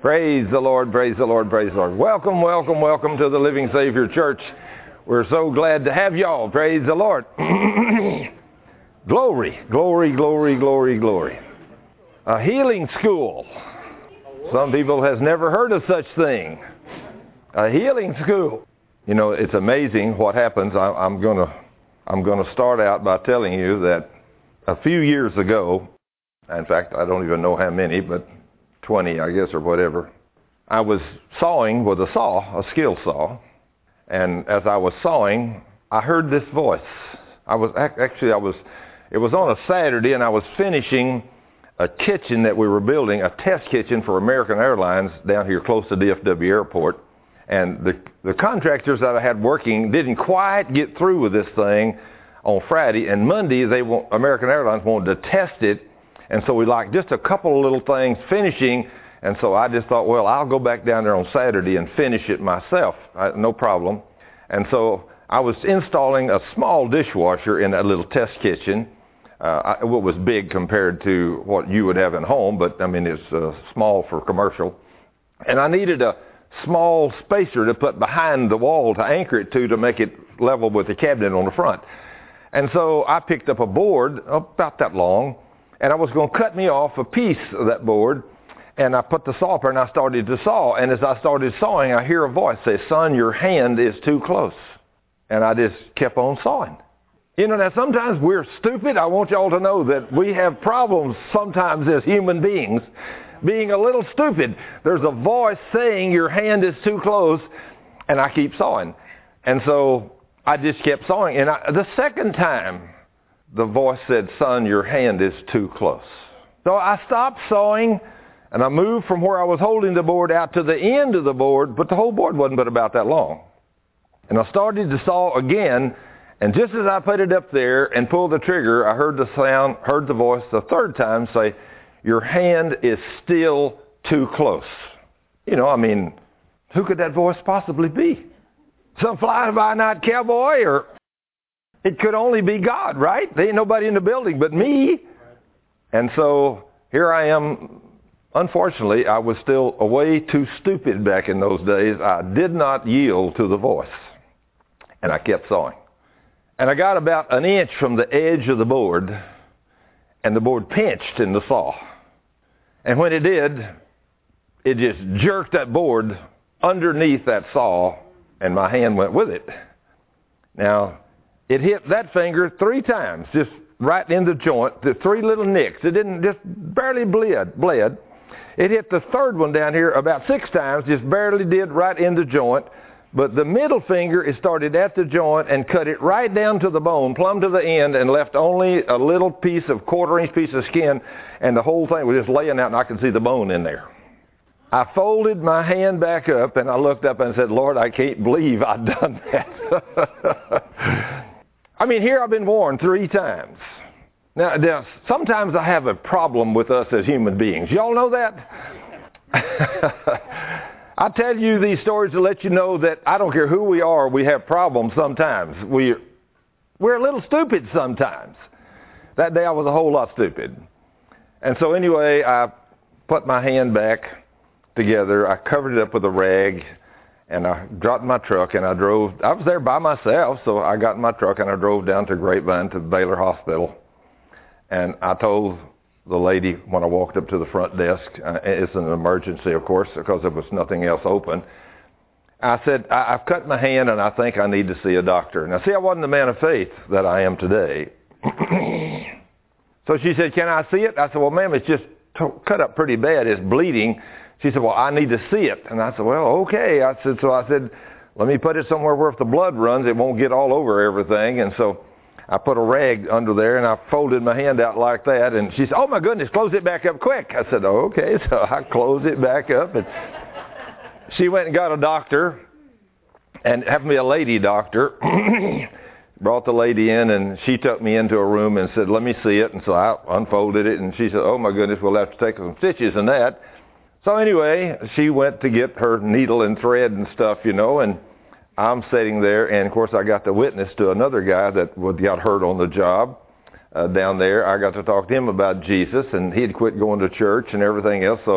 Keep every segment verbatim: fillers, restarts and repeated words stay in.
Praise the Lord, praise the Lord, praise the Lord. Welcome, welcome, welcome to the Living Savior Church. We're so glad to have y'all. Praise the Lord. Glory, glory, glory, glory, glory. A healing school. Some people has never heard of such thing. A healing school. You know, it's amazing what happens. I, I'm gonna, I'm gonna start out by telling you that a few years ago, in fact, I don't even know how many, but twenty, I guess, or whatever, I was sawing with a saw, a skill saw, and as I was sawing, I heard this voice. I was actually, I was, it was on a Saturday, and I was finishing a kitchen that we were building, a test kitchen for American Airlines down here close to D F W Airport. And the, the contractors that I had working didn't quite get through with this thing on Friday, and Monday, they want, American Airlines wanted to test it. And so we like just a couple of little things finishing, and so I just thought, well, I'll go back down there on Saturday and finish it myself. I, no problem. And so I was installing a small dishwasher in that little test kitchen. Uh, I, what was big compared to what you would have at home, but I mean, it's uh, small for commercial. And I needed a small spacer to put behind the wall to anchor it to to make it level with the cabinet on the front. And so I picked up a board about that long, and I was going to cut me off a piece of that board, and I put the saw up there, and I started to saw. And as I started sawing, I hear a voice say, "Son, your hand is too close." And I just kept on sawing. You know, now sometimes we're stupid. I want y'all to know that we have problems sometimes as human beings, being a little stupid. There's a voice saying your hand is too close, and I keep sawing. And so I just kept sawing. And I, the second time, the voice said, "Son, your hand is too close." So I stopped sawing, and I moved from where I was holding the board out to the end of the board, but the whole board wasn't but about that long. And I started to saw again, and just as I put it up there and pulled the trigger, I heard the sound, heard the voice the third time say, "Your hand is still too close." You know, I mean, who could that voice possibly be? Some fly-by-night cowboy, or it could only be God, right? There ain't nobody in the building but me. And so here I am. Unfortunately, I was still way too stupid back in those days. I did not yield to the voice. And I kept sawing. And I got about an inch from the edge of the board, and the board pinched in the saw. And when it did, it just jerked that board underneath that saw, and my hand went with it. Now, it hit that finger three times, just right in the joint, the three little nicks. It didn't, just barely bled, bled. It hit the third one down here about six times, just barely did right in the joint. But the middle finger, it started at the joint and cut it right down to the bone, plumb to the end, and left only a little piece of quarter-inch piece of skin, and the whole thing was just laying out, and I could see the bone in there. I folded my hand back up, and I looked up and said, "Lord, I can't believe I've done that." I mean, here I've been warned three times. Now, now, sometimes I have a problem with us as human beings. Y'all know that? I tell you these stories to let you know that I don't care who we are, we have problems sometimes. We, we're a little stupid sometimes. That day I was a whole lot stupid. And so anyway, I put my hand back together. I covered it up with a rag, and I dropped in my truck, and I drove. I was there by myself, so I got in my truck, and I drove down to Grapevine to Baylor Hospital. And I told the lady when I walked up to the front desk, uh, it's an emergency, of course, because there was nothing else open. I said, I- I've cut my hand, and I think I need to see a doctor. Now, see, I wasn't the man of faith that I am today. So she said, "Can I see it?" I said, "Well, ma'am, it's just t- cut up pretty bad. It's bleeding." She said, "Well, I need to see it." And I said, "Well, okay." I said, so I said, "Let me put it somewhere where if the blood runs, it won't get all over everything." And so I put a rag under there, and I folded my hand out like that. And she said, "Oh, my goodness, close it back up quick." I said, "Oh, okay." So I closed it back up. And she went and got a doctor, and happened to be a lady doctor. Brought the lady in, and she took me into a room and said, "Let me see it." And so I unfolded it, and she said, "Oh, my goodness, we'll have to take some stitches in that." So anyway, she went to get her needle and thread and stuff, you know, and I'm sitting there, and of course I got the witness to another guy that got hurt on the job uh, down there. I got to talk to him about Jesus, and he had quit going to church and everything else. So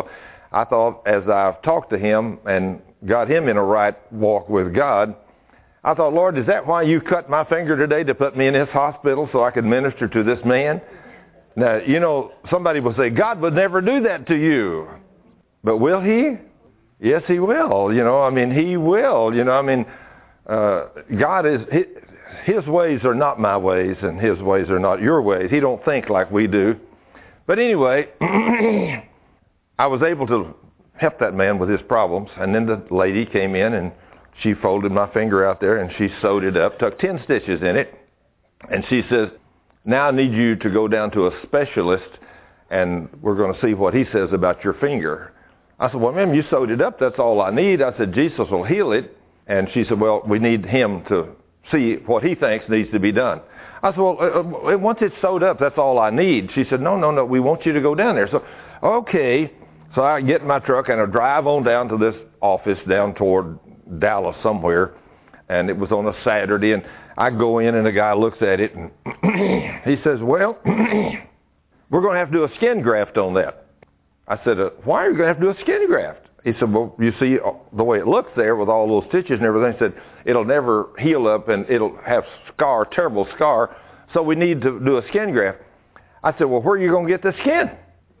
I thought as I've talked to him and got him in a right walk with God, I thought, Lord, is that why you cut my finger today to put me in this hospital so I could minister to this man? Now, you know, somebody will say, God would never do that to you. But will he? Yes, he will. You know, I mean, he will. You know, I mean, uh, God is, his, his ways are not my ways, and his ways are not your ways. He don't think like we do. But anyway, I was able to help that man with his problems. And then the lady came in, and she folded my finger out there, and she sewed it up, took ten stitches in it. And she says, now I need you to go down to a specialist, and we're going to see what he says about your finger. I said, well, ma'am, you sewed it up. That's all I need. I said, Jesus will heal it. And she said, well, we need him to see what he thinks needs to be done. I said, well, uh, once it's sewed up, that's all I need. She said, no, no, no, we want you to go down there. So, okay. So I get in my truck and I drive on down to this office down toward Dallas somewhere. And it was on a Saturday. And I go in and the guy looks at it and he says, well, we're going to have to do a skin graft on that. I said, uh, why are you going to have to do a skin graft? He said, well, you see the way it looks there with all those stitches and everything. He said, it'll never heal up and it'll have scar, terrible scar. So we need to do a skin graft. I said, well, where are you going to get the skin?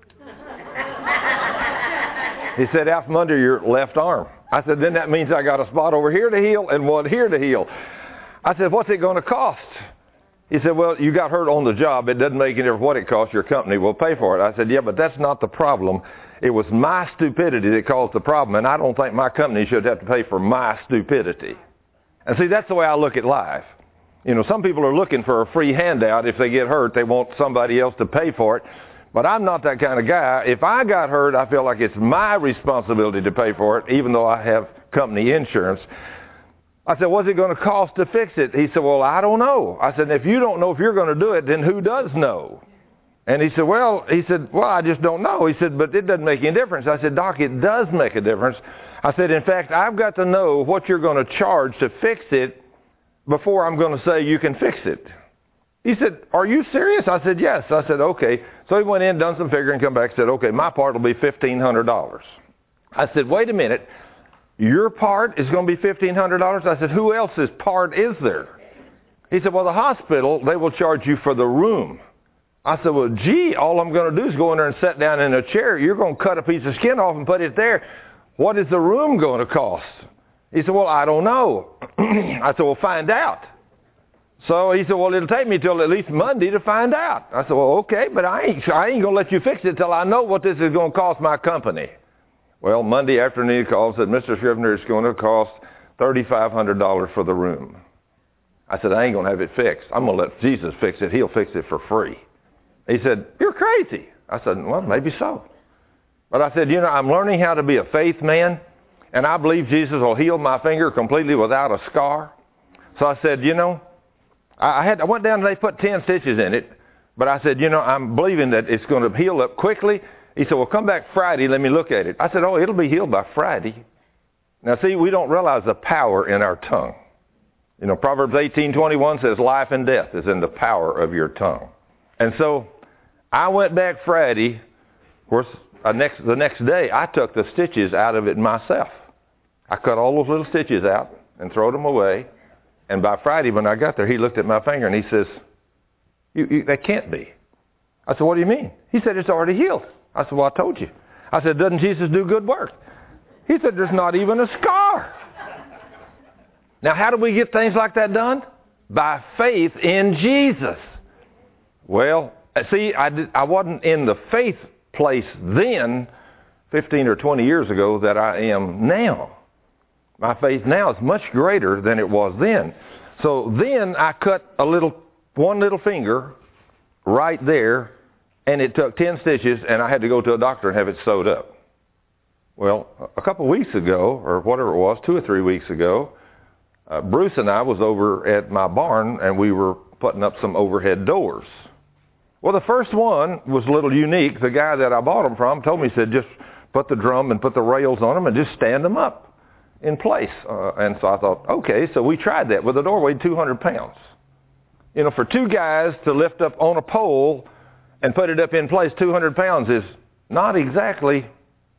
He said, out from under your left arm. I said, then that means I got a spot over here to heal and one here to heal. I said, what's it going to cost? He said, well, you got hurt on the job. It doesn't make any difference what it costs. Your company will pay for it. I said, yeah, but that's not the problem. It was my stupidity that caused the problem, and I don't think my company should have to pay for my stupidity. And see, that's the way I look at life. You know, some people are looking for a free handout. If they get hurt, they want somebody else to pay for it. But I'm not that kind of guy. If I got hurt, I feel like it's my responsibility to pay for it, even though I have company insurance. I said, what's it going to cost to fix it? He said, well, I don't know. I said, if you don't know if you're going to do it, then who does know? And he said, well, he said, well, I just don't know. He said, but it doesn't make any difference. I said, Doc, it does make a difference. I said, in fact, I've got to know what you're going to charge to fix it before I'm going to say you can fix it. He said, are you serious? I said, yes. I said, okay. So he went in, done some figuring, come back, said, okay, my part will be fifteen hundred dollars. I said, wait a minute. Your part is going to be fifteen hundred dollars? I said, who else's part is there? He said, well, the hospital, they will charge you for the room. I said, well, gee, all I'm going to do is go in there and sit down in a chair. You're going to cut a piece of skin off and put it there. What is the room going to cost? He said, well, I don't know. I said, well, find out. So he said, well, it'll take me till at least Monday to find out. I said, well, okay, but I ain't, I ain't going to let you fix it till I know what this is going to cost my company. Well, Monday afternoon he called and said, Mister Scrivener, it's going to cost thirty-five hundred dollars for the room. I said, I ain't going to have it fixed. I'm going to let Jesus fix it. He'll fix it for free. He said, you're crazy. I said, well, maybe so. But I said, you know, I'm learning how to be a faith man, and I believe Jesus will heal my finger completely without a scar. So I said, you know, I had I went down and they put ten stitches in it, but I said, you know, I'm believing that it's going to heal up quickly. He said, well, come back Friday, let me look at it. I said, oh, it'll be healed by Friday. Now, see, we don't realize the power in our tongue. You know, Proverbs eighteen twenty-one says, life and death is in the power of your tongue. And so I went back Friday. Of course, uh, next, the next day, I took the stitches out of it myself. I cut all those little stitches out and threw them away. And by Friday, when I got there, he looked at my finger and he says, you, you, that can't be. I said, what do you mean? He said, it's already healed. I said, well, I told you. I said, doesn't Jesus do good work? He said, there's not even a scar. Now, how do we get things like that done? By faith in Jesus. Well, see, I, did, I wasn't in the faith place then, fifteen or twenty years ago, that I am now. My faith now is much greater than it was then. So then I cut a little, one little finger right there, and it took ten stitches, and I had to go to a doctor and have it sewed up. Well, a couple of weeks ago, or whatever it was, two or three weeks ago, uh, Bruce and I was over at my barn, and we were putting up some overhead doors. Well, the first one was a little unique. The guy that I bought them from told me, he said, just put the drum and put the rails on them and just stand them up in place. Uh, and so I thought, okay, so we tried that with a door weighed two hundred pounds. You know, for two guys to lift up on a pole and put it up in place, two hundred pounds is not exactly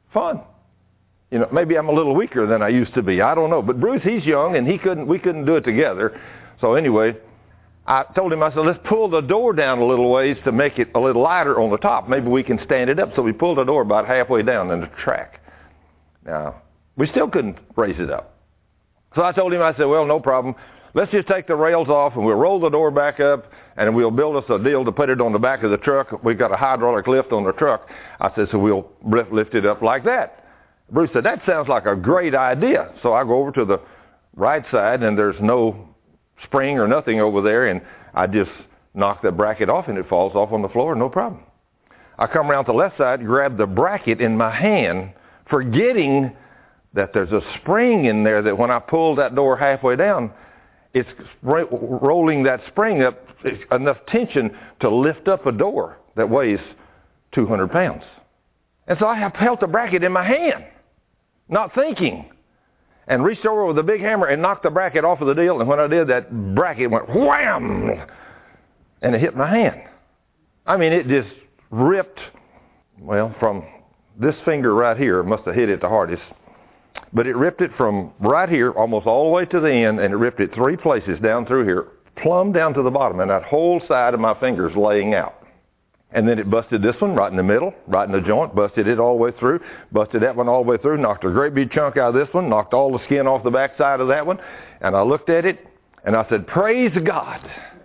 Fun. You know, maybe I'm a little weaker than I used to be. I don't know. But Bruce, he's young, and he couldn't. we couldn't do it together. So anyway, I told him, I said, let's pull the door down a little ways to make it a little lighter on the top. Maybe we can stand it up. So we pulled the door about halfway down in the track. Now, we still couldn't raise it up. So I told him, I said, well, no problem. Let's just take the rails off, and we'll roll the door back up, and we'll build us a deal to put it on the back of the truck. We've got a hydraulic lift on the truck. I said, so we'll lift it up like that. Bruce said, that sounds like a great idea. So I go over to the right side, and there's no spring or nothing over there, and I just knock the bracket off, and it falls off on the floor, no problem. I come around to the left side, grab the bracket in my hand, forgetting that there's a spring in there that when I pull that door halfway down, it's rolling that spring up enough tension to lift up a door that weighs two hundred pounds. And so I held the bracket in my hand, not thinking, and reached over with a big hammer and knocked the bracket off of the deal. And when I did, that bracket went wham, and it hit my hand. I mean, it just ripped, well, from this finger right here, it must have hit it the hardest. But it ripped it from right here almost all the way to the end, and it ripped it three places down through here, plumb down to the bottom, and that whole side of my fingers laying out. And then it busted this one right in the middle, right in the joint, busted it all the way through, busted that one all the way through, knocked a great big chunk out of this one, knocked all the skin off the back side of that one. And I looked at it, and I said, praise God.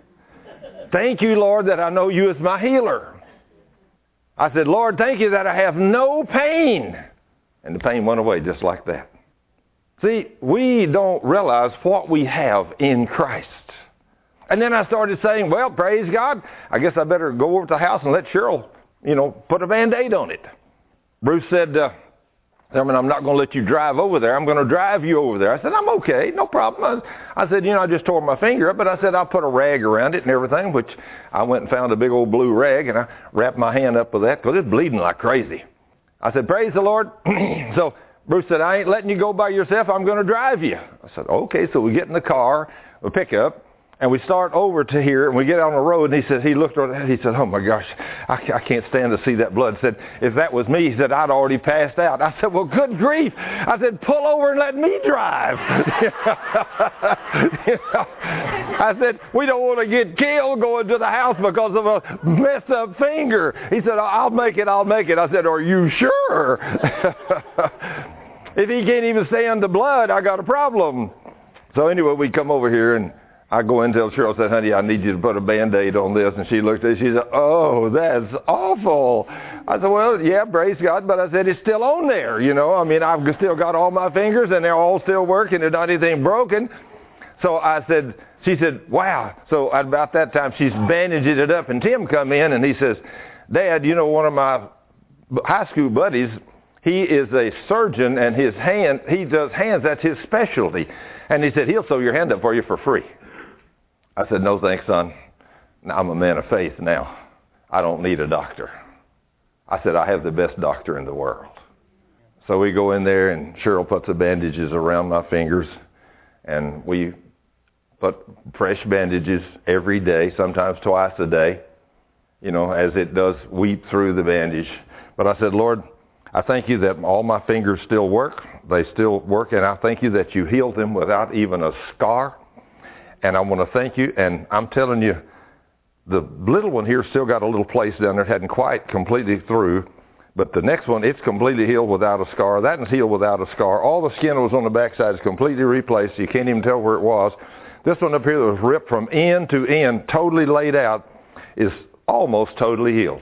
Thank you, Lord, that I know you as my healer. I said, Lord, thank you that I have no pain. And the pain went away just like that. See, we don't realize what we have in Christ. And then I started saying, well, praise God, I guess I better go over to the house and let Cheryl, you know, put a Band-Aid on it. Bruce said, uh, I mean, I'm not going to let you drive over there. I'm going to drive you over there. I said, I'm okay, no problem. I, I said, you know, I just tore my finger up, but I said, I'll put a rag around it and everything, which I went and found a big old blue rag, and I wrapped my hand up with that because it's bleeding like crazy. I said, praise the Lord. So Bruce said, I ain't letting you go by yourself. I'm going to drive you. I said, okay. So we get in the car, we pick up, and we start over to here, and we get on the road, and he said, he looked over there, he said, oh my gosh, I, I can't stand to see that blood. He said, if that was me, he said, I'd already passed out. I said, well, good grief. I said, pull over and let me drive. You know, I said, we don't want to get killed going to the house because of a messed up finger. He said, I'll make it, I'll make it. I said, are you sure? If he can't even stand the blood, I got a problem. So anyway, we come over here, and I go in and tell Cheryl, I said, honey, I need you to put a Band-Aid on this. And she looked at it, she said, oh, that's awful. I said, well, yeah, praise God, but I said, it's still on there, you know. I mean, I've still got all my fingers, and they're all still working. There's not anything broken. So I said, she said, wow. So at about that time, she's bandaging it up, and Tim come in, and he says, Dad, you know, one of my high school buddies, he is a surgeon, and his hand, he does hands, that's his specialty. And he said, he'll sew your hand up for you for free. I said, no thanks, son. I'm a man of faith now. I don't need a doctor. I said, I have the best doctor in the world. So we go in there, and Cheryl puts the bandages around my fingers, and we put fresh bandages every day, sometimes twice a day, you know, as it does weep through the bandage. But I said, Lord, I thank you that all my fingers still work. They still work, and I thank you that you healed them without even a scar. And I want to thank you, and I'm telling you, the little one here still got a little place down there. It hadn't quite completely through, but the next one, it's completely healed without a scar. That one's healed without a scar. All the skin that was on the backside is completely replaced. You can't even tell where it was. This one up here that was ripped from end to end, totally laid out, is almost totally healed.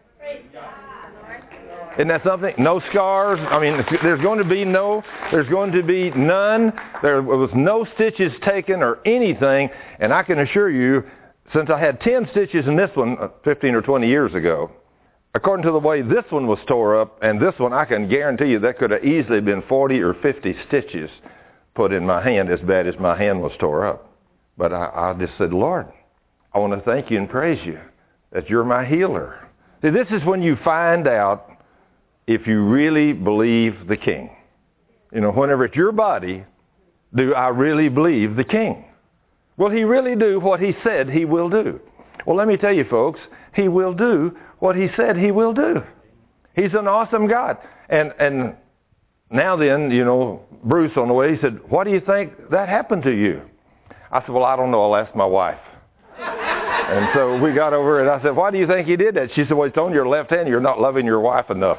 Isn't that something? No scars. I mean, there's going to be no, there's going to be none. There was no stitches taken or anything. And I can assure you, since I had ten stitches in this one fifteen or twenty years ago, according to the way this one was tore up, and this one, I can guarantee you that could have easily been forty or fifty stitches put in my hand as bad as my hand was tore up. But I, I just said, Lord, I want to thank you and praise you that you're my healer. See, this is when you find out if you really believe the King. You know, whenever it's your body, do I really believe the King? Will he really do what he said he will do? Well, let me tell you, folks, he will do what he said he will do. He's an awesome God. And, and now then, you know, Bruce on the way, he said, "What do you think that happened to you?" I said, "Well, I don't know. I'll ask my wife." And so we got over it. I said, "Why do you think you did that?" She said, "Well, it's on your left hand. You're not loving your wife enough."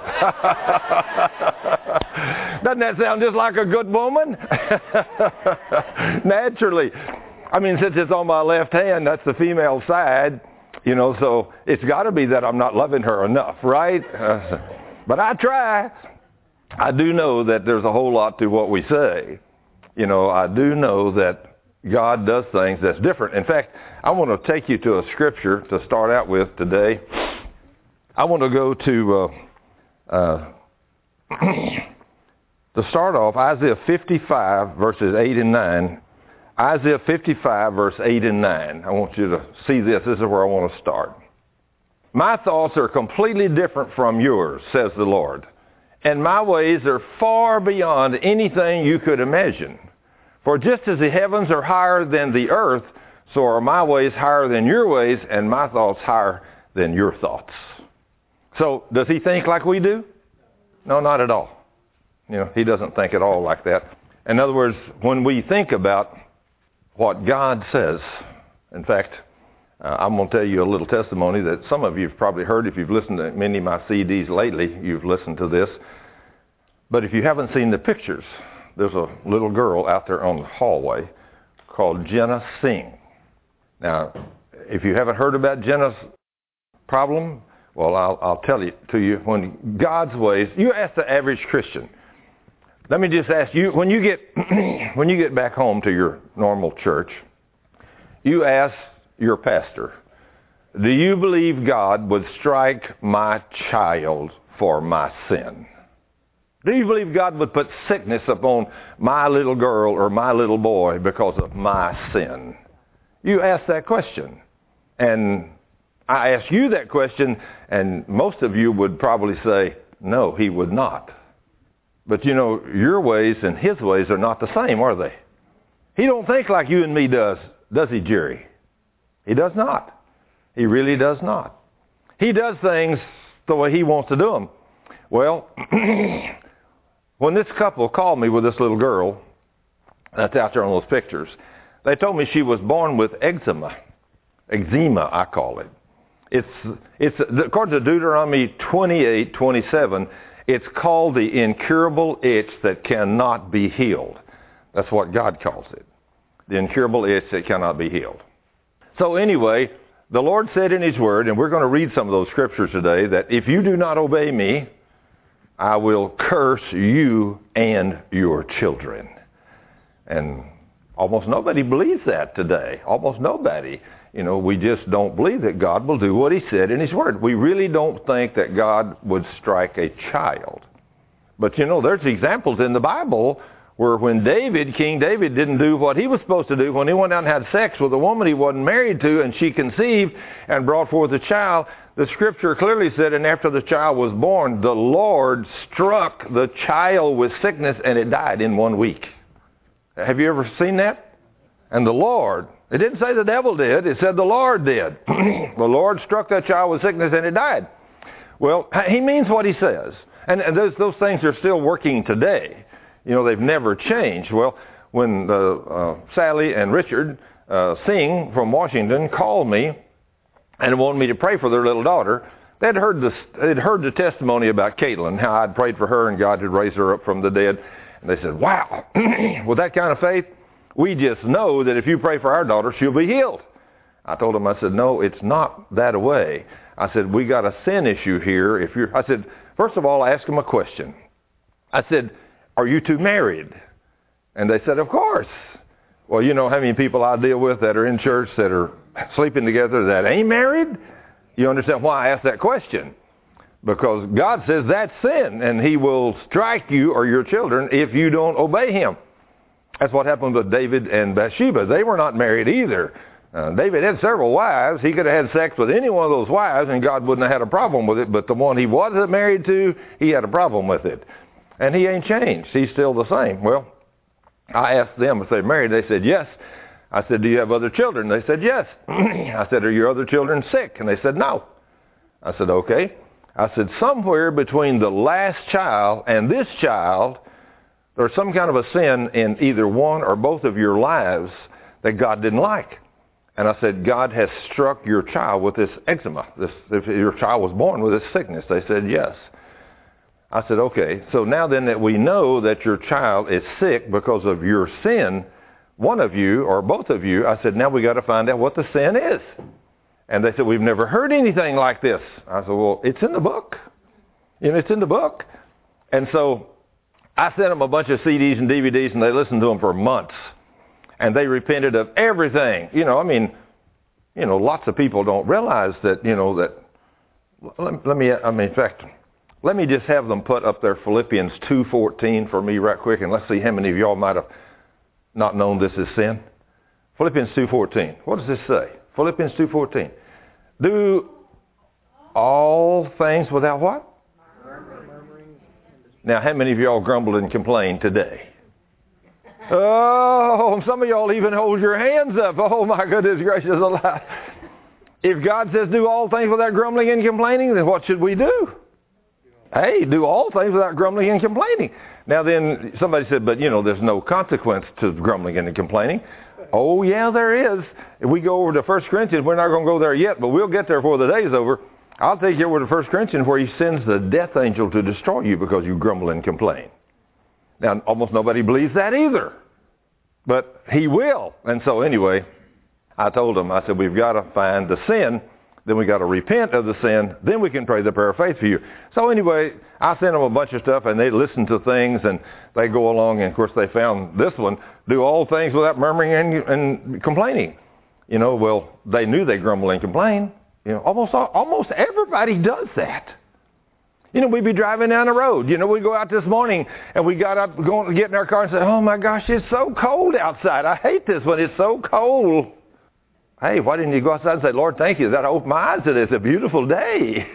Doesn't that sound just like a good woman? Naturally. I mean, since it's on my left hand, that's the female side, you know, so it's got to be that I'm not loving her enough, right? Uh, but I try. I do know that there's a whole lot to what we say. You know, I do know that God does things that's different. In fact, I want to take you to a scripture to start out with today. I want to go to, uh, uh, to start off, Isaiah fifty-five, verses eight and nine. Isaiah fifty-five, verse eight and nine. I want you to see this. This is where I want to start. "My thoughts are completely different from yours, says the Lord, and my ways are far beyond anything you could imagine. For just as the heavens are higher than the earth, so are my ways higher than your ways, and my thoughts higher than your thoughts." So, does he think like we do? No, not at all. You know, he doesn't think at all like that. In other words, when we think about what God says, in fact, uh, I'm going to tell you a little testimony that some of you have probably heard. If you've listened to many of my C Ds lately, you've listened to this. But if you haven't seen the pictures, there's a little girl out there on the hallway called Jenna Singh. Now, if you haven't heard about Jenna's problem, well, I'll, I'll tell you to you. When God's ways, you ask the average Christian. Let me just ask you, when you get when you get back home to your normal church, you ask your pastor, "Do you believe God would strike my child for my sin? Do you believe God would put sickness upon my little girl or my little boy because of my sin?" You ask that question. And I ask you that question, and most of you would probably say, "No, he would not." But you know, your ways and his ways are not the same, are they? He don't think like you and me does, does he, Jerry? He does not. He really does not. He does things the way he wants to do them. Well, when this couple called me with this little girl that's out there on those pictures, they told me she was born with eczema. Eczema, I call it. It's, it's according to Deuteronomy twenty-eight twenty-seven, it's called the incurable itch that cannot be healed. That's what God calls it. The incurable itch that cannot be healed. So anyway, the Lord said in his word, and we're going to read some of those scriptures today, that if you do not obey me, I will curse you and your children. And almost nobody believes that today. Almost nobody. You know, we just don't believe that God will do what he said in his word. We really don't think that God would strike a child. But, you know, there's examples in the Bible where when David, King David, didn't do what he was supposed to do, when he went out and had sex with a woman he wasn't married to, and she conceived and brought forth a child, the scripture clearly said, and after the child was born, the Lord struck the child with sickness, and it died in one week. Have you ever seen that? And the Lord, it didn't say the devil did, it said the Lord did. The Lord struck that child with sickness, and it died. Well, he means what he says. And, and those, those things are still working today. You know, they've never changed. Well, when uh, uh, Sally and Richard uh, Singh from Washington called me and wanted me to pray for their little daughter, they'd heard, the, they'd heard the testimony about Caitlin, how I'd prayed for her and God had raised her up from the dead. And they said, wow, with that kind of faith, we just know that if you pray for our daughter, she'll be healed. I told them, I said, no, it's not that way. I said, we got a sin issue here. If you're, I said, first of all, I asked them a question. I said, are you two married? And they said, of course. Well, you know how many people I deal with that are in church that are sleeping together that ain't married? You understand why I asked that question? Because God says that's sin, and he will strike you or your children if you don't obey him. That's what happened with David and Bathsheba. They were not married either. Uh, David had several wives. He could have had sex with any one of those wives, and God wouldn't have had a problem with it. But the one he wasn't married to, he had a problem with it. And he ain't changed. He's still the same. Well, I asked them if they're married. They said, yes. I said, do you have other children? They said, yes. I said, are your other children sick? And they said, no. I said, okay. I said, somewhere between the last child and this child, there's some kind of a sin in either one or both of your lives that God didn't like. And I said, God has struck your child with this eczema. This, if your child was born with this sickness. They said, yes. I said, okay, so now then that we know that your child is sick because of your sin, one of you or both of you, I said, now we got to find out what the sin is. And they said, we've never heard anything like this. I said, well, it's in the book. You know, it's in the book. And so I sent them a bunch of C Ds and D V Ds, and they listened to them for months. And they repented of everything. You know, I mean, you know, lots of people don't realize that, you know, that, let, let me, I mean, in fact, let me just have them put up there Philippians two fourteen for me right quick, and let's see how many of y'all might have not known this is sin. Philippians two fourteen. What does this say? Philippians two fourteen. Do all things without what? Now, how many of y'all grumbled and complained today? Oh, some of y'all even hold your hands up. Oh, my goodness gracious alive. If God says do all things without grumbling and complaining, then what should we do? Hey, do all things without grumbling and complaining. Now then, somebody said, but you know, there's no consequence to grumbling and complaining. Oh, yeah, there is. If we go over to First Corinthians, we're not going to go there yet, but we'll get there before the day is over. I'll take you over to First Corinthians where he sends the death angel to destroy you because you grumble and complain. Now, almost nobody believes that either. But he will. And so anyway, I told him, I said, we've got to find the sin. Then we got to repent of the sin. Then we can pray the prayer of faith for you. So anyway, I sent them a bunch of stuff, and they listened to things, and they go along. And, of course, they found this one, do all things without murmuring and, and complaining. You know, well, they knew they grumble and complain. You know, almost almost everybody does that. You know, we'd be driving down the road. You know, we go out this morning, and we got up, going to get in our car and say, oh, my gosh, it's so cold outside. I hate this when it's so cold. Hey, why didn't you go outside and say, Lord, thank you. That opened my eyes to this. It's a beautiful day.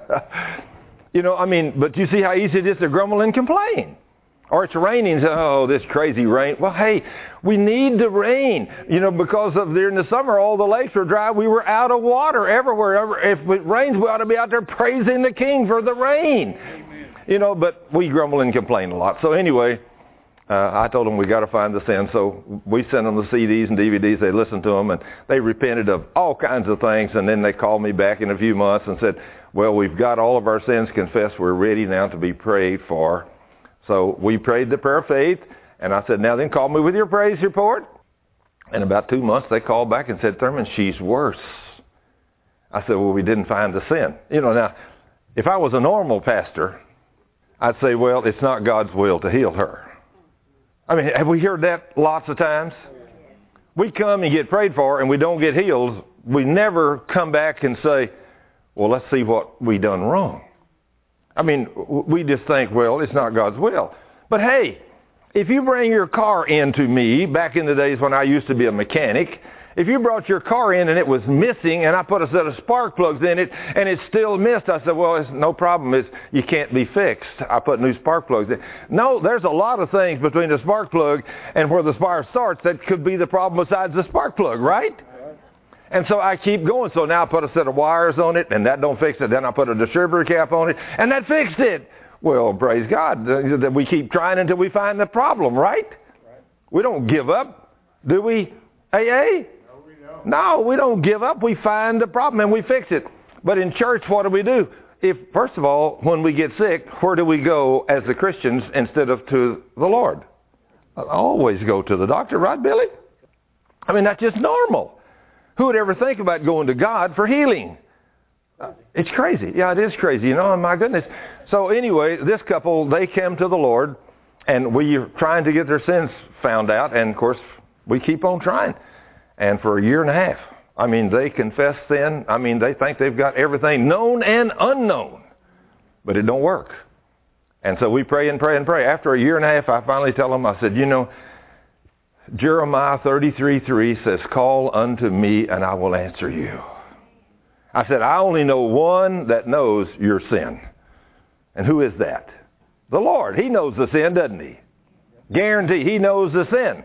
You know, I mean, but you see how easy it is to grumble and complain. Or it's raining. So, oh, this crazy rain. Well, hey, we need the rain. You know, because of during the summer, all the lakes were dry. We were out of water everywhere. If it rains, we ought to be out there praising the King for the rain. Amen. You know, but we grumble and complain a lot. So anyway, uh, I told them we got to find the sin. So we sent them the C Ds and D V Ds. They listened to them, and they repented of all kinds of things. And then they called me back in a few months and said, well, we've got all of our sins confessed. We're ready now to be prayed for. So we prayed the prayer of faith, and I said, now then, call me with your praise report. In about two months, they called back and said, Thurman, she's worse. I said, well, we didn't find the sin. You know, now, if I was a normal pastor, I'd say, well, it's not God's will to heal her. I mean, have we heard that lots of times? We come and get prayed for, and we don't get healed. We never come back and say, well, let's see what we done wrong. I mean, we just think, well, it's not God's will. But hey, if you bring your car in to me, back in the days when I used to be a mechanic, if you brought your car in and it was missing and I put a set of spark plugs in it and it's still missed, I said, well, it's no problem. It's, you can't be fixed. I put new spark plugs in. No, there's a lot of things between the spark plug and where the fire starts that could be the problem besides the spark plug, right? And so I keep going. So now I put a set of wires on it, and that don't fix it. Then I put a distributor cap on it, and that fixed it. Well, praise God that we keep trying until we find the problem, right? Right. We don't give up, do we, A A? No, we don't. No, we don't give up. We find the problem, and we fix it. But in church, what do we do? If, first of all, when we get sick, where do we go as the Christians instead of to the Lord? I always go to the doctor, right, Billy? I mean, that's just normal. Who would ever think about going to God for healing? Uh, it's crazy. Yeah, it is crazy. You know, oh my goodness. So anyway, this couple, they came to the Lord, and we are trying to get their sins found out. And, of course, we keep on trying. And for a year and a half, I mean, they confess sin. I mean, they think they've got everything known and unknown. But it don't work. And so we pray and pray and pray. After a year and a half, I finally tell them, I said, you know, Jeremiah thirty-three three says, call unto me and I will answer you. I said, I only know one that knows your sin. And who is that? The Lord. He knows the sin, doesn't he? Guarantee he knows the sin.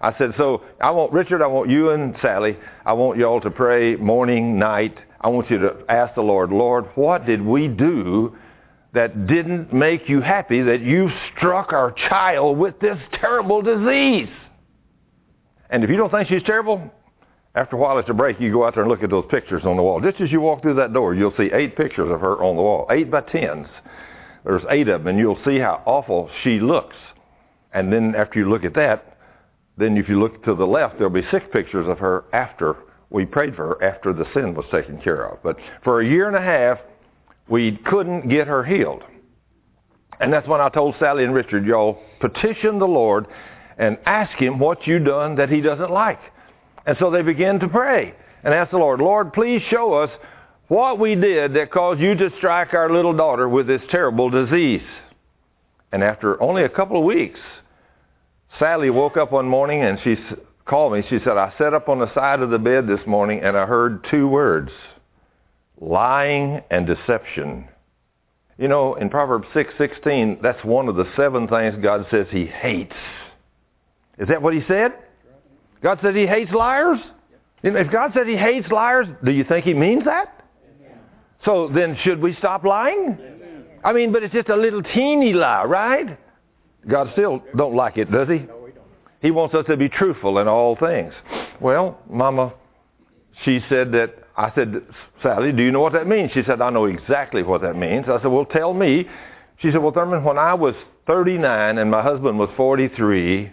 I said, so I want, Richard, I want you and Sally, I want y'all to pray morning, night. I want you to ask the Lord, Lord, what did we do that didn't make you happy that you struck our child with this terrible disease? And if you don't think she's terrible, after a while at the break, you go out there and look at those pictures on the wall. Just as you walk through that door, you'll see eight pictures of her on the wall, eight by tens. There's eight of them, and you'll see how awful she looks. And then after you look at that, then if you look to the left, there'll be six pictures of her after we prayed for her, after the sin was taken care of. But for a year and a half, we couldn't get her healed. And that's when I told Sally and Richard, y'all petition the Lord and ask him what you've done that he doesn't like. And so they began to pray and ask the Lord, Lord, please show us what we did that caused you to strike our little daughter with this terrible disease. And after only a couple of weeks, Sally woke up one morning and she called me. She said, I sat up on the side of the bed this morning and I heard two words, lying and deception. You know, in Proverbs six sixteen, that's one of the seven things God says he hates. Is that what he said? God said he hates liars? You know, if God said he hates liars, do you think he means that? So then should we stop lying? I mean, but it's just a little teeny lie, right? God still don't like it, does he? He wants us to be truthful in all things. Well, Mama, she said that, I said, Sally, do you know what that means? She said, I know exactly what that means. I said, well, tell me. She said, well, Thurman, when I was thirty-nine and my husband was forty-three,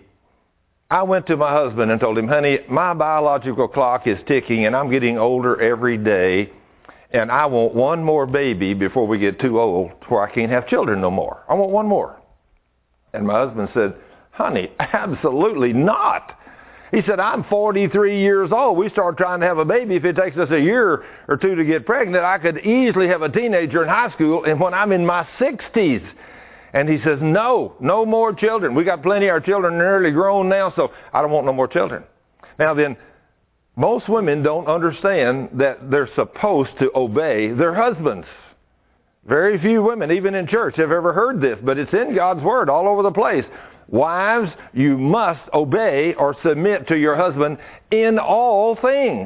I went to my husband and told him, honey, my biological clock is ticking and I'm getting older every day and I want one more baby before we get too old where I can't have children no more. I want one more. And my husband said, honey, absolutely not. He said, I'm forty-three years old. We start trying to have a baby. If it takes us a year or two to get pregnant, I could easily have a teenager in high school and when I'm in my sixties. And he says, no, no more children. We got plenty of our children nearly grown now, so I don't want no more children. Now then, most women don't understand that they're supposed to obey their husbands. Very few women, even in church, have ever heard this, but it's in God's Word all over the place. Wives, you must obey or submit to your husband in all things.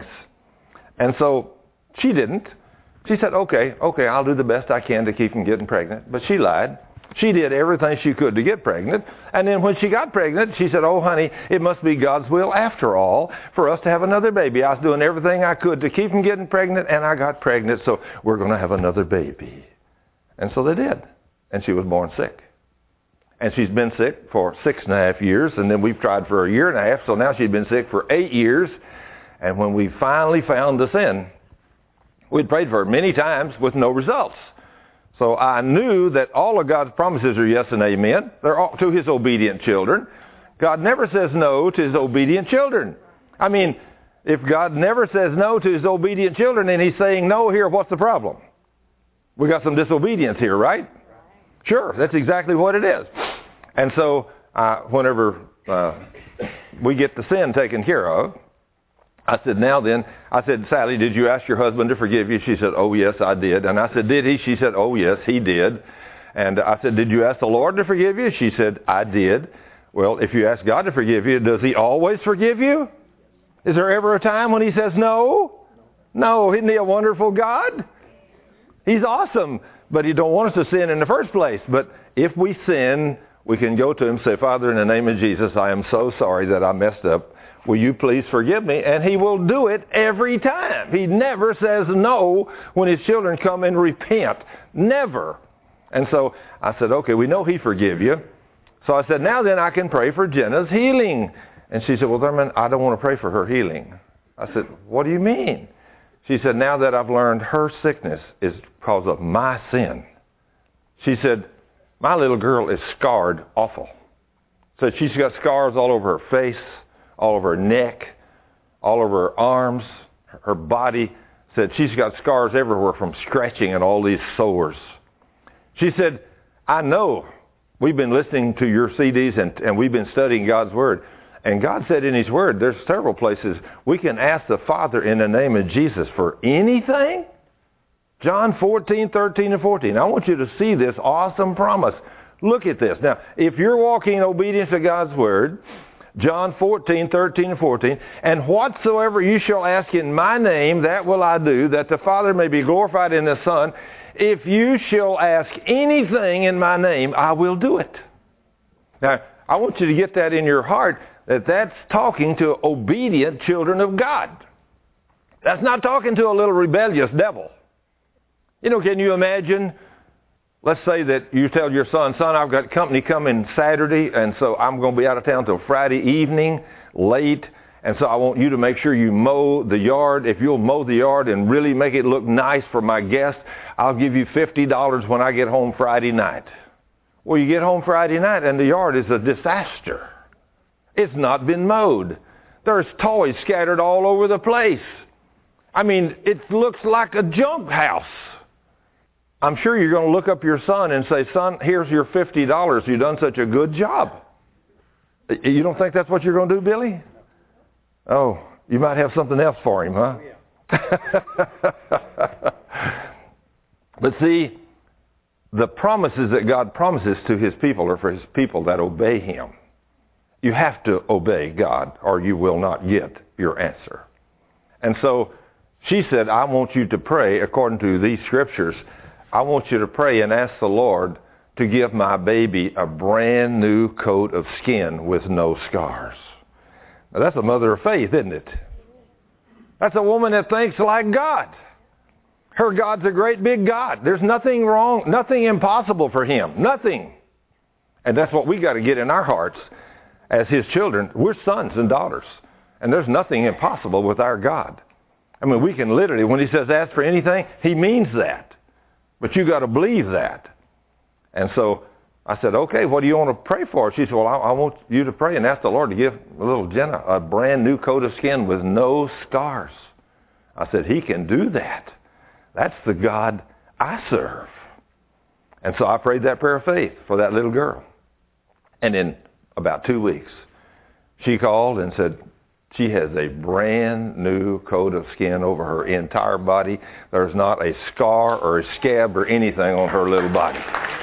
And so she didn't. She said, okay, okay, I'll do the best I can to keep from getting pregnant. But she lied. She did everything she could to get pregnant. And then when she got pregnant, she said, oh, honey, it must be God's will after all for us to have another baby. I was doing everything I could to keep from getting pregnant, and I got pregnant, so we're going to have another baby. And so they did. And she was born sick. And she's been sick for six and a half years, and then we've tried for a year and a half, so now she's been sick for eight years. And when we finally found the sin, we'd prayed for her many times with no results. So I knew that all of God's promises are yes and amen. They're all to his obedient children. God never says no to his obedient children. I mean, if God never says no to his obedient children and he's saying no here, what's the problem? We got some disobedience here, right? Sure, that's exactly what it is. And so uh, whenever uh, we get the sin taken care of, I said, now then, I said, Sally, did you ask your husband to forgive you? She said, oh, yes, I did. And I said, did he? She said, oh, yes, he did. And I said, did you ask the Lord to forgive you? She said, I did. Well, if you ask God to forgive you, does he always forgive you? Is there ever a time when he says no? No, isn't he a wonderful God? He's awesome, but he don't want us to sin in the first place. But if we sin, we can go to him and say, Father, in the name of Jesus, I am so sorry that I messed up. Will you please forgive me? And he will do it every time. He never says no when his children come and repent. Never. And so I said, okay, we know he forgive you. So I said, now then I can pray for Jenna's healing. And she said, well, Thurman, I don't want to pray for her healing. I said, what do you mean? She said, now that I've learned her sickness is because of my sin. She said, my little girl is scarred awful. So she's got scars all over her face, all over her neck, all over her arms, her body. Said she's got scars everywhere from scratching and all these sores. She said, I know we've been listening to your C Ds and, and we've been studying God's Word. And God said in his Word, there's several places we can ask the Father in the name of Jesus for anything. John fourteen, thirteen, and fourteen. I want you to see this awesome promise. Look at this. Now, if you're walking in obedience to God's Word, John fourteen, thirteen and fourteen. And whatsoever you shall ask in my name, that will I do, that the Father may be glorified in the Son. If you shall ask anything in my name, I will do it. Now, I want you to get that in your heart, that that's talking to obedient children of God. That's not talking to a little rebellious devil. You know, can you imagine, let's say that you tell your son, son, I've got company coming Saturday, and so I'm going to be out of town till Friday evening, late, and so I want you to make sure you mow the yard. If you'll mow the yard and really make it look nice for my guests, I'll give you fifty dollars when I get home Friday night. Well, you get home Friday night and the yard is a disaster. It's not been mowed. There's toys scattered all over the place. I mean, it looks like a junk house. I'm sure you're going to look up your son and say, son, here's your fifty dollars. You've done such a good job. You don't think that's what you're going to do, Billy? Oh, you might have something else for him, huh? But see, the promises that God promises to his people are for his people that obey him. You have to obey God or you will not get your answer. And so she said, I want you to pray according to these scriptures. I want you to pray and ask the Lord to give my baby a brand new coat of skin with no scars. Now, that's a mother of faith, isn't it? That's a woman that thinks like God. Her God's a great big God. There's nothing wrong, nothing impossible for him. Nothing. And that's what we got to get in our hearts as his children. We're sons and daughters. And there's nothing impossible with our God. I mean, we can literally, when he says ask for anything, he means that. But you got to believe that. And so I said, okay, what do you want to pray for? She said, well, I, I want you to pray and ask the Lord to give little Jenna a brand new coat of skin with no scars. I said, he can do that. That's the God I serve. And so I prayed that prayer of faith for that little girl. And in about two weeks, she called and said, she has a brand new coat of skin over her entire body. There's not a scar or a scab or anything on her little body.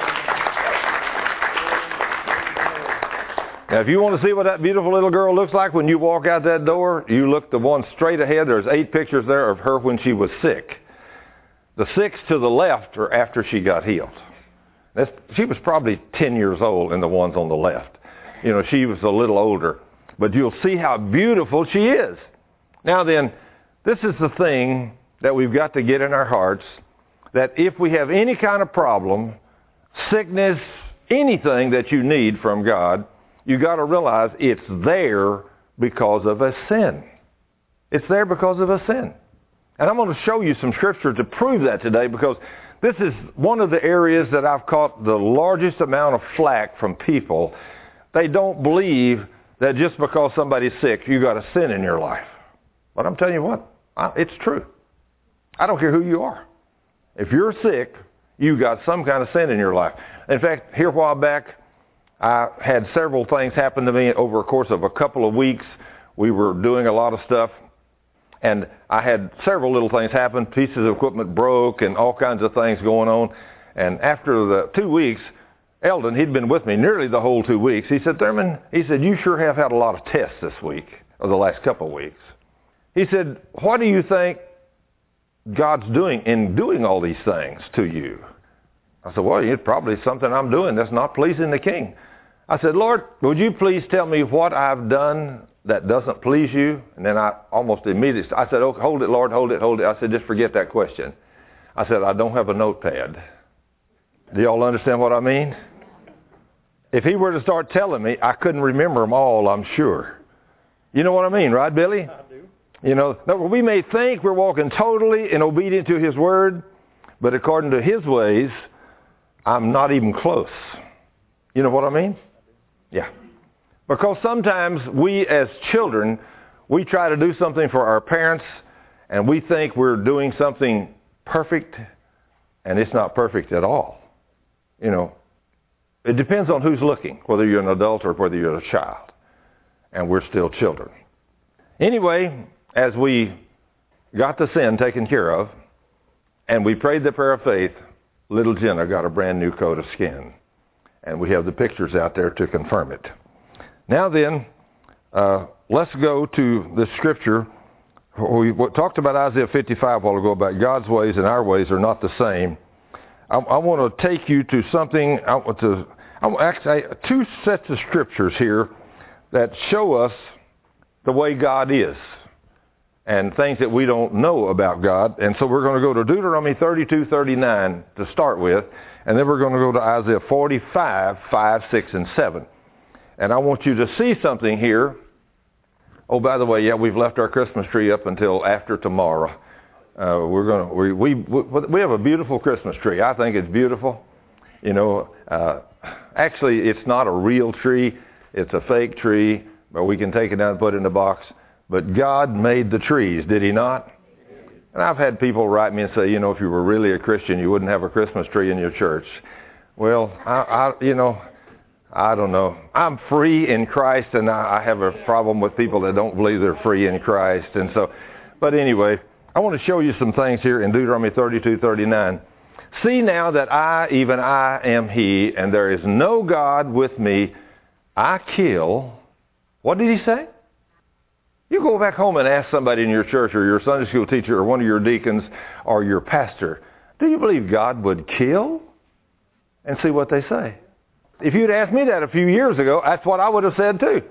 Now, if you want to see what that beautiful little girl looks like when you walk out that door, you look the one straight ahead. There's eight pictures there of her when she was sick. The six to the left are after she got healed. That's, she was probably ten years old in the ones on the left. You know, she was a little older. But you'll see how beautiful she is. Now then, this is the thing that we've got to get in our hearts, that if we have any kind of problem, sickness, anything that you need from God, you got to realize it's there because of a sin. It's there because of a sin. And I'm going to show you some scripture to prove that today, because this is one of the areas that I've caught the largest amount of flack from people. They don't believe that just because somebody's sick, you got a sin in your life. But I'm telling you what, it's true. I don't care who you are. If you're sick, you got some kind of sin in your life. In fact, here a while back, I had several things happen to me over a course of a couple of weeks. We were doing a lot of stuff, and I had several little things happen. Pieces of equipment broke and all kinds of things going on. And after the two weeks, Eldon, he'd been with me nearly the whole two weeks. He said, Thurman, he said, you sure have had a lot of tests this week, or the last couple of weeks. He said, what do you think God's doing in doing all these things to you? I said, well, it's probably something I'm doing that's not pleasing the King. I said, Lord, would you please tell me what I've done that doesn't please you? And then I almost immediately, I said, oh, hold it, Lord, hold it, hold it. I said, just forget that question. I said, I don't have a notepad. Do y'all understand what I mean? If he were to start telling me, I couldn't remember them all, I'm sure. You know what I mean, right, Billy? I do. You know, we may think we're walking totally and obedient to his word, but according to his ways, I'm not even close. You know what I mean? Yeah. Because sometimes we as children, we try to do something for our parents, and we think we're doing something perfect, and it's not perfect at all. You know, it depends on who's looking, whether you're an adult or whether you're a child. And we're still children. Anyway, as we got the sin taken care of, and we prayed the prayer of faith, little Jenna got a brand new coat of skin. And we have the pictures out there to confirm it. Now then, Uh, let's go to the scripture. We talked about Isaiah fifty-five a while ago about God's ways and our ways are not the same. I, I want to take you to something. I want to. I want actually two sets of scriptures here that show us the way God is and things that we don't know about God. And so we're going to go to Deuteronomy thirty-two thirty-nine to start with, and then we're going to go to Isaiah forty-five, five, six, and seven. And I want you to see something here. Oh, by the way, yeah, we've left our Christmas tree up until after tomorrow. Uh, we're going to we, we we have a beautiful Christmas tree. I think it's beautiful. You know, uh, actually, it's not a real tree. It's a fake tree, but we can take it down and put it in a box. But God made the trees, did he not? And I've had people write me and say, you know, if you were really a Christian, you wouldn't have a Christmas tree in your church. Well, I, I you know, I don't know. I'm free in Christ, and I, I have a problem with people that don't believe they're free in Christ. And so, but anyway, I want to show you some things here in Deuteronomy thirty-two thirty-nine. See now that I, even I, am he, and there is no God with me. I kill. What did he say? You go back home and ask somebody in your church or your Sunday school teacher or one of your deacons or your pastor, do you believe God would kill? And see what they say. If you'd asked me that a few years ago, that's what I would have said too.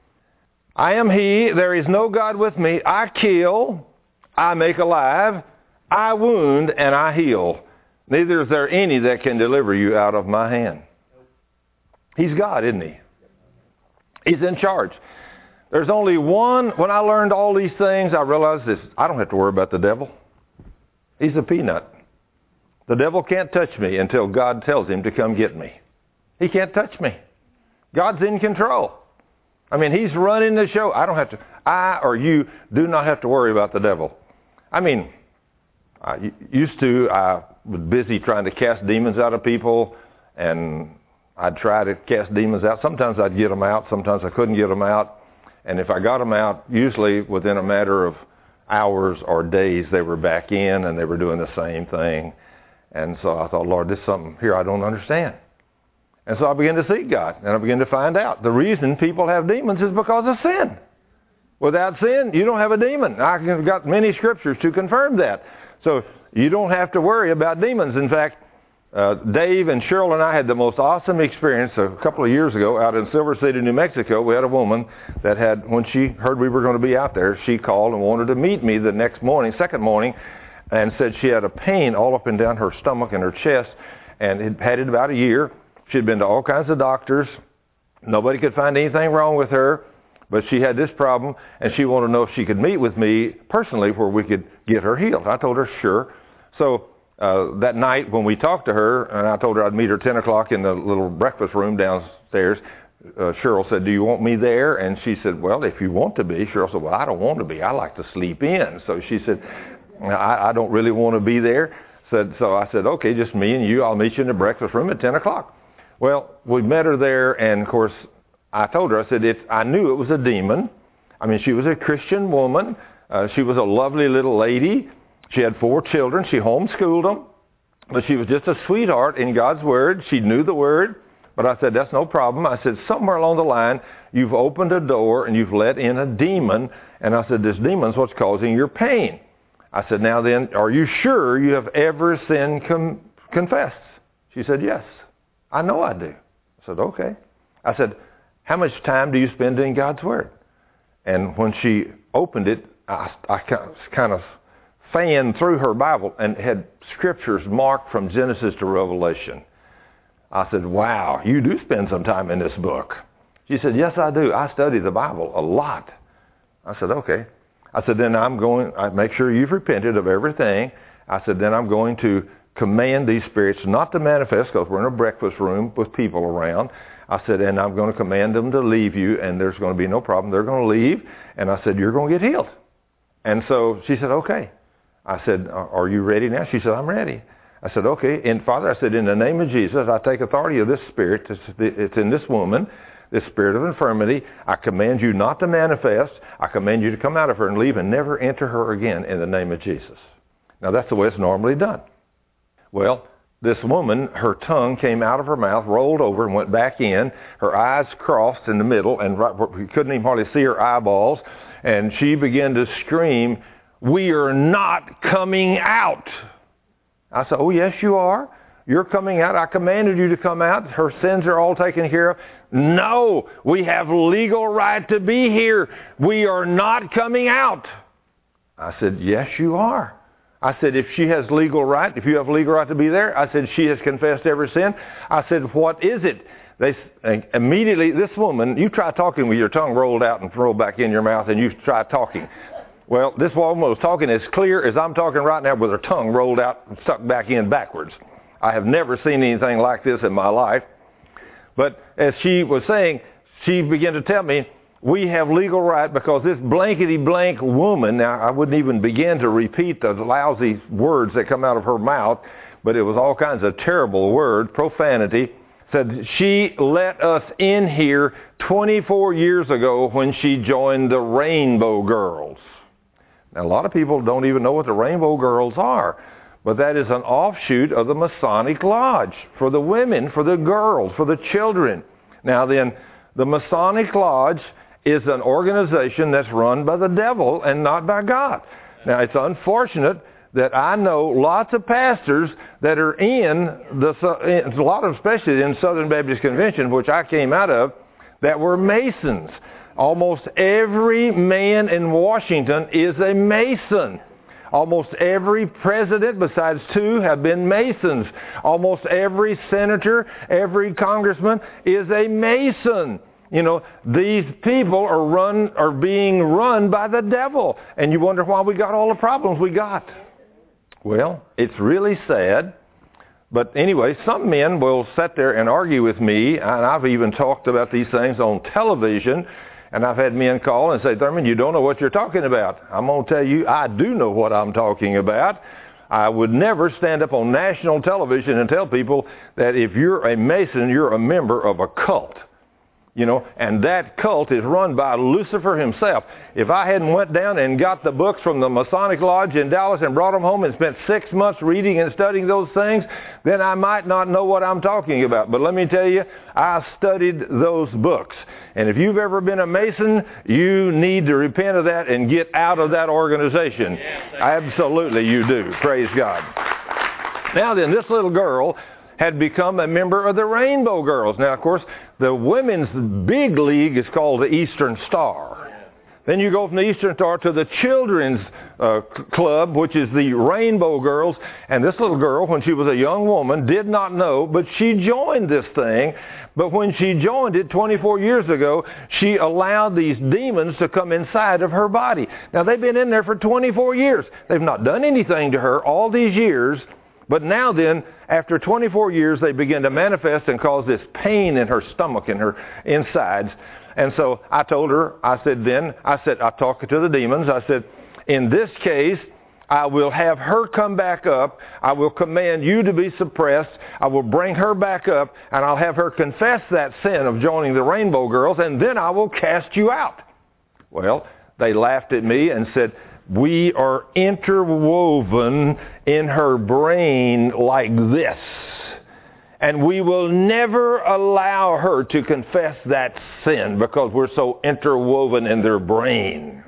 I am he, there is no God with me. I kill, I make alive, I wound, and I heal. Neither is there any that can deliver you out of my hand. He's God, isn't he? He's in charge. There's only one. When I learned all these things, I realized this. I don't have to worry about the devil. He's a peanut. The devil can't touch me until God tells him to come get me. He can't touch me. God's in control. I mean, he's running the show. I don't have to. I or you do not have to worry about the devil. I mean, I used to, I was busy trying to cast demons out of people, and I'd try to cast demons out. Sometimes I'd get them out. Sometimes I couldn't get them out. And if I got them out, usually within a matter of hours or days, they were back in and they were doing the same thing. And so I thought, Lord, this is something here I don't understand. And so I began to seek God, and I began to find out the reason people have demons is because of sin. Without sin, you don't have a demon. I've got many scriptures to confirm that. So you don't have to worry about demons. In fact, Uh, Dave and Cheryl and I had the most awesome experience a couple of years ago out in Silver City, New Mexico. We had a woman that had, when she heard we were going to be out there, she called and wanted to meet me the next morning, second morning, and said she had a pain all up and down her stomach and her chest, and had had it about a year. She'd been to all kinds of doctors. Nobody could find anything wrong with her, but she had this problem, and she wanted to know if she could meet with me personally where we could get her healed. I told her, sure. So Uh, that night when we talked to her, and I told her I'd meet her ten o'clock in the little breakfast room downstairs, uh, Cheryl said, do you want me there? And she said, well, if you want to be. Cheryl said, well, I don't want to be. I like to sleep in. So she said, I, I don't really want to be there. Said, so I said, okay, just me and you. I'll meet you in the breakfast room at ten o'clock. Well, we met her there, and of course, I told her, I said, if I knew it was a demon. I mean, she was a Christian woman. Uh, she was a lovely little lady. She had four children. She homeschooled them. But she was just a sweetheart in God's Word. She knew the Word. But I said, that's no problem. I said, somewhere along the line, you've opened a door and you've let in a demon. And I said, this demon's what's causing your pain. I said, now then, are you sure you have ever sinned com- confessed? She said, yes. I know I do. I said, okay. I said, how much time do you spend in God's Word? And when she opened it, I, I kind of fanned through her Bible and had scriptures marked from Genesis to Revelation. I said, wow, you do spend some time in this book. She said, yes, I do. I study the Bible a lot. I said, okay. I said, then I'm going, I make sure you've repented of everything. I said, then I'm going to command these spirits not to manifest because we're in a breakfast room with people around. I said, and I'm going to command them to leave you, and there's going to be no problem. They're going to leave. And I said, you're going to get healed. And so she said, okay. I said, are you ready now? She said, I'm ready. I said, okay. And Father, I said, in the name of Jesus, I take authority of this spirit. It's in this woman, this spirit of infirmity. I command you not to manifest. I command you to come out of her and leave and never enter her again in the name of Jesus. Now, that's the way it's normally done. Well, this woman, her tongue came out of her mouth, rolled over and went back in. Her eyes crossed in the middle, and right, we couldn't even hardly see her eyeballs. And she began to scream, "We are not coming out." I said, "Oh, yes, you are. You're coming out. I commanded you to come out. Her sins are all taken care of." "No, we have legal right to be here. We are not coming out." I said, "Yes, you are." I said, "If she has legal right, if you have legal right to be there," I said, "she has confessed every sin." I said, "What is it?" They immediately, this woman, you try talking with your tongue rolled out and rolled back in your mouth, and you try talking. Well, this woman was talking as clear as I'm talking right now with her tongue rolled out and stuck back in backwards. I have never seen anything like this in my life. But as she was saying, she began to tell me, "We have legal right because this blankety-blank woman," now I wouldn't even begin to repeat the lousy words that come out of her mouth, but it was all kinds of terrible words, profanity, said she let us in here twenty-four years ago when she joined the Rainbow Girls. Now, a lot of people don't even know what the Rainbow Girls are, but that is an offshoot of the Masonic Lodge for the women, for the girls, for the children. Now then, the Masonic Lodge is an organization that's run by the devil and not by God. Now, it's unfortunate that I know lots of pastors that are in the, a lot of, especially in Southern Baptist Convention, which I came out of, that were Masons. Almost every man in Washington is a Mason. Almost every president, besides two, have been Masons. Almost every senator, every congressman is a Mason. You know, these people are run, are being run by the devil. And you wonder why we got all the problems we got. Well, it's really sad. But anyway, some men will sit there and argue with me, and I've even talked about these things on television, and I've had men call and say, "Thurman, you don't know what you're talking about." I'm going to tell you, I do know what I'm talking about. I would never stand up on national television and tell people that if you're a Mason, you're a member of a cult. You know, and that cult is run by Lucifer himself. If I hadn't went down and got the books from the Masonic Lodge in Dallas and brought them home and spent six months reading and studying those things, then I might not know what I'm talking about. But let me tell you, I studied those books. And if you've ever been a Mason, you need to repent of that and get out of that organization. Absolutely you do. Praise God. Now then, this little girl had become a member of the Rainbow Girls. Now, of course, the women's big league is called the Eastern Star. Then you go from the Eastern Star to the children's uh, club, which is the Rainbow Girls. And this little girl, when she was a young woman, did not know, but she joined this thing. But when she joined it twenty-four years ago, she allowed these demons to come inside of her body. Now, they've been in there for twenty-four years. They've not done anything to her all these years. But now then, after twenty-four years, they begin to manifest and cause this pain in her stomach and her insides. And so I told her, I said then, I said, I talked to the demons. I said, in this case, I will have her come back up. I will command you to be suppressed. I will bring her back up, and I'll have her confess that sin of joining the Rainbow Girls, and then I will cast you out. Well, they laughed at me and said, we are interwoven in her brain like this. And we will never allow her to confess that sin because we're so interwoven in their brain.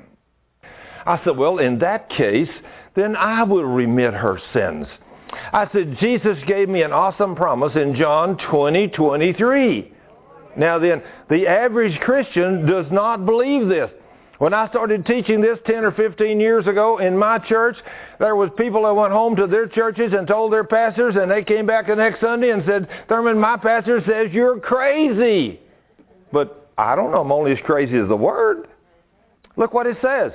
I said, well, in that case, then I will remit her sins. I said, Jesus gave me an awesome promise in John twenty twenty-three. Now then, the average Christian does not believe this. When I started teaching this ten or fifteen years ago in my church, there was people that went home to their churches and told their pastors, and they came back the next Sunday and said, Thurman, my pastor says you're crazy. But I don't know, I'm only as crazy as the Word. Look what it says.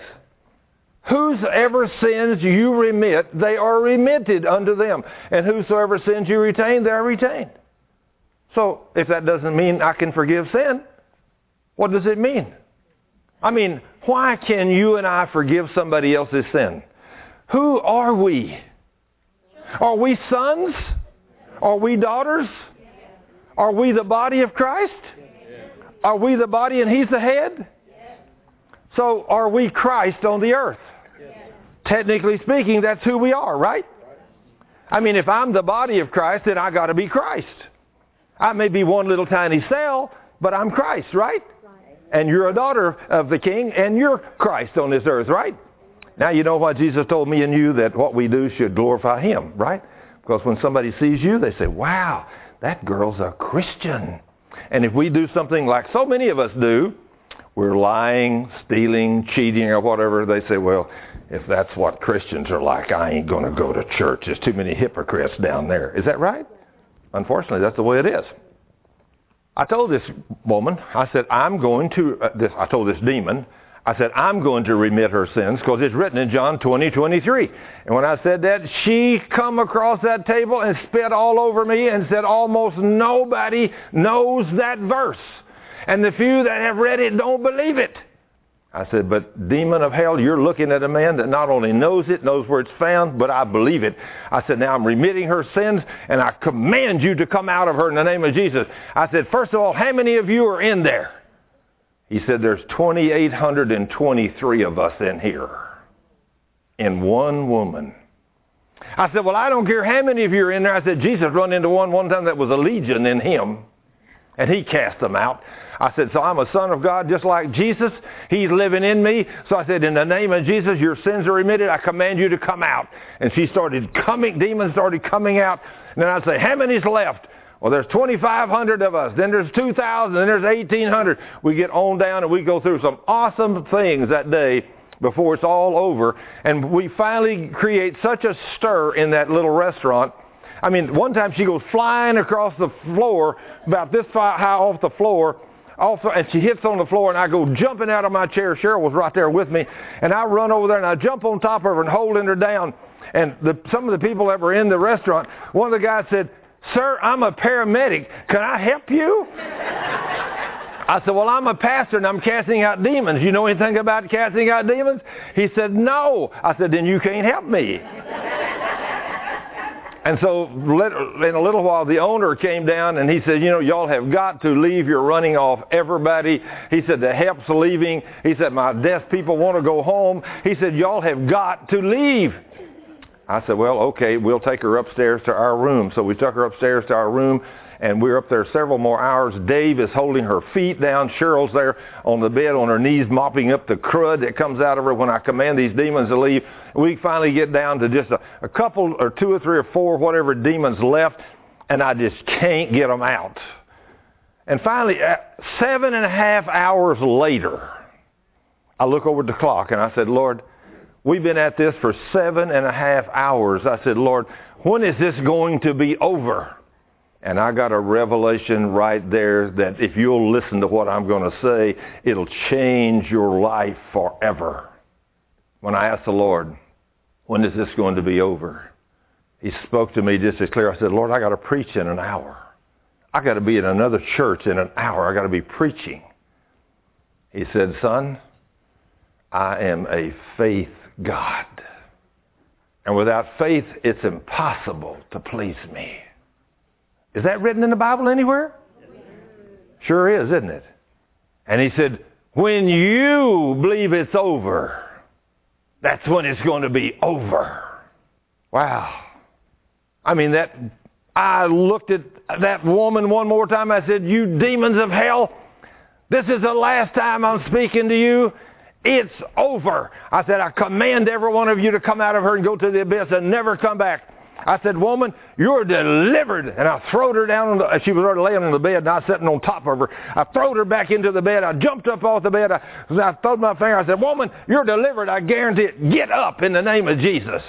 Whosoever sins you remit, they are remitted unto them. And whosoever sins you retain, they are retained. So if that doesn't mean I can forgive sin, what does it mean? I mean, why can you and I forgive somebody else's sin? Who are we? Are we sons? Are we daughters? Are we the body of Christ? Are we the body and He's the head? So are we Christ on the earth? Technically speaking, that's who we are, right? I mean, if I'm the body of Christ, then I got to be Christ. I may be one little tiny cell, but I'm Christ, right? And you're a daughter of the King, and you're Christ on this earth, right? Now you know why Jesus told me and you that what we do should glorify Him, right? Because when somebody sees you, they say, wow, that girl's a Christian. And if we do something like so many of us do, we're lying, stealing, cheating, or whatever, they say, well, if that's what Christians are like, I ain't going to go to church. There's too many hypocrites down there. Is that right? Unfortunately, that's the way it is. I told this woman, I said, I'm going to, uh, this, I told this demon, I said, I'm going to remit her sins because it's written in John twenty, twenty-three. And when I said that, she come across that table and spit all over me and said, almost nobody knows that verse. And the few that have read it don't believe it. I said, but demon of hell, you're looking at a man that not only knows it, knows where it's found, but I believe it. I said, now I'm remitting her sins, and I command you to come out of her in the name of Jesus. I said, first of all, how many of you are in there? He said, there's two thousand eight hundred twenty-three of us in here, in one woman. I said, well, I don't care how many of you are in there. I said, Jesus run into one one time that was a legion in him, and he cast them out. I said, so I'm a son of God just like Jesus. He's living in me. So I said, in the name of Jesus, your sins are remitted. I command you to come out. And she started coming, demons started coming out. And then I'd say, how many's left? Well, there's twenty-five hundred of us. Then there's two thousand. Then there's eighteen hundred. We get on down and we go through some awesome things that day before it's all over. And we finally create such a stir in that little restaurant. I mean, one time she goes flying across the floor, about this high off the floor, also, and she hits on the floor, and I go jumping out of my chair. Cheryl was right there with me, and I run over there, and I jump on top of her and holding her down. And the, some of the people that were in the restaurant, one of the guys said, sir, I'm a paramedic. Can I help you? I said, well, I'm a pastor, and I'm casting out demons. You know anything about casting out demons? He said, no. I said, then you can't help me. And so in a little while, the owner came down and he said, you know, y'all have got to leave. You're running off everybody. He said, the help's leaving. He said, my deaf people want to go home. He said, y'all have got to leave. I said, well, okay, we'll take her upstairs to our room. So we took her upstairs to our room, and we were up there several more hours. Dave is holding her feet down. Cheryl's there on the bed on her knees, mopping up the crud that comes out of her when I command these demons to leave. We finally get down to just a, a couple or two or three or four, whatever demons left, and I just can't get them out. And finally, seven and a half hours later, I look over at the clock and I said, Lord, we've been at this for seven and a half hours. I said, Lord, when is this going to be over? And I got a revelation right there that if you'll listen to what I'm going to say, it'll change your life forever. When I asked the Lord, when is this going to be over? He spoke to me just as clear. I said, Lord, I got to preach in an hour. I got to be in another church in an hour. I got to be preaching. He said, son, I am a faith God. And without faith, it's impossible to please me. Is that written in the Bible anywhere? Sure is, isn't it? And he said, when you believe it's over, that's when it's going to be over. Wow. I mean, that I looked at that woman one more time. I said, you demons of hell, this is the last time I'm speaking to you. It's over. I said, I command every one of you to come out of her and go to the abyss and never come back. I said, woman, you're delivered. And I throwed her down on the, she was already laying on the bed, and I was sitting on top of her. I throwed her back into the bed. I jumped up off the bed. I, I throwed my finger. I said, woman, you're delivered. I guarantee it. Get up in the name of Jesus.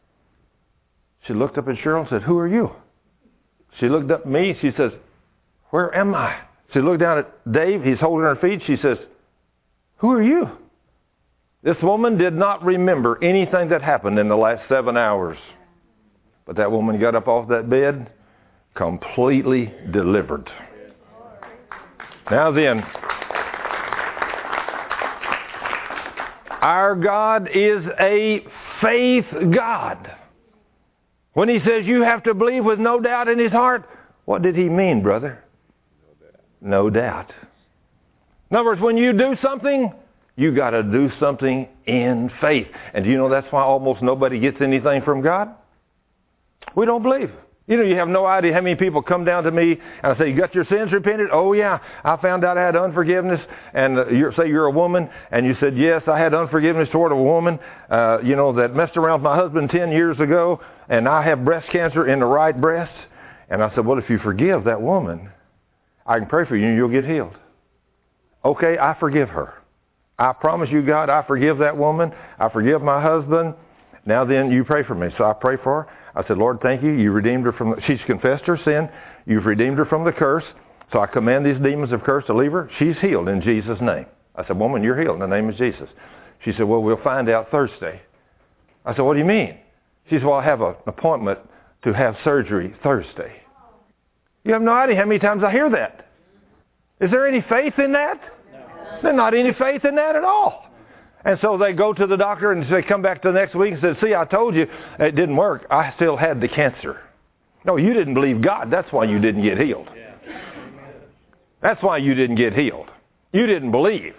She looked up at Cheryl and said, who are you? She looked up at me. She says, where am I? She looked down at Dave. He's holding her feet. She says, who are you? This woman did not remember anything that happened in the last seven hours. But that woman got up off that bed, completely delivered. Now then, our God is a faith God. When he says you have to believe with no doubt in his heart, what did he mean, brother? No doubt. In other words, when you do something, you got to do something in faith. And do you know that's why almost nobody gets anything from God? We don't believe. You know, you have no idea how many people come down to me and I say, you got your sins repented? Oh, yeah. I found out I had unforgiveness. And uh, you're, say you're a woman, and you said, yes, I had unforgiveness toward a woman, uh, you know, that messed around with my husband ten years ago, and I have breast cancer in the right breast. And I said, well, if you forgive that woman, I can pray for you and you'll get healed. Okay, I forgive her. I promise you, God, I forgive that woman. I forgive my husband. Now then, you pray for me. So I pray for her. I said, Lord, thank you. You redeemed her from, the, she's confessed her sin. You've redeemed her from the curse. So I command these demons of curse to leave her. She's healed in Jesus' name. I said, woman, you're healed in the name of Jesus. She said, well, we'll find out Thursday. I said, what do you mean? She said, well, I have an appointment to have surgery Thursday. You have no idea how many times I hear that. Is there any faith in that? No. There's not any faith in that at all. And so they go to the doctor and they come back the next week and say, see, I told you it didn't work. I still had the cancer. No, you didn't believe God. That's why you didn't get healed. That's why you didn't get healed. You didn't believe.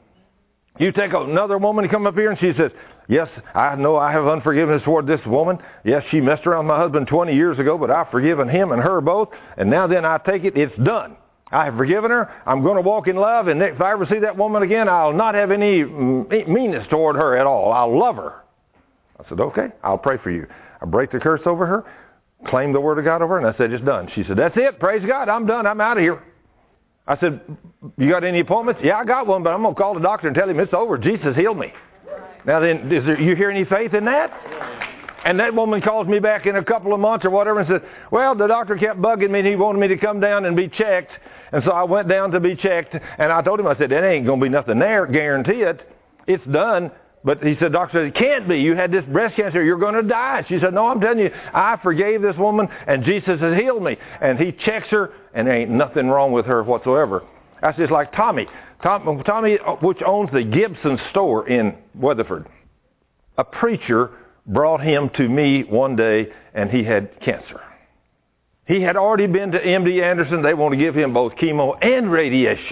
You take another woman to come up here and she says, yes, I know I have unforgiveness toward this woman. Yes, she messed around with my husband twenty years ago, but I've forgiven him and her both. And now then I take it, it's done. I have forgiven her. I'm going to walk in love. And if I ever see that woman again, I'll not have any meanness toward her at all. I'll love her. I said, okay, I'll pray for you. I break the curse over her, claim the word of God over her, and I said, it's done. She said, that's it. Praise God. I'm done. I'm out of here. I said, you got any appointments? Yeah, I got one, but I'm going to call the doctor and tell him it's over. Jesus healed me. Now then, is there, you hear any faith in that? And that woman calls me back in a couple of months or whatever and said, well, the doctor kept bugging me and he wanted me to come down and be checked. And so I went down to be checked, and I told him, I said, there ain't going to be nothing there, guarantee it. It's done. But he said, doctor said, it can't be. You had this breast cancer. You're going to die. She said, no, I'm telling you, I forgave this woman, and Jesus has healed me. And he checks her, and there ain't nothing wrong with her whatsoever. That's just like Tommy. Tom, Tommy, which owns the Gibson store in Weatherford. A preacher brought him to me one day, and he had cancer. He had already been to M D Anderson. They want to give him both chemo and radiation.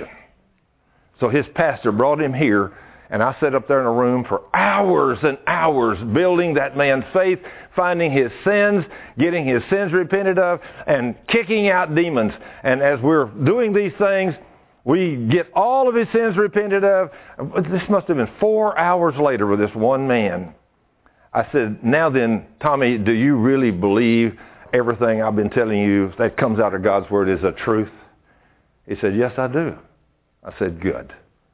So his pastor brought him here, and I sat up there in a room for hours and hours building that man's faith, finding his sins, getting his sins repented of, and kicking out demons. And as we're doing these things, we get all of his sins repented of. This must have been four hours later with this one man. I said, now then, Tommy, do you really believe everything I've been telling you that comes out of God's Word is a truth? He said, yes, I do. I said, good.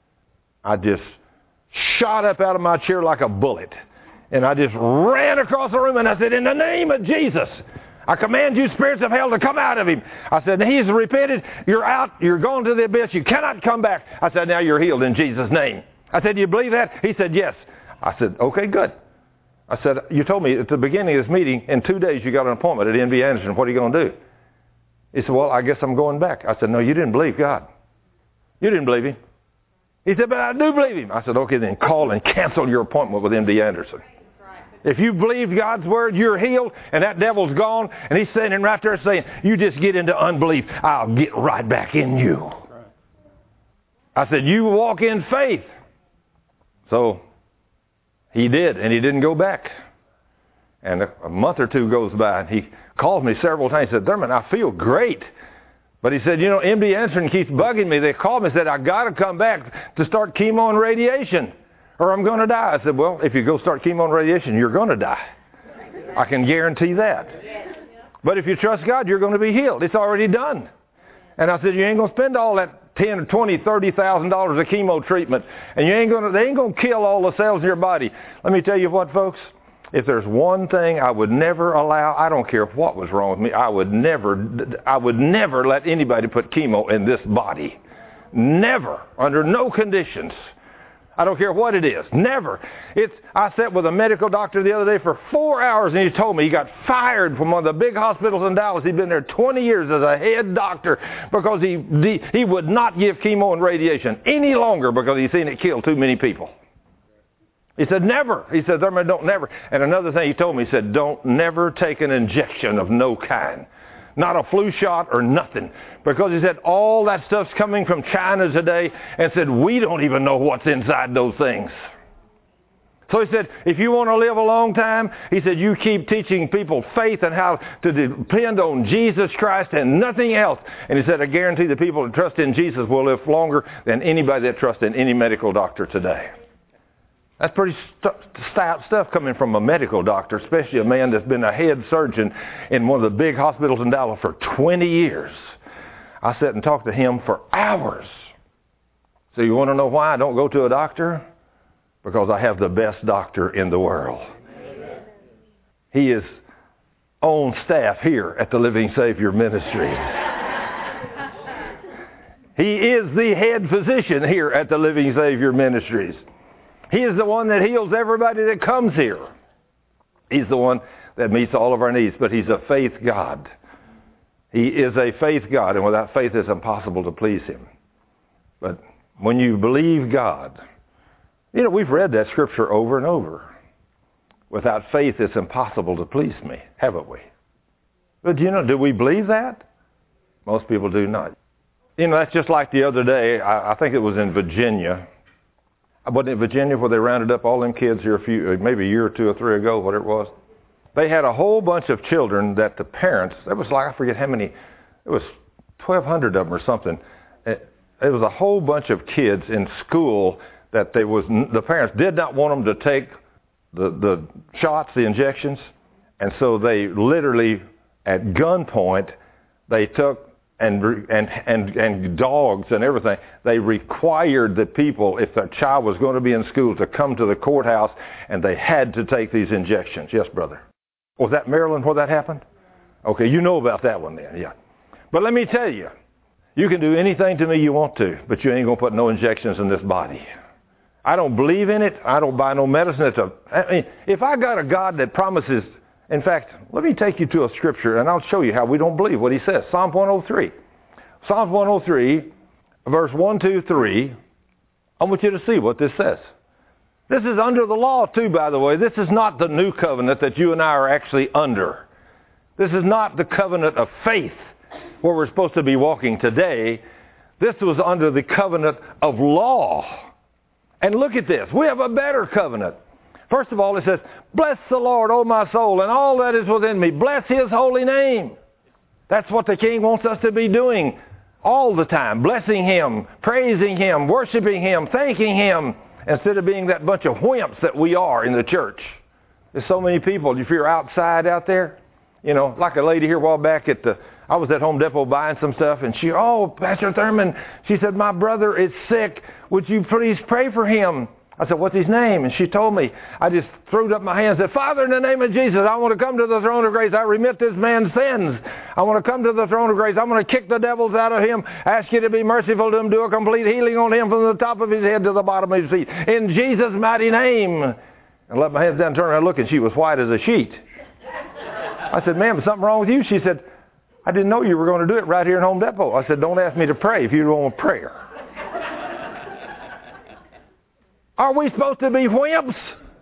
I just shot up out of my chair like a bullet. And I just ran across the room and I said, in the name of Jesus, I command you spirits of hell to come out of him. I said, he's repented. You're out. You're going to the abyss. You cannot come back. I said, now you're healed in Jesus' name. I said, do you believe that? He said, yes. I said, okay, good. I said, you told me at the beginning of this meeting, in two days you got an appointment at M D Anderson. What are you going to do? He said, well, I guess I'm going back. I said, no, you didn't believe God. You didn't believe him. He said, but I do believe him. I said, okay, then call and cancel your appointment with M D Anderson. If you believe God's Word, you're healed, and that devil's gone, and he's standing right there saying, you just get into unbelief, I'll get right back in you. I said, you walk in faith. So he did, and he didn't go back. And a, a month or two goes by, and he called me several times. He said, Thurman, I feel great. But he said, you know, M D Anderson keeps bugging me. They called me and said, I got to come back to start chemo and radiation, or I'm going to die. I said, well, if you go start chemo and radiation, you're going to die. I can guarantee that. But if you trust God, you're going to be healed. It's already done. And I said, you ain't going to spend all that ten or twenty, thirty thousand dollars of chemo treatment, and you ain't going to. They ain't going to kill all the cells in your body. Let me tell you what, folks. If there's one thing I would never allow, I don't care what was wrong with me. I would never. I would never let anybody put chemo in this body. Never, under no conditions. I don't care what it is. Never. It's. I sat with a medical doctor the other day for four hours, and he told me he got fired from one of the big hospitals in Dallas. He'd been there twenty years as a head doctor because he he, he would not give chemo and radiation any longer because he'd seen it kill too many people. He said, never. He said, Thurman, don't never. And another thing he told me, he said, don't never take an injection of no kind. Not a flu shot or nothing. Because he said all that stuff's coming from China today, and said we don't even know what's inside those things. So he said, if you want to live a long time, he said, you keep teaching people faith and how to depend on Jesus Christ and nothing else. And he said, I guarantee the people that trust in Jesus will live longer than anybody that trusts in any medical doctor today. That's pretty st- stout stuff coming from a medical doctor, especially a man that's been a head surgeon in one of the big hospitals in Dallas for twenty years. I sat and talked to him for hours. So you want to know why I don't go to a doctor? Because I have the best doctor in the world. He is on staff here at the Living Savior Ministries. He is the head physician here at the Living Savior Ministries. He is the one that heals everybody that comes here. He's the one that meets all of our needs, but he's a faith God. He is a faith God, and without faith it's impossible to please him. But when you believe God, you know, we've read that scripture over and over. Without faith, it's impossible to please me, haven't we? But, you know, do we believe that? Most people do not. You know, that's just like the other day, I, I think it was in Virginia. Wasn't it Virginia where they rounded up all them kids here a few, maybe a year or two or three ago, whatever it was? They had a whole bunch of children that the parents, it was like, I forget how many, it was twelve hundred of them or something. It, it was a whole bunch of kids in school that they was the parents did not want them to take the, the shots, the injections, and so they literally, at gunpoint, they took and and and and dogs and everything. They required the people, if their child was going to be in school, to come to the courthouse, and they had to take these injections. Yes, brother. Was that Maryland where that happened? Okay, you know about that one then, yeah. But let me tell you, you can do anything to me you want to, but you ain't going to put no injections in this body. I don't believe in it. I don't buy no medicine. It's a, I mean, if I got a God that promises, in fact, let me take you to a scripture and I'll show you how we don't believe what he says. Psalm one oh three. Psalm one oh three, verse one, two, three. I want you to see what this says. This is under the law too, by the way. This is not the new covenant that you and I are actually under. This is not the covenant of faith where we're supposed to be walking today. This was under the covenant of law. And look at this. We have a better covenant. First of all, it says, bless the Lord, O my soul, and all that is within me. Bless his holy name. That's what the King wants us to be doing all the time. Blessing him, praising him, worshiping him, thanking him, instead of being that bunch of wimps that we are in the church. There's so many people, if you're outside out there, you know, like a lady here a while back at the, I was at Home Depot buying some stuff, and she, oh, Pastor Thurman, she said, my brother is sick. Would you please pray for him? I said, what's his name? And she told me. I just threw up my hands and said, Father, in the name of Jesus, I want to come to the throne of grace. I remit this man's sins. I want to come to the throne of grace. I'm going to kick the devils out of him, ask you to be merciful to him, do a complete healing on him from the top of his head to the bottom of his feet. In Jesus' mighty name. And let my hands down and turn around and look, and she was white as a sheet. I said, ma'am, is something wrong with you? She said, I didn't know you were going to do it right here in Home Depot. I said, don't ask me to pray if you don't want prayer. Are we supposed to be wimps?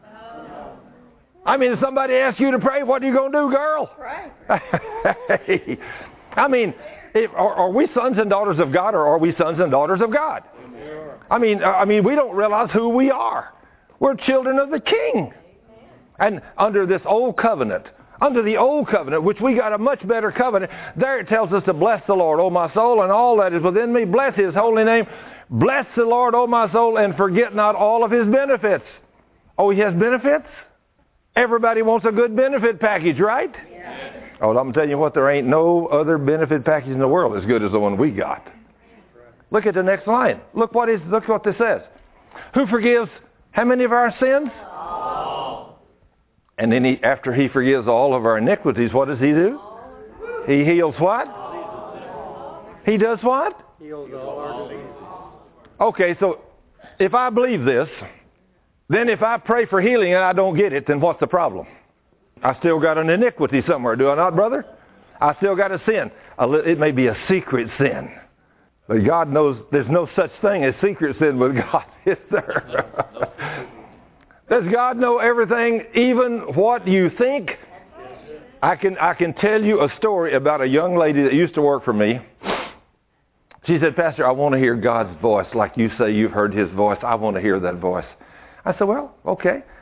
I mean, if somebody asks you to pray, what are you going to do, girl? Pray. I mean, if, are, are we sons and daughters of God, or are we sons and daughters of God? I mean, I mean, we don't realize who we are. We're children of the King. And under this old covenant, under the old covenant, which we got a much better covenant, there it tells us to bless the Lord, O my soul, and all that is within me. Bless his holy name. Bless the Lord, O my soul, and forget not all of his benefits. Oh, he has benefits? Everybody wants a good benefit package, right? Yeah. Oh, I'm going to tell you what, there ain't no other benefit package in the world as good as the one we got. Look at the next line. Look what, is, look what this says. Who forgives how many of our sins? All. And then he, after he forgives all of our iniquities, what does he do? He heals what? He does what? Heals all our diseases. Okay, so if I believe this, then if I pray for healing and I don't get it, then what's the problem? I still got an iniquity somewhere, do I not, brother? I still got a sin. It may be a secret sin. But God knows there's no such thing as secret sin with God, is there? Does God know everything, even what you think? I can, I can tell you a story about a young lady that used to work for me. She said, Pastor, I want to hear God's voice like you say you've heard his voice. I want to hear that voice. I said, well, okay.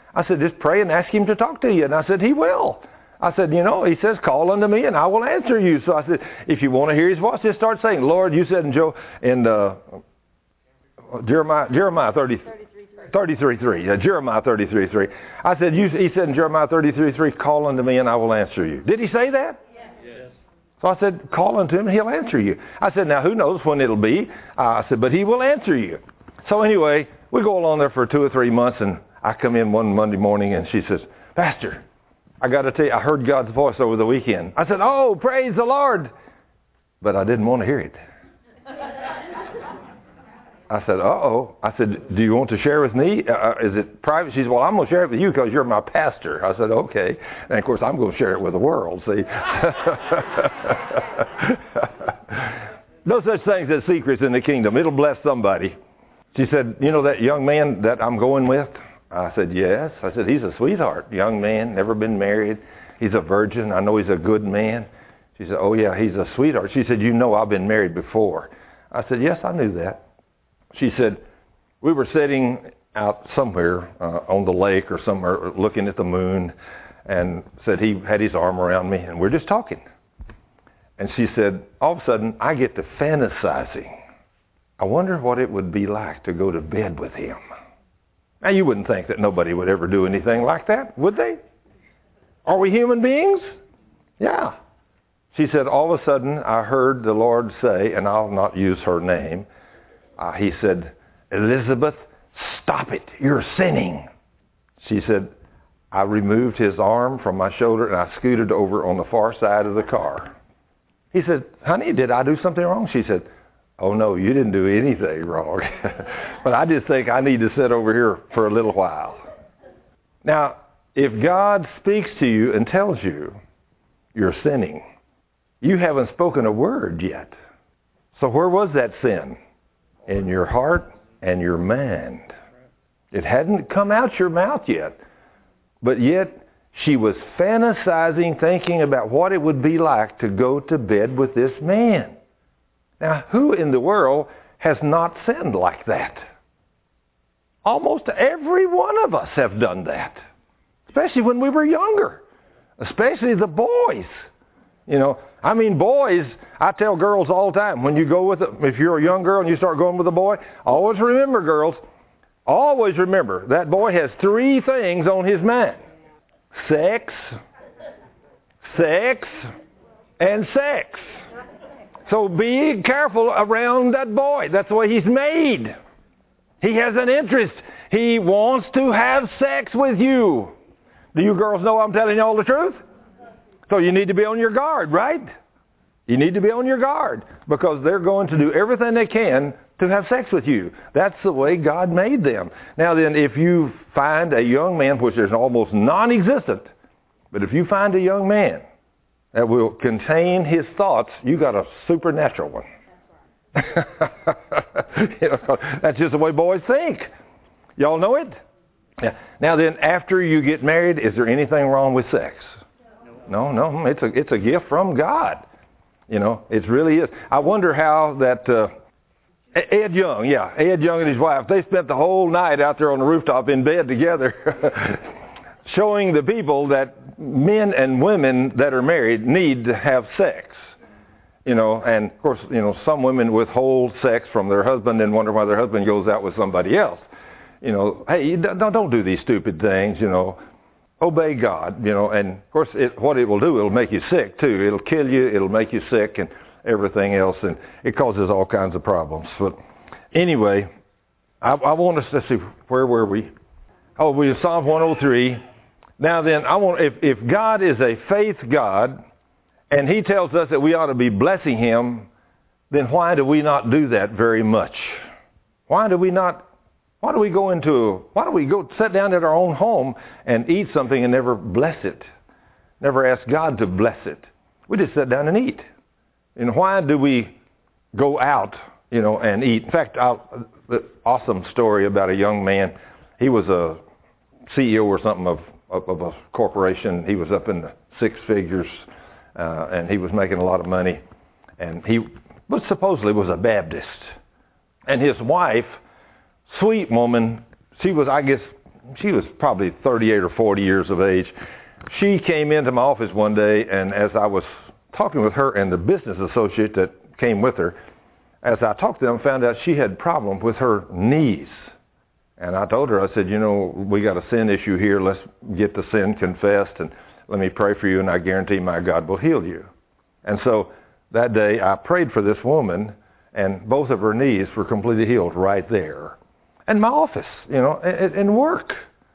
I said, just pray and ask him to talk to you. And I said, he will. I said, you know, he says, call unto me and I will answer you. So I said, if you want to hear his voice, just start saying, Lord, you said in Joe, in uh, Jeremiah, Jeremiah thirty, thirty-three three, uh, Jeremiah thirty-three three. I said, you, he said in Jeremiah thirty-three three, call unto me and I will answer you. Did he say that? Yes. So I said, call unto him and he'll answer you. I said, now who knows when it'll be? Uh, I said, but he will answer you. So anyway, we go along there for two or three months and I come in one Monday morning and she says, Pastor, I got to tell you, I heard God's voice over the weekend. I said, oh, praise the Lord. But I didn't want to hear it. I said, uh-oh. I said, do you want to share with me? Uh, is it private? She said, well, I'm going to share it with you because you're my pastor. I said, okay. And, of course, I'm going to share it with the world, see. No such things as secrets in the kingdom. It'll bless somebody. She said, you know that young man that I'm going with? I said, yes. I said, he's a sweetheart, young man, never been married. He's a virgin. I know he's a good man. She said, oh, yeah, he's a sweetheart. She said, you know I've been married before. I said, yes, I knew that. She said, we were sitting out somewhere uh, on the lake or somewhere looking at the moon, and said he had his arm around me, and we're just talking. And she said, all of a sudden, I get to fantasizing. I wonder what it would be like to go to bed with him. Now, you wouldn't think that nobody would ever do anything like that, would they? Are we human beings? Yeah. She said, all of a sudden, I heard the Lord say, and I'll not use her name, uh, he said, Elizabeth, stop it. You're sinning. She said, I removed his arm from my shoulder and I scooted over on the far side of the car. He said, honey, did I do something wrong? She said, oh, no, you didn't do anything wrong. But I just think I need to sit over here for a little while. Now, if God speaks to you and tells you you're sinning, you haven't spoken a word yet. So where was that sin? In your heart and your mind. It hadn't come out your mouth yet. But yet, she was fantasizing, thinking about what it would be like to go to bed with this man. Now, who in the world has not sinned like that? Almost every one of us have done that, especially when we were younger, especially the boys. You know, I mean, boys, I tell girls all the time, when you go with, a, if you're a young girl and you start going with a boy, always remember, girls, always remember, that boy has three things on his mind. Sex, sex, and sex. So be careful around that boy. That's the way he's made. He has an interest. He wants to have sex with you. Do you girls know I'm telling you all the truth? So you need to be on your guard, right? You need to be on your guard because they're going to do everything they can to have sex with you. That's the way God made them. Now then, if you find a young man, which is almost non-existent, but if you find a young man that will contain his thoughts, you got a supernatural one. You know, that's just the way boys think. Y'all know it? Yeah. Now then, after you get married, is there anything wrong with sex? No, no. It's a it's a gift from God. You know, it really is. I wonder how that uh, Ed Young, yeah, Ed Young and his wife, they spent the whole night out there on the rooftop in bed together, showing the people that men and women that are married need to have sex. You know, and of course, you know, some women withhold sex from their husband and wonder why their husband goes out with somebody else. You know, hey, don't don't do these stupid things. You know, obey God. You know, and of course, it, what it will do, it'll make you sick too. It'll kill you. It'll make you sick and everything else, and it causes all kinds of problems. But anyway, I, I want us to see, where were we? Oh, we were Psalm one oh three. Now then, I want if if God is a faith God, and He tells us that we ought to be blessing Him, then why do we not do that very much? Why do we not? Why do we go into? Why do we go sit down at our own home and eat something and never bless it? Never ask God to bless it. We just sit down and eat. And why do we go out, you know, and eat? In fact, I'll, the awesome story about a young man. He was a C E O or something of of, of a corporation. He was up in the six figures. Uh, and he was making a lot of money, and he was supposedly was a Baptist. And his wife, sweet woman, she was, I guess, she was probably thirty-eight or forty years of age. She came into my office one day, and as I was talking with her and the business associate that came with her, as I talked to them, found out she had problems with her knees. And I told her, I said, you know, we got a sin issue here. Let's get the sin confessed, and let me pray for you, and I guarantee my God will heal you. And so that day I prayed for this woman, and both of her knees were completely healed right there. In my office, you know, in work.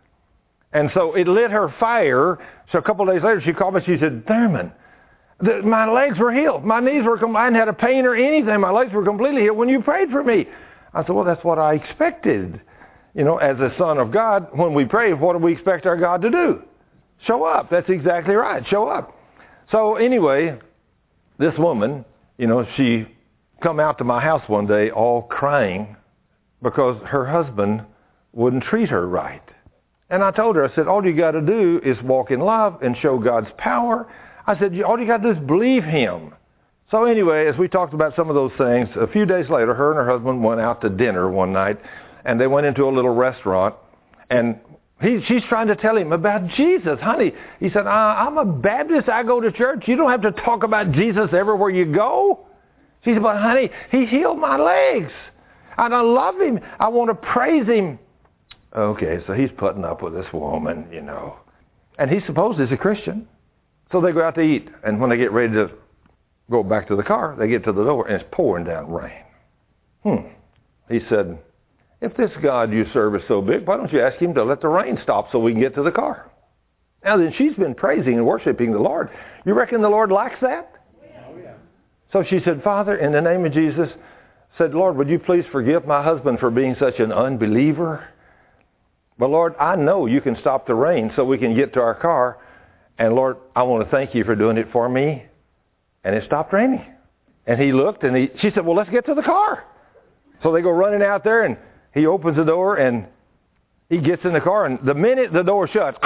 And so it lit her fire. So a couple of days later, she called me. She said, Thurman, the, my legs were healed. My knees were, I hadn't had a pain or anything. My legs were completely healed when you prayed for me. I said, well, that's what I expected. You know, as a son of God, when we pray, what do we expect our God to do? Show up. That's exactly right. Show up. So anyway, this woman, you know, she come out to my house one day all crying because her husband wouldn't treat her right. And I told her, I said, all you got to do is walk in love and show God's power. I said, all you got to do is believe him. So anyway, as we talked about some of those things, a few days later, her and her husband went out to dinner one night, and they went into a little restaurant, and he, she's trying to tell him about Jesus. Honey, he said, I'm a Baptist. I go to church. You don't have to talk about Jesus everywhere you go. She said, but honey, he healed my legs, and I love him. I want to praise him. Okay, so he's putting up with this woman, you know. And he supposed he's a Christian. So they go out to eat. And when they get ready to go back to the car, they get to the door and it's pouring down rain. Hmm. He said, if this God you serve is so big, why don't you ask him to let the rain stop so we can get to the car? Now then, she's been praising and worshiping the Lord. You reckon the Lord likes that? Oh, yeah. So she said, Father, in the name of Jesus, said, Lord, would you please forgive my husband for being such an unbeliever? But Lord, I know you can stop the rain so we can get to our car. And Lord, I want to thank you for doing it for me. And it stopped raining. And he looked and he, she said, well, let's get to the car. So they go running out there and he opens the door and he gets in the car. And the minute the door shuts,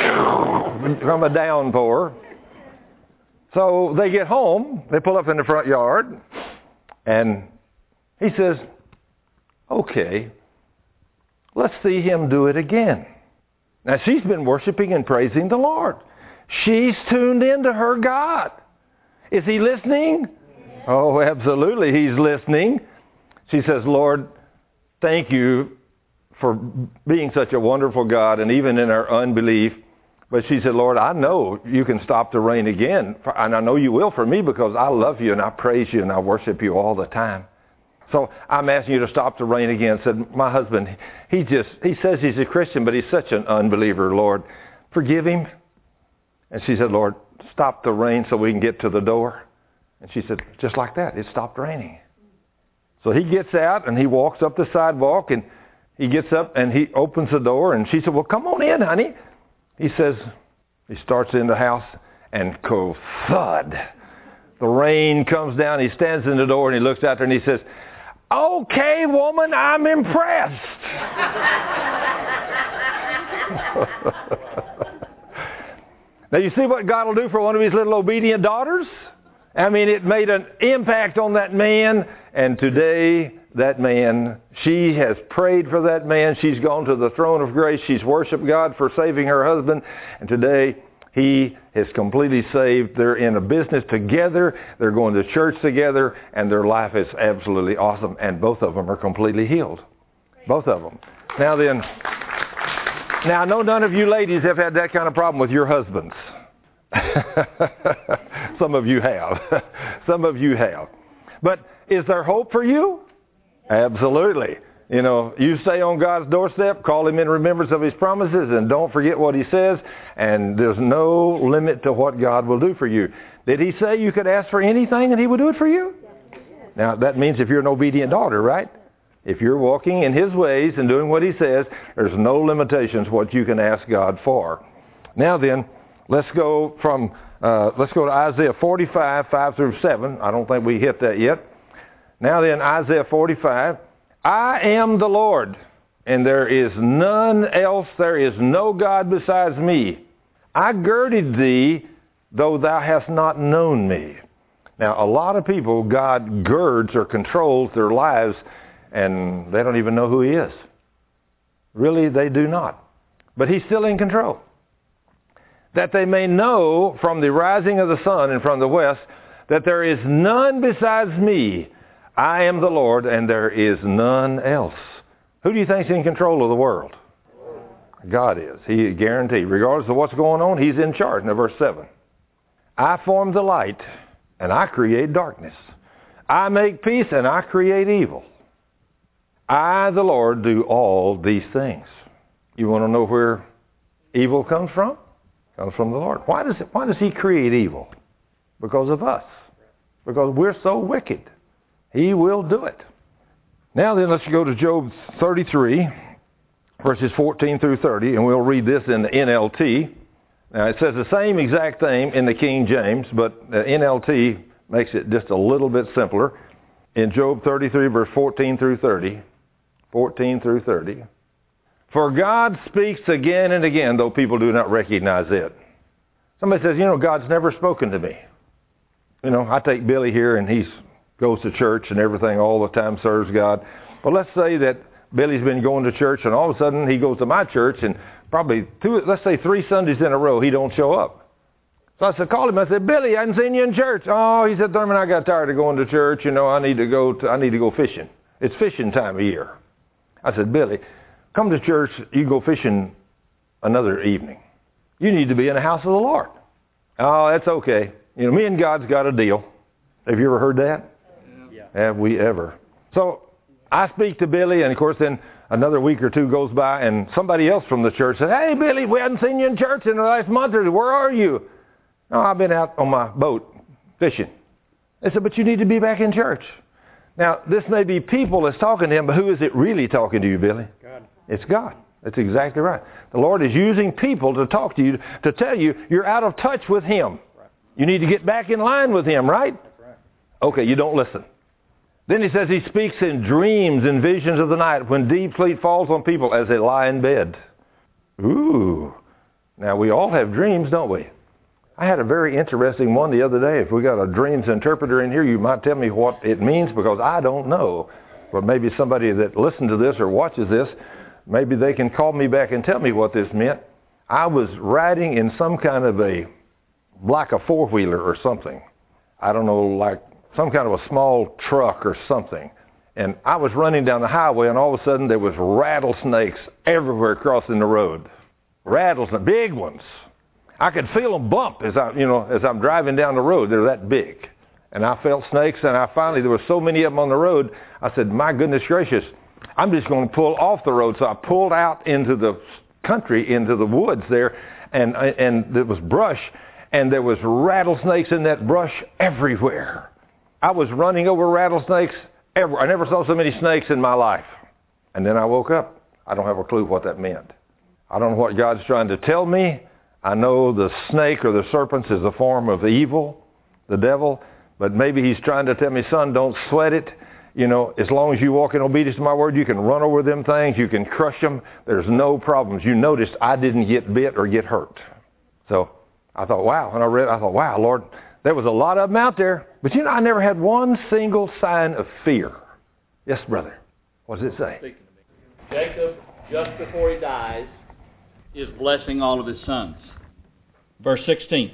from a downpour. So they get home. They pull up in the front yard. And he says, okay, let's see him do it again. Now, she's been worshiping and praising the Lord. She's tuned into her God. Is he listening? Yes. Oh, absolutely, he's listening. She says, Lord, thank you for being such a wonderful God, and even in our unbelief. But she said, Lord, I know you can stop the rain again, and I know you will for me because I love you and I praise you and I worship you all the time. So I'm asking you to stop the rain again. Said, my husband, he just, he says he's a Christian, but he's such an unbeliever, Lord. Forgive him. And she said, Lord, stop the rain so we can get to the door. And she said, just like that, it stopped raining. So he gets out and he walks up the sidewalk and he gets up and he opens the door. And she said, well, come on in, honey. He says, he starts in the house and go thud. The rain comes down. He stands in the door and he looks out there and he says, okay, woman, I'm impressed. Now, you see what God will do for one of his little obedient daughters? I mean, it made an impact on that man. And today, that man, she has prayed for that man. She's gone to the throne of grace. She's worshiped God for saving her husband. And today, he is completely saved. They're in a business together. They're going to church together. And their life is absolutely awesome. And both of them are completely healed. Both of them. Now then, now I know none of you ladies have had that kind of problem with your husbands. Some of you have. Some of you have. But is there hope for you? Absolutely. You know, you stay on God's doorstep, call him in remembrance of his promises, and don't forget what he says, and there's no limit to what God will do for you. Did he say you could ask for anything and he would do it for you? Now, that means if you're an obedient daughter, right? If you're walking in his ways and doing what he says, there's no limitations what you can ask God for. Now then, let's go from, uh, let's go to Isaiah forty-five, five through seven. I don't think we hit that yet. Now then, Isaiah forty-five. I am the Lord, and there is none else. There is no God besides me. I girded thee, though thou hast not known me. Now, a lot of people, God girds or controls their lives, and they don't even know who he is. Really, they do not. but he's still in control. That they may know from the rising of the sun and from the west that there is none besides me. I am the Lord, and there is none else. Who do you think is in control of the world? God is. He guaranteed. Regardless of what's going on, he's in charge. Now, verse seven. I form the light, and I create darkness. I make peace, and I create evil. I, the Lord, do all these things. You want to know where evil comes from? It comes from the Lord. Why does it, why does he create evil? Because of us. Because we're so wicked. He will do it. Now then, let's go to Job thirty-three, verses fourteen through thirty, and we'll read this in the N L T. Now, it says the same exact thing in the King James, but the N L T makes it just a little bit simpler. In Job thirty-three, verse fourteen through thirty, fourteen through thirty. For God speaks again and again, though people do not recognize it. Somebody says, you know, God's never spoken to me. You know, I take Billy here, and he goes to church and everything all the time, serves God. But let's say that Billy's been going to church, and all of a sudden he goes to my church, and probably two, let's say three Sundays in a row, he don't show up. So I said, call him. I said, Billy, I hadn't seen you in church. Oh, he said, Thurman, I got tired of going to church. You know, I need to go. To, I need to go fishing. It's fishing time of year. I said, Billy, come to church. You go fishing another evening. You need to be in the house of the Lord. Oh, that's okay. You know, me and God's got a deal. Have you ever heard that? Yeah. Have we ever? So I speak to Billy, and of course, then another week or two goes by, and somebody else from the church says, hey, Billy, we hadn't seen you in church in the last month or two. Where are you? Oh, I've been out on my boat fishing. They said, but you need to be back in church. Now, this may be people that's talking to him, but who is it really talking to you, Billy? God. It's God. That's exactly right. The Lord is using people to talk to you, to tell you you're out of touch with him. Right. You need to get back in line with him, right? That's right. Okay, you don't listen. Then he says he speaks in dreams and visions of the night when deep sleep falls on people as they lie in bed. Ooh. Now, we all have dreams, don't we? I had a very interesting one the other day. If we got a dreams interpreter in here, you might tell me what it means, because I don't know. But maybe somebody that listens to this or watches this, maybe they can call me back and tell me what this meant. I was riding in some kind of a, like a four-wheeler or something. I don't know, like some kind of a small truck or something. And I was running down the highway, and all of a sudden there was rattlesnakes everywhere crossing the road. Rattlesnakes, big ones. I could feel them bump as I, you know, as I'm driving down the road. They're that big. And I felt snakes, and I finally, there were so many of them on the road, I said, my goodness gracious, I'm just going to pull off the road. So I pulled out into the country, into the woods there, and and there was brush, and there was rattlesnakes in that brush everywhere. I was running over rattlesnakes everywhere. I never saw so many snakes in my life. And then I woke up. I don't have a clue what that meant. I don't know what God's trying to tell me. I know the snake or the serpent is a form of evil, the devil, but maybe he's trying to tell me, son, don't sweat it. You know, as long as you walk in obedience to my word, you can run over them things, you can crush them. There's no problems. You noticed I didn't get bit or get hurt. So I thought, wow. When I read, I thought, wow, Lord, there was a lot of them out there. But you know, I never had one single sign of fear. Yes, brother. What does it say? Jacob, just before he dies, is blessing all of his sons. Verse sixteen.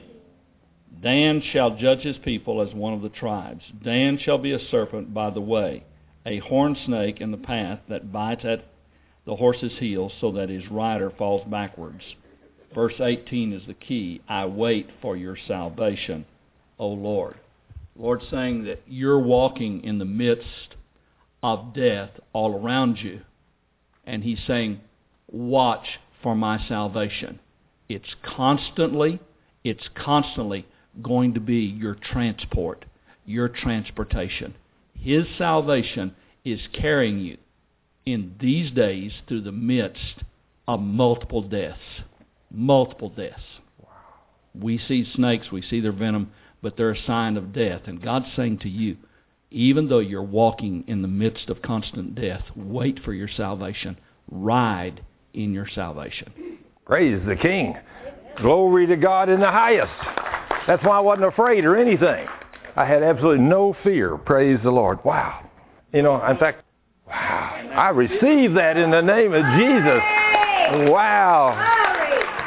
Dan shall judge his people as one of the tribes. Dan shall be a serpent by the way, a horned snake in the path that bites at the horse's heels so that his rider falls backwards. Verse eighteen is the key. I wait for your salvation, O Lord. Lord saying that you're walking in the midst of death all around you. And he's saying, watch for my salvation. It's constantly, it's constantly going to be your transport, your transportation. His salvation is carrying you in these days through the midst of multiple deaths. Multiple deaths. Wow. We see snakes, we see their venom, but they're a sign of death. And God's saying to you, even though you're walking in the midst of constant death, wait for your salvation. Ride in your salvation. Praise the King. Glory to God in the highest. That's why I wasn't afraid or anything. I had absolutely no fear. Praise the Lord. Wow. You know, in fact, wow. I received that in the name of Jesus. Wow.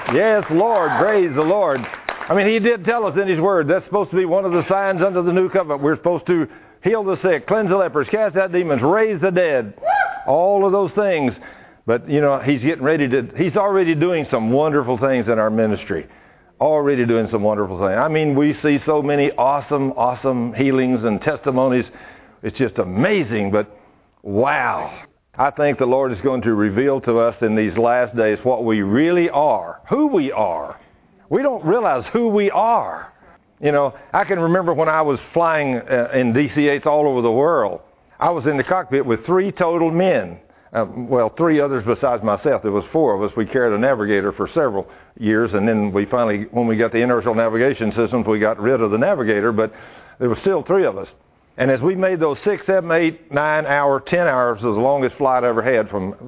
Yes, Lord. Praise the Lord. I mean, he did tell us in his word, that's supposed to be one of the signs under the new covenant. We're supposed to heal the sick, cleanse the lepers, cast out demons, raise the dead, all of those things. But, you know, he's getting ready to, he's already doing some wonderful things in our ministry. Already doing some wonderful things. I mean, we see so many awesome, awesome healings and testimonies. It's just amazing, but wow. I think the Lord is going to reveal to us in these last days what we really are, who we are. We don't realize who we are. You know, I can remember when I was flying uh, in D C eights all over the world. I was in the cockpit with three total men. Uh, well, three others besides myself. There was four of us. We carried a navigator for several years, and then we finally, when we got the inertial navigation systems, we got rid of the navigator, but there were still three of us. And as we made those six, seven, eight, nine hour, ten hours, was the longest flight I ever had from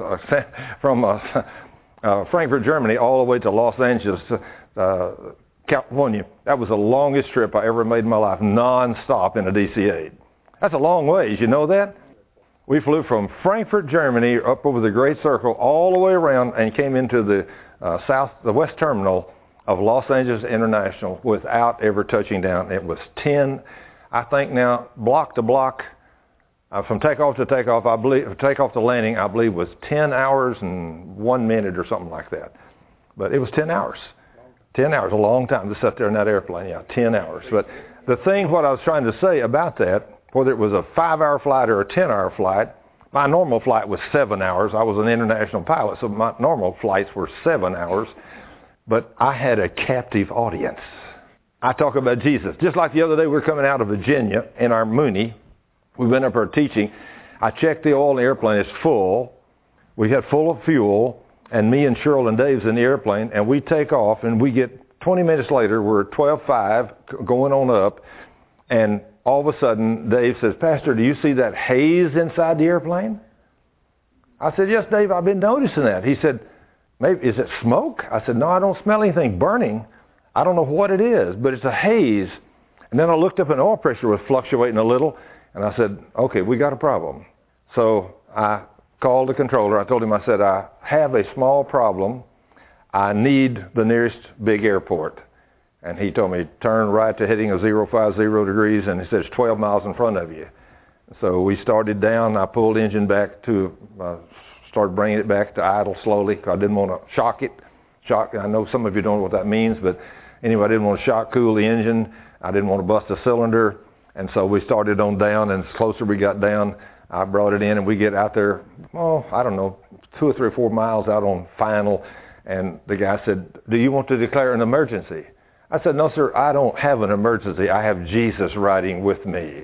from uh, uh, Frankfurt, Germany, all the way to Los Angeles, uh, California. That was the longest trip I ever made in my life, non-stop in a D C eight. That's a long ways, you know that? We flew from Frankfurt, Germany, up over the Great Circle, all the way around, and came into the uh, south, the west terminal of Los Angeles International without ever touching down. It was ten, I think now, block to block, uh, from takeoff to takeoff, I believe, takeoff to landing, I believe was ten hours and one minute or something like that. But it was ten hours. ten hours, a long time to sit there in that airplane. Yeah, ten hours. But the thing, what I was trying to say about that, whether it was a five-hour flight or a ten-hour flight, my normal flight was seven hours. I was an international pilot, so my normal flights were seven hours. But I had a captive audience. I talk about Jesus. Just like the other day, we were coming out of Virginia in our Mooney. We went up for teaching. I checked the oil in the airplane. It's full. We had full of fuel, and me and Cheryl and Dave's in the airplane, and we take off, and we get twenty minutes later, we're at twelve five going on up, and all of a sudden, Dave says, Pastor, do you see that haze inside the airplane? I said, yes, Dave, I've been noticing that. He said, maybe, is it smoke? I said, no, I don't smell anything burning. I don't know what it is, but it's a haze. And then I looked up and oil pressure was fluctuating a little, and I said, okay, we got a problem. So I called the controller. I told him, I said, I have a small problem. I need the nearest big airport. And he told me, turn right to heading of zero five zero degrees, and he said, it's twelve miles in front of you. So we started down. I pulled the engine back to, uh, started bringing it back to idle slowly, because I didn't want to shock it. Shock. I know some of you don't know what that means, but anyway, I didn't want to shock cool the engine. I didn't want to bust a cylinder. And so we started on down, and the closer we got down, I brought it in, and we get out there, oh, I don't know, two or three or four miles out on final. And the guy said, do you want to declare an emergency? I said, no, sir, I don't have an emergency. I have Jesus riding with me.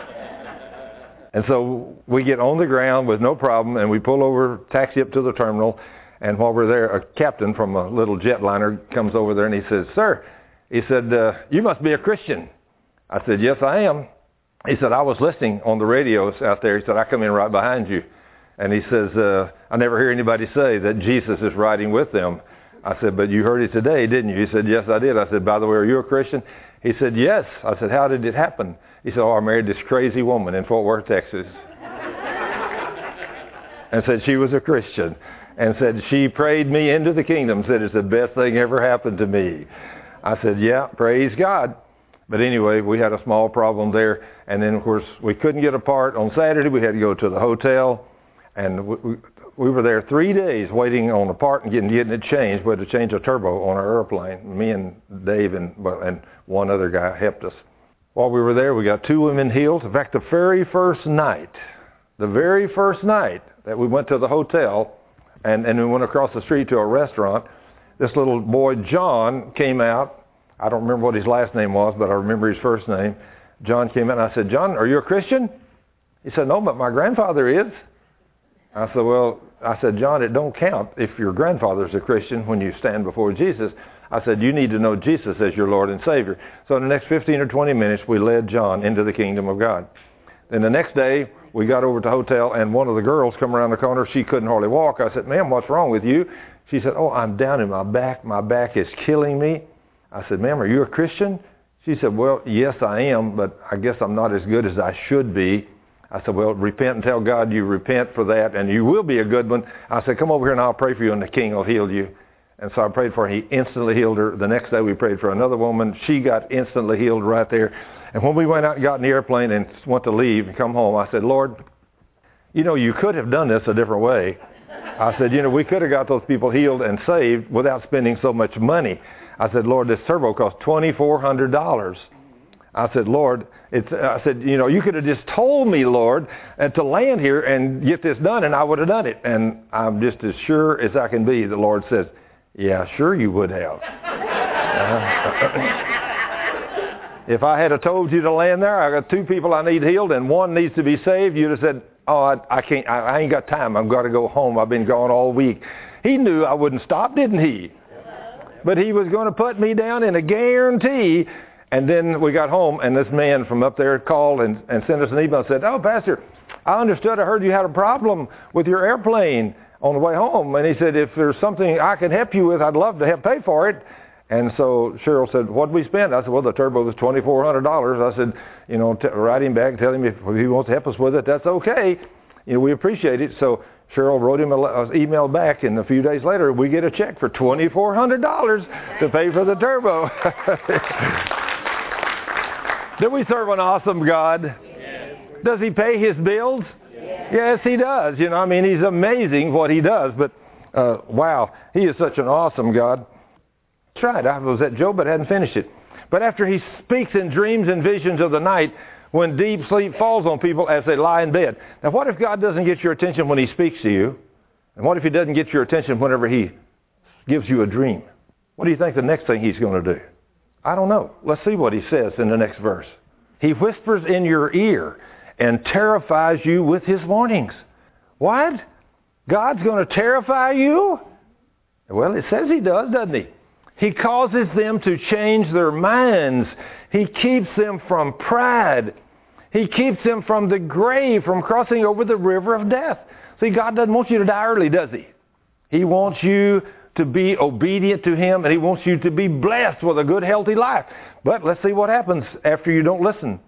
And so we get on the ground with no problem, and we pull over, taxi up to the terminal, and while we're there, a captain from a little jetliner comes over there, and he says, sir, he said, uh, you must be a Christian. I said, yes, I am. He said, I was listening on the radios out there. He said, I come in right behind you. And he says, uh, I never hear anybody say that Jesus is riding with them. I said, but you heard it today, didn't you? He said, yes, I did. I said, by the way, are you a Christian? He said, yes. I said, how did it happen? He said, oh, I married this crazy woman in Fort Worth, Texas. And said she was a Christian. And said she prayed me into the kingdom. Said it's the best thing ever happened to me. I said, yeah, praise God. But anyway, we had a small problem there. And then, of course, we couldn't get a part on Saturday. We had to go to the hotel. And we, we, we were there three days waiting on a part and getting, getting it changed. We had to change a turbo on our airplane. Me and Dave and, and one other guy helped us. While we were there, we got two women healed. In fact, the very first night, the very first night that we went to the hotel and, and we went across the street to a restaurant, this little boy, John, came out. I don't remember what his last name was, but I remember his first name. John came out and I said, John, are you a Christian? He said, no, but my grandfather is. I said, well, I said, John, it don't count if your grandfather's a Christian when you stand before Jesus. I said, you need to know Jesus as your Lord and Savior. So in the next fifteen or twenty minutes, we led John into the kingdom of God. Then the next day, we got over to the hotel, and one of the girls come around the corner. She couldn't hardly walk. I said, ma'am, what's wrong with you? She said, oh, I'm down in my back. My back is killing me. I said, ma'am, are you a Christian? She said, well, yes, I am, but I guess I'm not as good as I should be. I said, well, repent and tell God you repent for that, and you will be a good one. I said, come over here and I'll pray for you, and the King will heal you. And so I prayed for her. He instantly healed her. The next day we prayed for another woman. She got instantly healed right there. And when we went out and got in the airplane and went to leave and come home, I said, Lord, you know, you could have done this a different way. I said, you know, we could have got those people healed and saved without spending so much money. I said, Lord, this turbo cost twenty-four hundred dollars. I said, Lord, it's, I said, you know, you could have just told me, Lord, and to land here and get this done, and I would have done it. And I'm just as sure as I can be, the Lord says, yeah, sure you would have. Uh, if I had told you to land there, I got two people I need healed, and one needs to be saved, you'd have said, oh, I, I can't, I, I ain't got time. I've got to go home. I've been gone all week. He knew I wouldn't stop, didn't he? But he was going to put me down in a guarantee. And then we got home, and this man from up there called and, and sent us an email and said, oh, Pastor, I understood. I heard you had a problem with your airplane on the way home. And he said, if there's something I can help you with, I'd love to help pay for it. And so Cheryl said, what did we spend? I said, well, the turbo was twenty-four hundred dollars. I said, you know, t- write him back and tell him if he wants to help us with it, that's okay. You know, we appreciate it. So Cheryl wrote him an email back, and a few days later, we get a check for twenty-four hundred dollars to pay for the turbo. Do we serve an awesome God? Yes. Does he pay his bills? Yes. Yes, he does. You know, I mean, he's amazing what he does. But, uh, wow, he is such an awesome God. That's right. I was at Job, but I hadn't finished it. But after he speaks in dreams and visions of the night, when deep sleep falls on people as they lie in bed. Now, what if God doesn't get your attention when he speaks to you? And what if he doesn't get your attention whenever he gives you a dream? What do you think the next thing he's going to do? I don't know. Let's see what he says in the next verse. He whispers in your ear and terrifies you with his warnings. What? God's going to terrify you? Well, it says he does, doesn't he? He causes them to change their minds. He keeps them from pride. He keeps them from the grave, from crossing over the river of death. See, God doesn't want you to die early, does he? He wants you to be obedient to him, and he wants you to be blessed with a good, healthy life. But let's see what happens after you don't listen.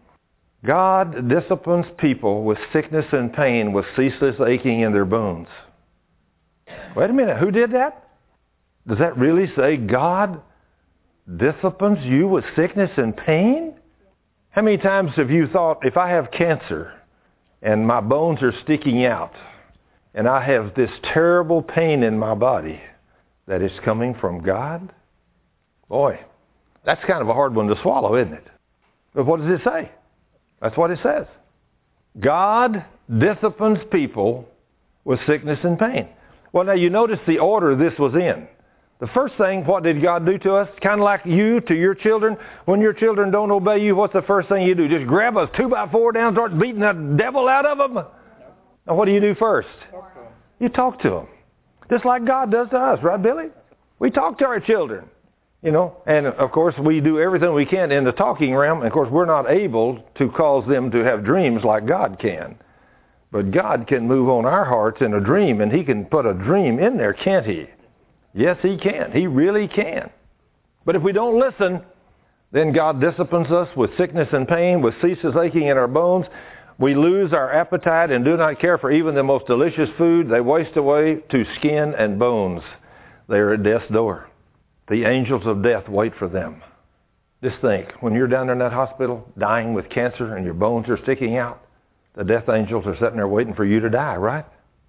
God disciplines people with sickness and pain, with ceaseless aching in their bones. Wait a minute, who did that? Does that really say God disciplines you with sickness and pain? How many times have you thought, if I have cancer and my bones are sticking out and I have this terrible pain in my body, that is coming from God? Boy, that's kind of a hard one to swallow, isn't it? But what does it say? That's what it says. God disciplines people with sickness and pain. Well, now you notice the order this was in. The first thing, what did God do to us? Kind of like you to your children. When your children don't obey you, what's the first thing you do? Just grab a two by four down and start beating the devil out of them? Now what do you do first? Talk to them. You talk to them. Just like God does to us, right, Billy? We talk to our children, you know, and of course we do everything we can in the talking realm. And of course we're not able to cause them to have dreams like God can. But God can move on our hearts in a dream, and he can put a dream in there, can't he? Yes, he can. He really can. But if we don't listen, then God disciplines us with sickness and pain, with ceaseless aching in our bones. We lose our appetite and do not care for even the most delicious food. They waste away to skin and bones. They are at death's door. The angels of death wait for them. Just think, when you're down there in that hospital dying with cancer and your bones are sticking out, the death angels are sitting there waiting for you to die, right?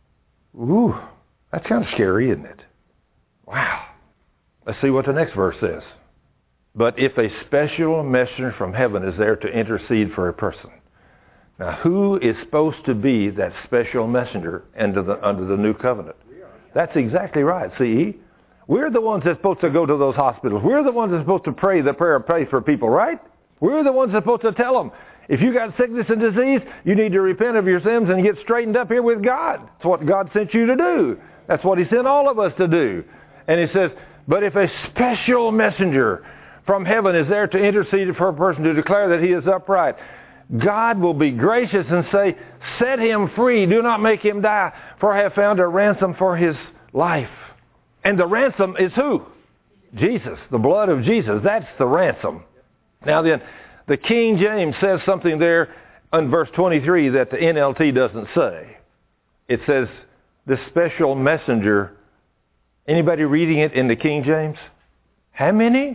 Ooh, that's kind of scary, isn't it? Wow. Let's see what the next verse says. But if a special messenger from heaven is there to intercede for a person. Now, who is supposed to be that special messenger under the, under the new covenant? That's exactly right. See, we're the ones that's supposed to go to those hospitals. We're the ones that's supposed to pray the prayer of faith for people, right? We're the ones that's supposed to tell them, if you got sickness and disease, you need to repent of your sins and get straightened up here with God. That's what God sent you to do. That's what he sent all of us to do. And he says, but if a special messenger from heaven is there to intercede for a person to declare that he is upright, God will be gracious and say, set him free. Do not make him die, for I have found a ransom for his life. And the ransom is who? Jesus, the blood of Jesus. That's the ransom. Now then, the King James says something there in verse twenty-three that the N L T doesn't say. It says, this special messenger Anybody reading it in the King James? How many?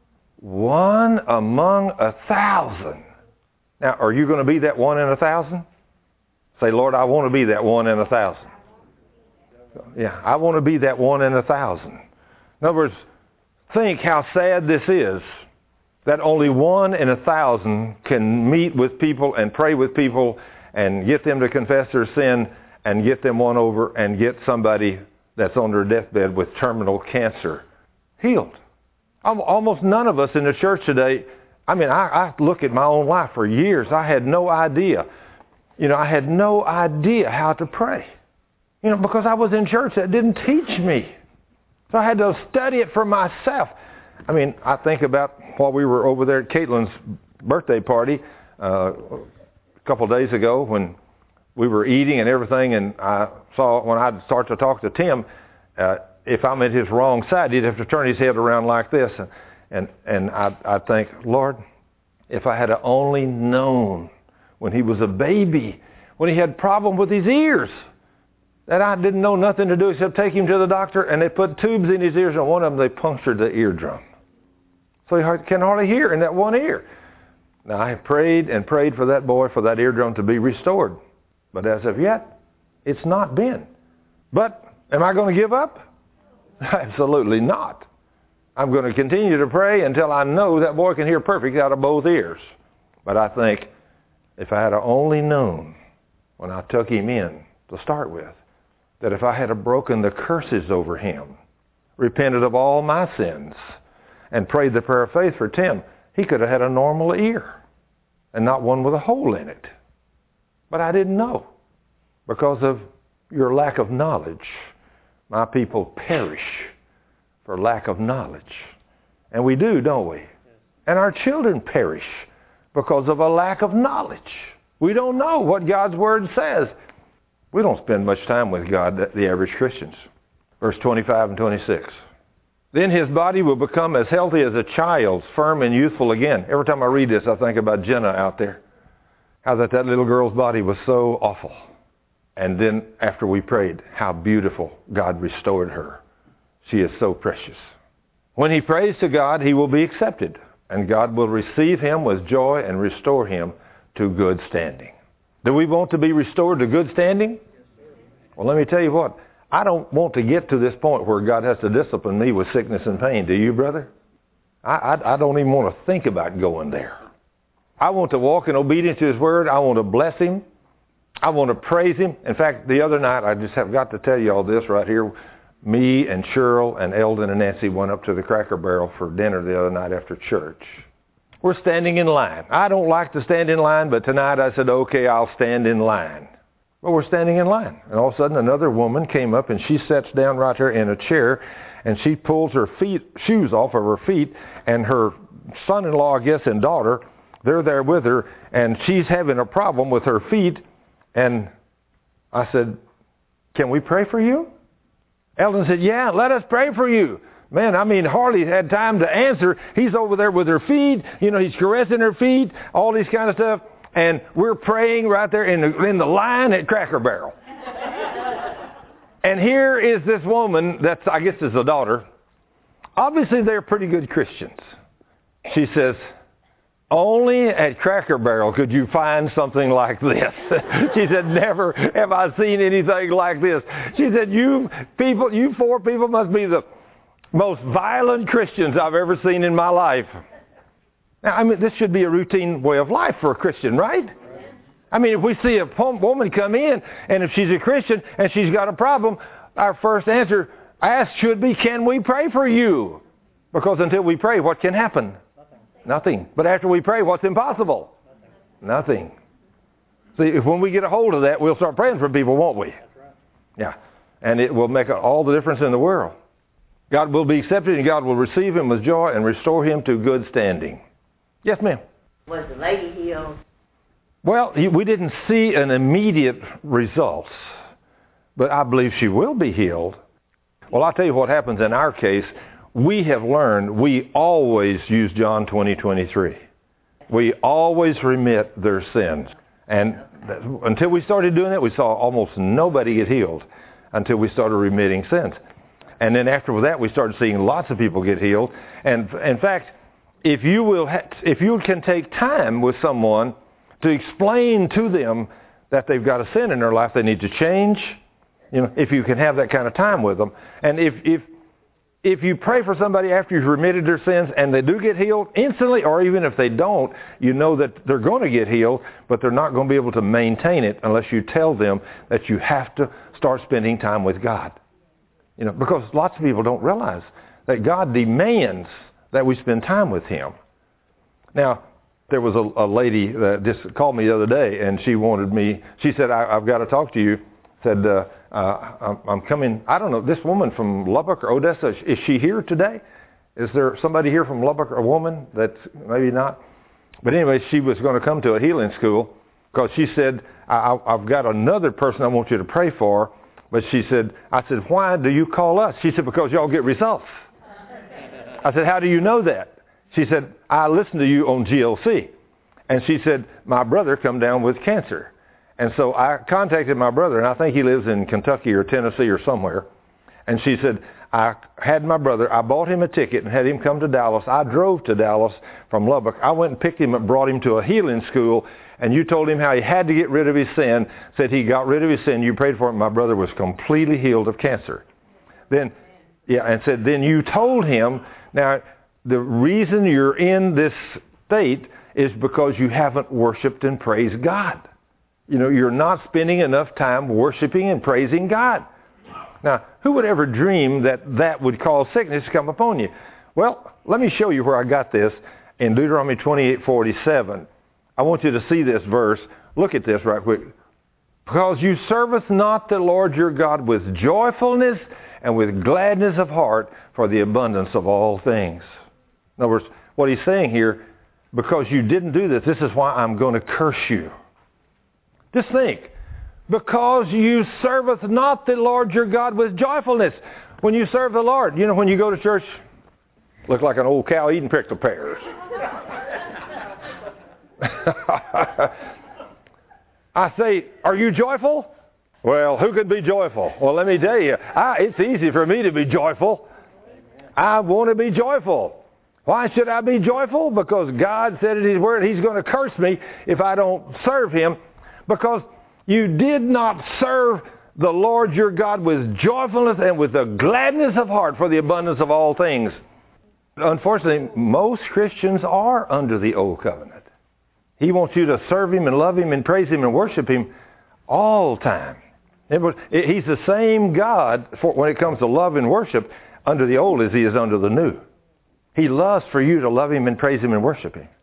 One among a thousand. Now, are you going to be that one in a thousand? Say, Lord, I want to be that one in a thousand. Yeah, I want to be that one in a thousand. In other words, think how sad this is that only one in a thousand can meet with people and pray with people and get them to confess their sin and get them won over and get somebody that's on their deathbed with terminal cancer healed. Almost none of us in the church today, I mean, I, I look at my own life for years. I had no idea. You know, I had no idea how to pray. You know, because I was in church that didn't teach me. So I had to study it for myself. I mean, I think about while we were over there at Caitlin's birthday party uh, a couple of days ago when we were eating and everything, and I saw when I'd start to talk to Tim, uh, if I'm at his wrong side, he'd have to turn his head around like this. And, and, and I'd, I'd think, Lord, if I had only known when he was a baby, when he had problem with his ears, that I didn't know nothing to do except take him to the doctor, and they put tubes in his ears, and one of them they punctured the eardrum. So he can hardly hear in that one ear. Now, I have prayed and prayed for that boy, for that eardrum to be restored. But as of yet, it's not been. But am I going to give up? Absolutely not. I'm going to continue to pray until I know that boy can hear perfect out of both ears. But I think if I had only known when I took him in to start with, that if I had broken the curses over him, repented of all my sins, and prayed the prayer of faith for Tim, he could have had a normal ear and not one with a hole in it. But I didn't know. Because of your lack of knowledge, my people perish for lack of knowledge. And we do, don't we? And our children perish because of a lack of knowledge. We don't know what God's Word says. We don't spend much time with God, the average Christians. Verse twenty-five and twenty-six. Then his body will become as healthy as a child's, firm and youthful again. Every time I read this, I think about Jenna out there. How that that little girl's body was so awful. And then after we prayed, how beautiful God restored her. She is so precious. When he prays to God, he will be accepted. And God will receive him with joy and restore him to good standing. Do we want to be restored to good standing? Well, let me tell you what. I don't want to get to this point where God has to discipline me with sickness and pain. Do you, brother? I, I, I don't even want to think about going there. I want to walk in obedience to his word. I want to bless him. I want to praise him. In fact, the other night, I just have got to tell you all this right here. Me and Cheryl and Eldon and Nancy went up to the Cracker Barrel for dinner the other night after church. We're standing in line. I don't like to stand in line, but tonight I said, okay, I'll stand in line. Well, we're standing in line. And all of a sudden, another woman came up, and she sits down right there in a chair, and she pulls her feet, shoes off of her feet, and her son-in-law, I guess, and daughter, they're there with her, and she's having a problem with her feet. And I said, can we pray for you? Eldon said, yeah, let us pray for you. Man, I mean, hardly had time to answer. He's over there with her feet. You know, he's caressing her feet, all this kind of stuff. And we're praying right there in the, in the line at Cracker Barrel. And here is this woman that's, I guess, is a daughter. Obviously, they're pretty good Christians. She says, only at Cracker Barrel could you find something like this. She said, never have I seen anything like this. She said, you people, you four people must be the most violent Christians I've ever seen in my life. Now, I mean, this should be a routine way of life for a Christian, right? I mean, if we see a woman come in, and if she's a Christian and she's got a problem, our first answer asked should be, can we pray for you? Because until we pray, what can happen? Nothing. Nothing. But after we pray, what's impossible? Nothing. Nothing. See, if when we get a hold of that, we'll start praying for people, won't we? That's right. Yeah. And it will make all the difference in the world. God will be accepted, and God will receive him with joy and restore him to good standing. Yes, ma'am. Was the lady healed? Well, we didn't see an immediate results, but I believe she will be healed. Well, I'll tell you what happens in our case. We have learned we always use John twenty twenty-three. We always remit their sins. And until we started doing that, we saw almost nobody get healed until we started remitting sins. And then after that, we started seeing lots of people get healed. And in fact, if you will, ha- if you can take time with someone to explain to them that they've got a sin in their life they need to change, you know, if you can have that kind of time with them, and if if if you pray for somebody after you've remitted their sins and they do get healed instantly, or even if they don't, you know that they're going to get healed, but they're not going to be able to maintain it unless you tell them that you have to start spending time with God. You know, because lots of people don't realize that God demands that we spend time with Him. Now, there was a, a lady that just called me the other day, and she wanted me, she said, I, I've got to talk to you. Said, uh, uh, I'm, I'm coming, I don't know, this woman from Lubbock or Odessa, is she here today? Is there somebody here from Lubbock, or a woman that's maybe not? But anyway, she was going to come to a healing school because she said, I, I've got another person I want you to pray for. But she said, I said, why do you call us? She said, because y'all get results. I said, how do you know that? She said, I listened to you on G L C. And she said, my brother come down with cancer. And so I contacted my brother, and I think he lives in Kentucky or Tennessee or somewhere. And she said, I had my brother, I bought him a ticket and had him come to Dallas. I drove to Dallas from Lubbock. I went and picked him and brought him to a healing school. And you told him how he had to get rid of his sin. Said he got rid of his sin. You prayed for him. My brother was completely healed of cancer. Then, yeah, and said, then you told him, now, the reason you're in this state is because you haven't worshiped and praised God. You know, you're not spending enough time worshiping and praising God. Now, who would ever dream that that would cause sickness to come upon you? Well, let me show you where I got this in Deuteronomy twenty-eight forty-seven. I want you to see this verse. Look at this right quick. Because you serveth not the Lord your God with joyfulness and with gladness of heart for the abundance of all things. In other words, what he's saying here, because you didn't do this, this is why I'm going to curse you. Just think. Because you serveth not the Lord your God with joyfulness. When you serve the Lord, you know, when you go to church, look like an old cow eating prickle pears. I say, are you joyful? Well, who could be joyful? Well, let me tell you, I, it's easy for me to be joyful. I want to be joyful. Why should I be joyful? Because God said in His Word He's going to curse me if I don't serve Him. Because you did not serve the Lord your God with joyfulness and with the gladness of heart for the abundance of all things. Unfortunately, most Christians are under the old covenant. He wants you to serve Him and love Him and praise Him and worship Him all the time. It was, it, he's the same God for, when it comes to love and worship under the old as He is under the new. He loves for you to love Him and praise Him and worship Him.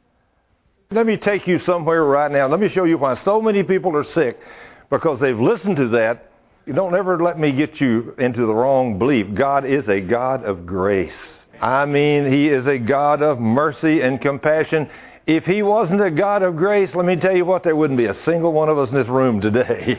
Let me take you somewhere right now. Let me show you why so many people are sick, because they've listened to that. You don't ever let me get you into the wrong belief. God is a God of grace. I mean, He is a God of mercy and compassion. If He wasn't a God of grace, let me tell you what, there wouldn't be a single one of us in this room today.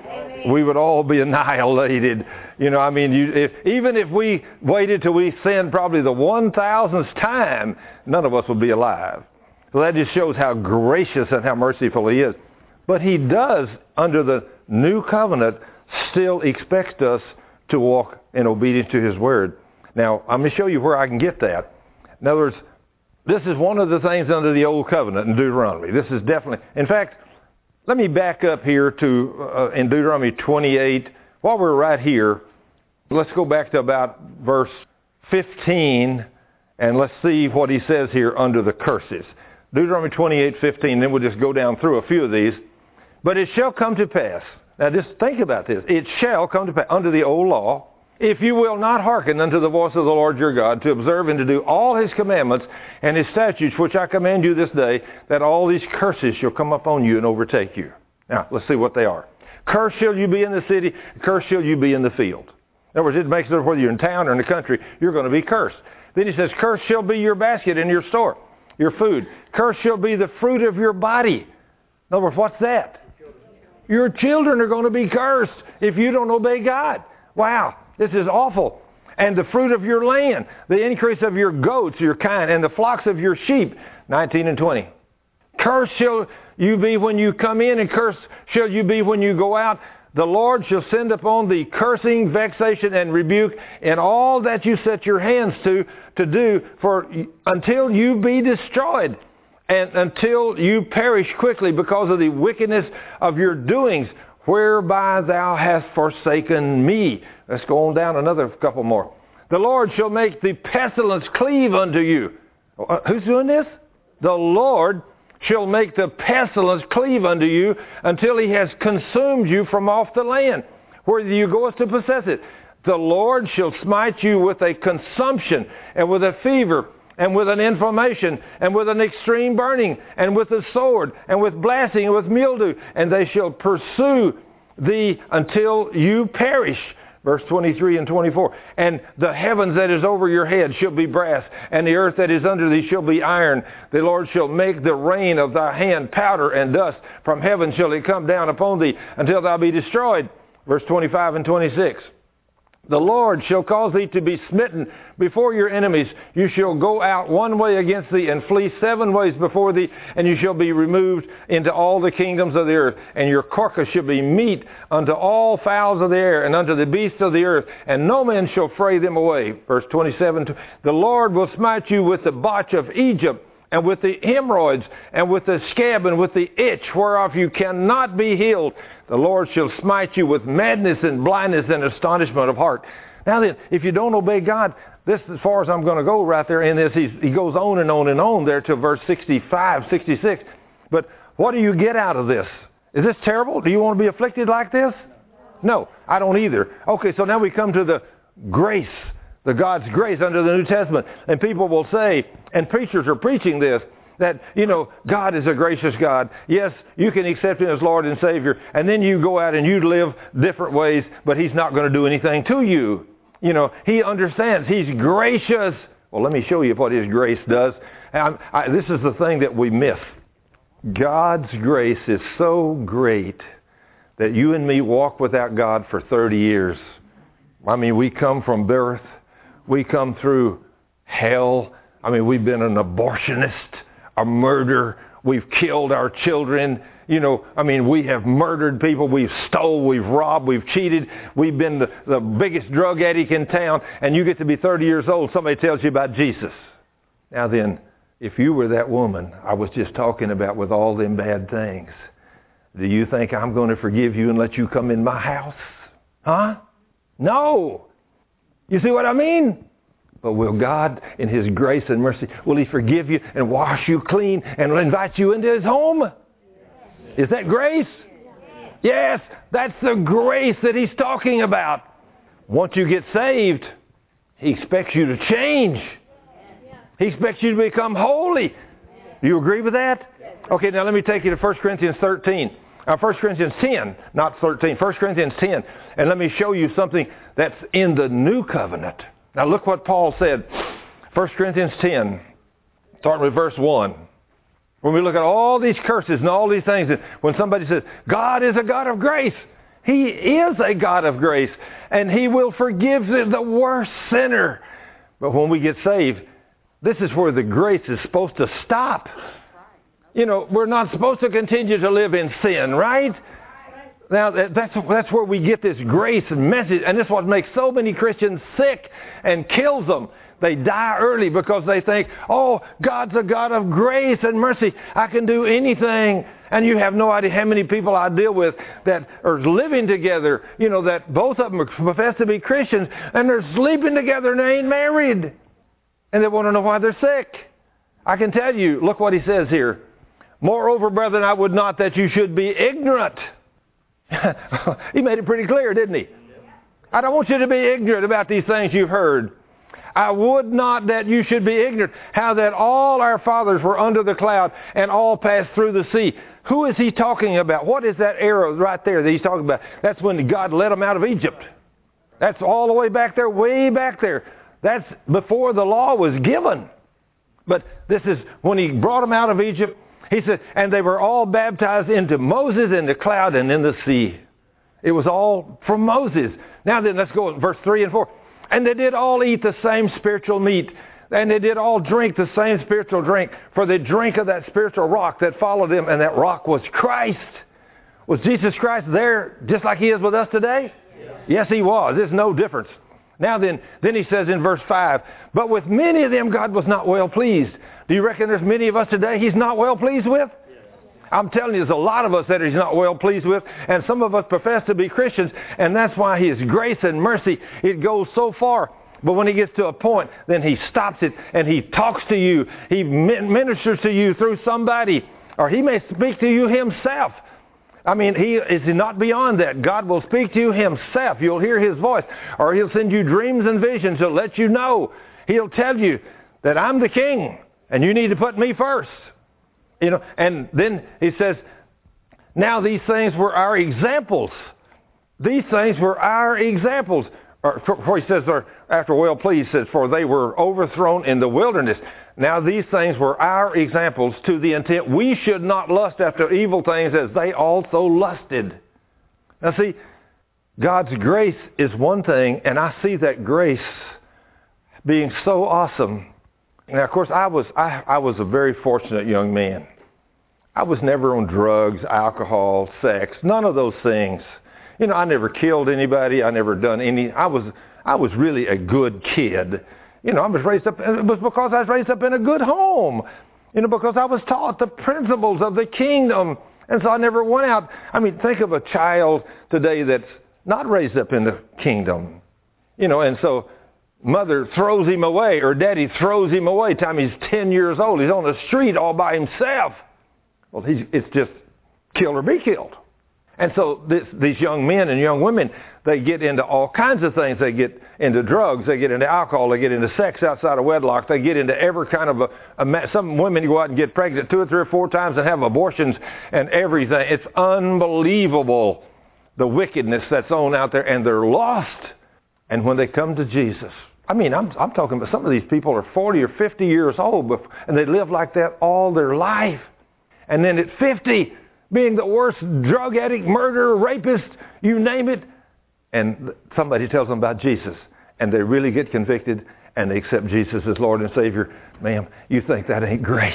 We would all be annihilated. You know, I mean, you, if, even if we waited till we sinned probably the one thousandth time, none of us would be alive. So that just shows how gracious and how merciful He is. But He does, under the new covenant, still expect us to walk in obedience to His Word. Now, I'm going to show you where I can get that. In other words, this is one of the things under the Old Covenant in Deuteronomy. This is definitely, in fact, let me back up here to, uh, in Deuteronomy twenty-eight. While we're right here, let's go back to about verse fifteen, and let's see what he says here under the curses. Deuteronomy twenty-eight fifteen, then we'll just go down through a few of these. But it shall come to pass. Now just think about this. It shall come to pass under the old law, if you will not hearken unto the voice of the Lord your God, to observe and to do all His commandments and His statutes, which I command you this day, that all these curses shall come upon you and overtake you. Now, let's see what they are. Cursed shall you be in the city, cursed shall you be in the field. In other words, it makes it whether you're in town or in the country, you're going to be cursed. Then he says, cursed shall be your basket in your store, your food. Cursed shall be the fruit of your body. In other words, what's that? Your children are going to be cursed if you don't obey God. Wow, this is awful. And the fruit of your land, the increase of your goats, your kind, and the flocks of your sheep, nineteen and twenty. Cursed shall you be when you come in, and cursed shall you be when you go out. the Lord shall send upon thee cursing, vexation, and rebuke in all that you set your hands to, to do, for until you be destroyed, and until you perish quickly because of the wickedness of your doings, whereby thou hast forsaken me. Let's go on down another couple more. The Lord shall make the pestilence cleave unto you. Uh, who's doing this? The Lord shall make the pestilence cleave unto you until he has consumed you from off the land, where you goest to possess it. The Lord shall smite you with a consumption, and with a fever, and with an inflammation, and with an extreme burning, and with a sword, and with blasting, and with mildew, and they shall pursue thee until you perish. Verse twenty-three and twenty-four. And the heavens that is over your head shall be brass, and the earth that is under thee shall be iron. The Lord shall make the rain of thy hand powder and dust. From heaven shall it come down upon thee until thou be destroyed. Verse twenty-five and twenty-six. The Lord shall cause thee to be smitten before your enemies. You shall go out one way against thee and flee seven ways before thee, and you shall be removed into all the kingdoms of the earth. And your carcass shall be meat unto all fowls of the air and unto the beasts of the earth, and no man shall fray them away. Verse twenty-seven. The Lord will smite you with the botch of Egypt, and with the hemorrhoids, and with the scab, and with the itch, whereof you cannot be healed. The Lord shall smite you with madness and blindness and astonishment of heart. Now then, if you don't obey God, this is as far as I'm going to go right there in this. He's, he goes on and on and on there to verse sixty-five, sixty-six. But what do you get out of this? Is this terrible? Do you want to be afflicted like this? No, I don't either. Okay, so now we come to the grace, the God's grace under the New Testament. And people will say, and preachers are preaching this, that, you know, God is a gracious God. Yes, you can accept Him as Lord and Savior, and then you go out and you live different ways, but He's not going to do anything to you. You know, He understands. He's gracious. Well, let me show you what His grace does. I, I, this is the thing that we miss. God's grace is so great that you and me walk without God for thirty years. I mean, we come from birth. We come through hell. I mean, we've been an abortionist, a murderer. We've killed our children. You know, I mean, we have murdered people. We've stole. We've robbed. We've cheated. We've been the, the biggest drug addict in town. And you get to be thirty years old, somebody tells you about Jesus. Now then, if you were that woman I was just talking about with all them bad things, do you think I'm going to forgive you and let you come in my house? Huh? No. You see what I mean? But will God, in His grace and mercy, will He forgive you and wash you clean and invite you into His home? Is that grace? Yes, that's the grace that He's talking about. Once you get saved, He expects you to change. He expects you to become holy. Do you agree with that? Okay, now let me take you to First Corinthians thirteen. Uh, First Corinthians ten, not thirteen. First Corinthians ten. And let me show you something that's in the new covenant. Now look what Paul said. First Corinthians ten, starting with verse one. When we look at all these curses and all these things, when somebody says, God is a God of grace, He is a God of grace, and He will forgive the worst sinner. But when we get saved, this is where the grace is supposed to stop. You know, we're not supposed to continue to live in sin, right? Now, that's, that's where we get this grace and message, and this is what makes so many Christians sick and kills them. They die early because they think, oh, God's a God of grace and mercy. I can do anything. And you have no idea how many people I deal with that are living together, you know, that both of them profess to be Christians, and they're sleeping together and they ain't married. And they want to know why they're sick. I can tell you, look what he says here. Moreover, brethren, I would not that you should be ignorant. He made it pretty clear, didn't he? I don't want you to be ignorant about these things you've heard. I would not that you should be ignorant how that all our fathers were under the cloud and all passed through the sea. Who is he talking about? What is that arrow right there that he's talking about? That's when God led them out of Egypt. That's all the way back there, way back there. That's before the law was given. But this is when he brought them out of Egypt. He said, and they were all baptized into Moses in the cloud and in the sea. It was all from Moses. Now then, let's go to verse three and four. And they did all eat the same spiritual meat, and they did all drink the same spiritual drink, for they drank of that spiritual rock that followed them, and that rock was Christ. Was Jesus Christ there just like he is with us today? Yes, yes he was. There's no difference. Now then, then he says in verse five, but with many of them God was not well pleased. Do you reckon there's many of us today he's not well pleased with? Yes. I'm telling you, there's a lot of us that he's not well pleased with, and some of us profess to be Christians, and that's why his grace and mercy, it goes so far. But when he gets to a point, then he stops it, and he talks to you. He ministers to you through somebody, or he may speak to you himself. I mean, he is not beyond that. God will speak to you himself. You'll hear his voice, or he'll send you dreams and visions to let you know. He'll tell you that I'm the king, and you need to put me first. You know, and then he says, now these things were our examples. These things were our examples. Or, for he says, or after well pleased, he says, for they were overthrown in the wilderness. Now these things were our examples to the intent we should not lust after evil things as they also lusted. Now see, God's grace is one thing, and I see that grace being so awesome. Now of course I was I, I was a very fortunate young man. I was never on drugs, alcohol, sex, none of those things. You know, I never killed anybody. I never done any. I was I was really a good kid. You know, I was raised up. It was because I was raised up in a good home. You know, because I was taught the principles of the kingdom, and so I never went out. I mean, think of a child today that's not raised up in the kingdom. You know, and so mother throws him away, or daddy throws him away. Time he's ten years old, he's on the street all by himself. Well, he's it's just kill or be killed. And so this, these young men and young women, they get into all kinds of things. They get into drugs. They get into alcohol. They get into sex outside of wedlock. They get into every kind of a, a... Some women go out and get pregnant two or three or four times and have abortions and everything. It's unbelievable, the wickedness that's on out there. And they're lost. And when they come to Jesus... I mean, I'm, I'm talking about some of these people are forty or fifty years old, and they live like that all their life. And then at fifty... being the worst drug addict, murderer, rapist, you name it. And somebody tells them about Jesus, and they really get convicted, and they accept Jesus as Lord and Savior. Ma'am, you think that ain't grace.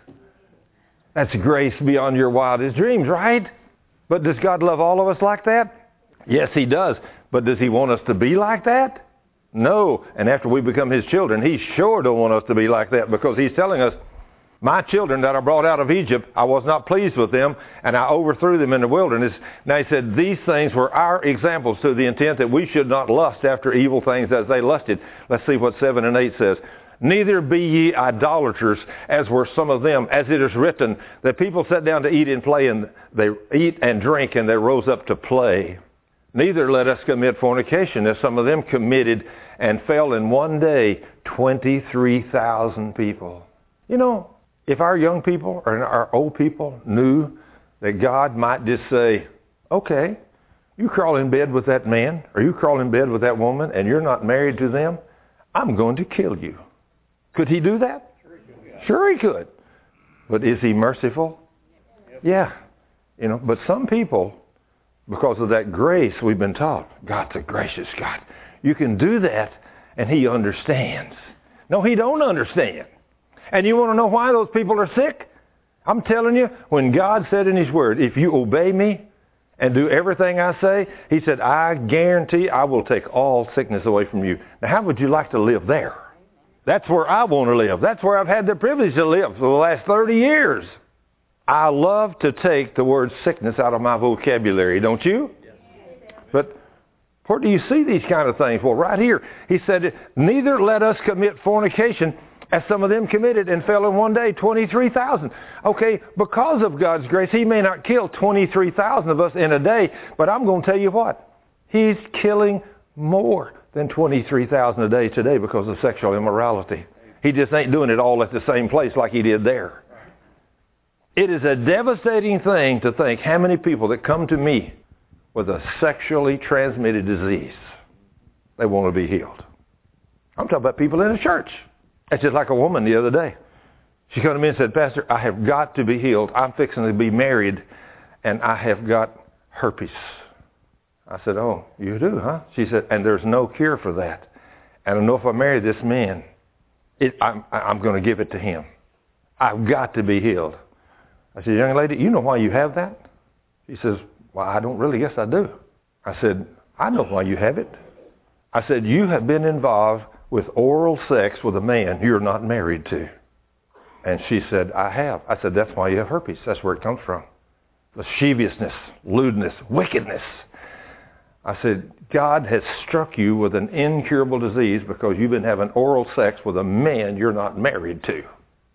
That's grace beyond your wildest dreams, right? But does God love all of us like that? Yes, he does. But does he want us to be like that? No. And after we become his children, he sure don't want us to be like that, because he's telling us, my children that I brought out of Egypt, I was not pleased with them, and I overthrew them in the wilderness. Now he said, these things were our examples to the intent that we should not lust after evil things as they lusted. Let's see what seven and eight says. Neither be ye idolaters, as were some of them, as it is written, that people sat down to eat and play, and they eat and drink, and they rose up to play. Neither let us commit fornication, as some of them committed, and fell in one day twenty-three thousand people. You know, if our young people or our old people knew that God might just say, okay, you crawl in bed with that man, or you crawl in bed with that woman, and you're not married to them, I'm going to kill you. Could he do that? Sure he could. Sure he could. But is he merciful? Yep. Yeah. You know, but some people, because of that grace we've been taught, God's a gracious God. You can do that, and he understands. No, he don't understand. And you want to know why those people are sick? I'm telling you, when God said in his word, if you obey me and do everything I say, he said, I guarantee I will take all sickness away from you. Now, how would you like to live there? That's where I want to live. That's where I've had the privilege to live for the last thirty years. I love to take the word sickness out of my vocabulary, don't you? Yes. But where do you see these kind of things? Well, right here, he said, neither let us commit fornication, as some of them committed, and fell in one day twenty-three thousand. Okay, because of God's grace, he may not kill twenty-three thousand of us in a day, but I'm going to tell you what. He's killing more than twenty-three thousand a day today because of sexual immorality. He just ain't doing it all at the same place like he did there. It is a devastating thing to think how many people that come to me with a sexually transmitted disease, they want to be healed. I'm talking about people in the church. It's just like a woman the other day. She came to me and said, Pastor, I have got to be healed. I'm fixing to be married, and I have got herpes. I said, oh, you do, huh? She said, and there's no cure for that. And I know if I marry this man, it, I'm, I'm going to give it to him. I've got to be healed. I said, young lady, you know why you have that? She says, Well, I don't really guess I do. I said, I know why you have it. I said, you have been involved with oral sex with a man you're not married to. And she said, I have. I said, that's why you have herpes. That's where it comes from. Lasciviousness, lewdness, wickedness. I said, God has struck you with an incurable disease because you've been having oral sex with a man you're not married to.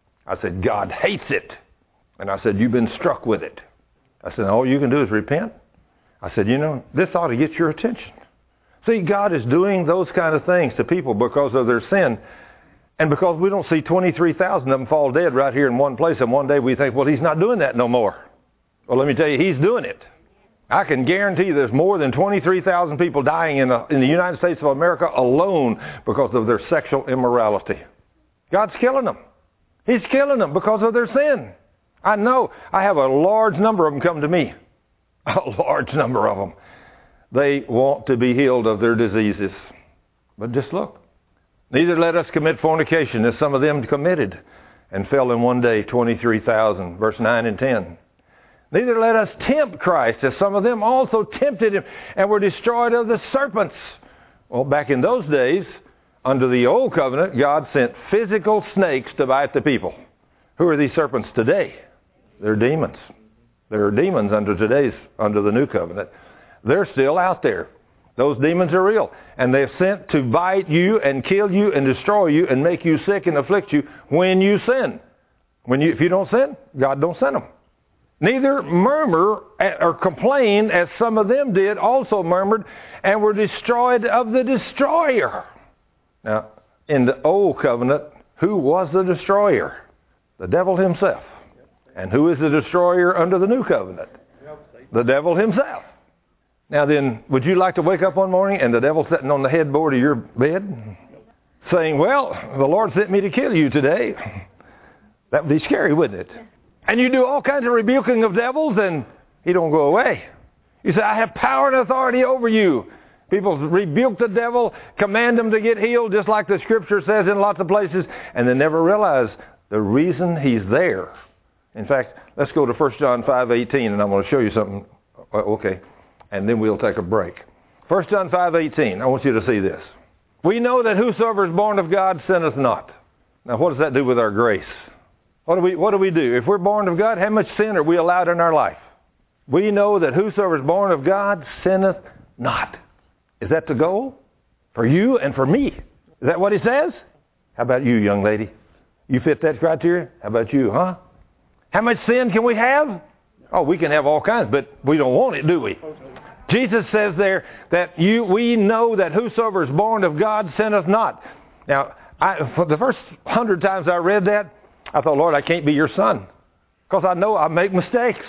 I said, God hates it. And I said, you've been struck with it. I said, all you can do is repent. I said, you know, this ought to get your attention. See, God is doing those kind of things to people because of their sin. And because we don't see twenty-three thousand of them fall dead right here in one place, and one day we think, well, he's not doing that no more. Well, let me tell you, he's doing it. I can guarantee there's more than twenty-three thousand people dying in, a, in the United States of America alone because of their sexual immorality. God's killing them. He's killing them because of their sin. I know. I have a large number of them come to me. A large number of them. They want to be healed of their diseases. But just look. Neither let us commit fornication as some of them committed and fell in one day, twenty-three thousand, verse nine and ten. Neither let us tempt Christ as some of them also tempted him and were destroyed of the serpents. Well, back in those days, under the old covenant, God sent physical snakes to bite the people. Who are these serpents today? They're demons. There are demons under today's, under the new covenant. They're still out there. Those demons are real. And they're sent to bite you and kill you and destroy you and make you sick and afflict you when you sin. When you, if you don't sin, God don't send them. Neither murmur or complain as some of them did, also murmured and were destroyed of the destroyer. Now, in the old covenant, who was the destroyer? The devil himself. And who is the destroyer under the new covenant? The devil himself. Now then, would you like to wake up one morning and the devil sitting on the headboard of your bed saying, well, the Lord sent me to kill you today? That would be scary, wouldn't it? And you do all kinds of rebuking of devils and he don't go away. You say, I have power and authority over you. People rebuke the devil, command him to get healed, just like the scripture says in lots of places, and they never realize the reason he's there. In fact, let's go to First John five eighteen, and I'm going to show you something. Okay. And then we'll take a break. First John five eighteen, I want you to see this. We know that whosoever is born of God sinneth not. Now, what does that do with our grace? What do we, what do we do? If we're born of God, how much sin are we allowed in our life? We know that whosoever is born of God sinneth not. Is that the goal? For you and for me. Is that what he says? How about you, young lady? You fit that criteria? How about you, huh? How much sin can we have? Oh, we can have all kinds, but we don't want it, do we? Jesus says there that you, we know that whosoever is born of God sinneth not. Now, I, for the first hundred times I read that, I thought, Lord, I can't be your son because I know I make mistakes.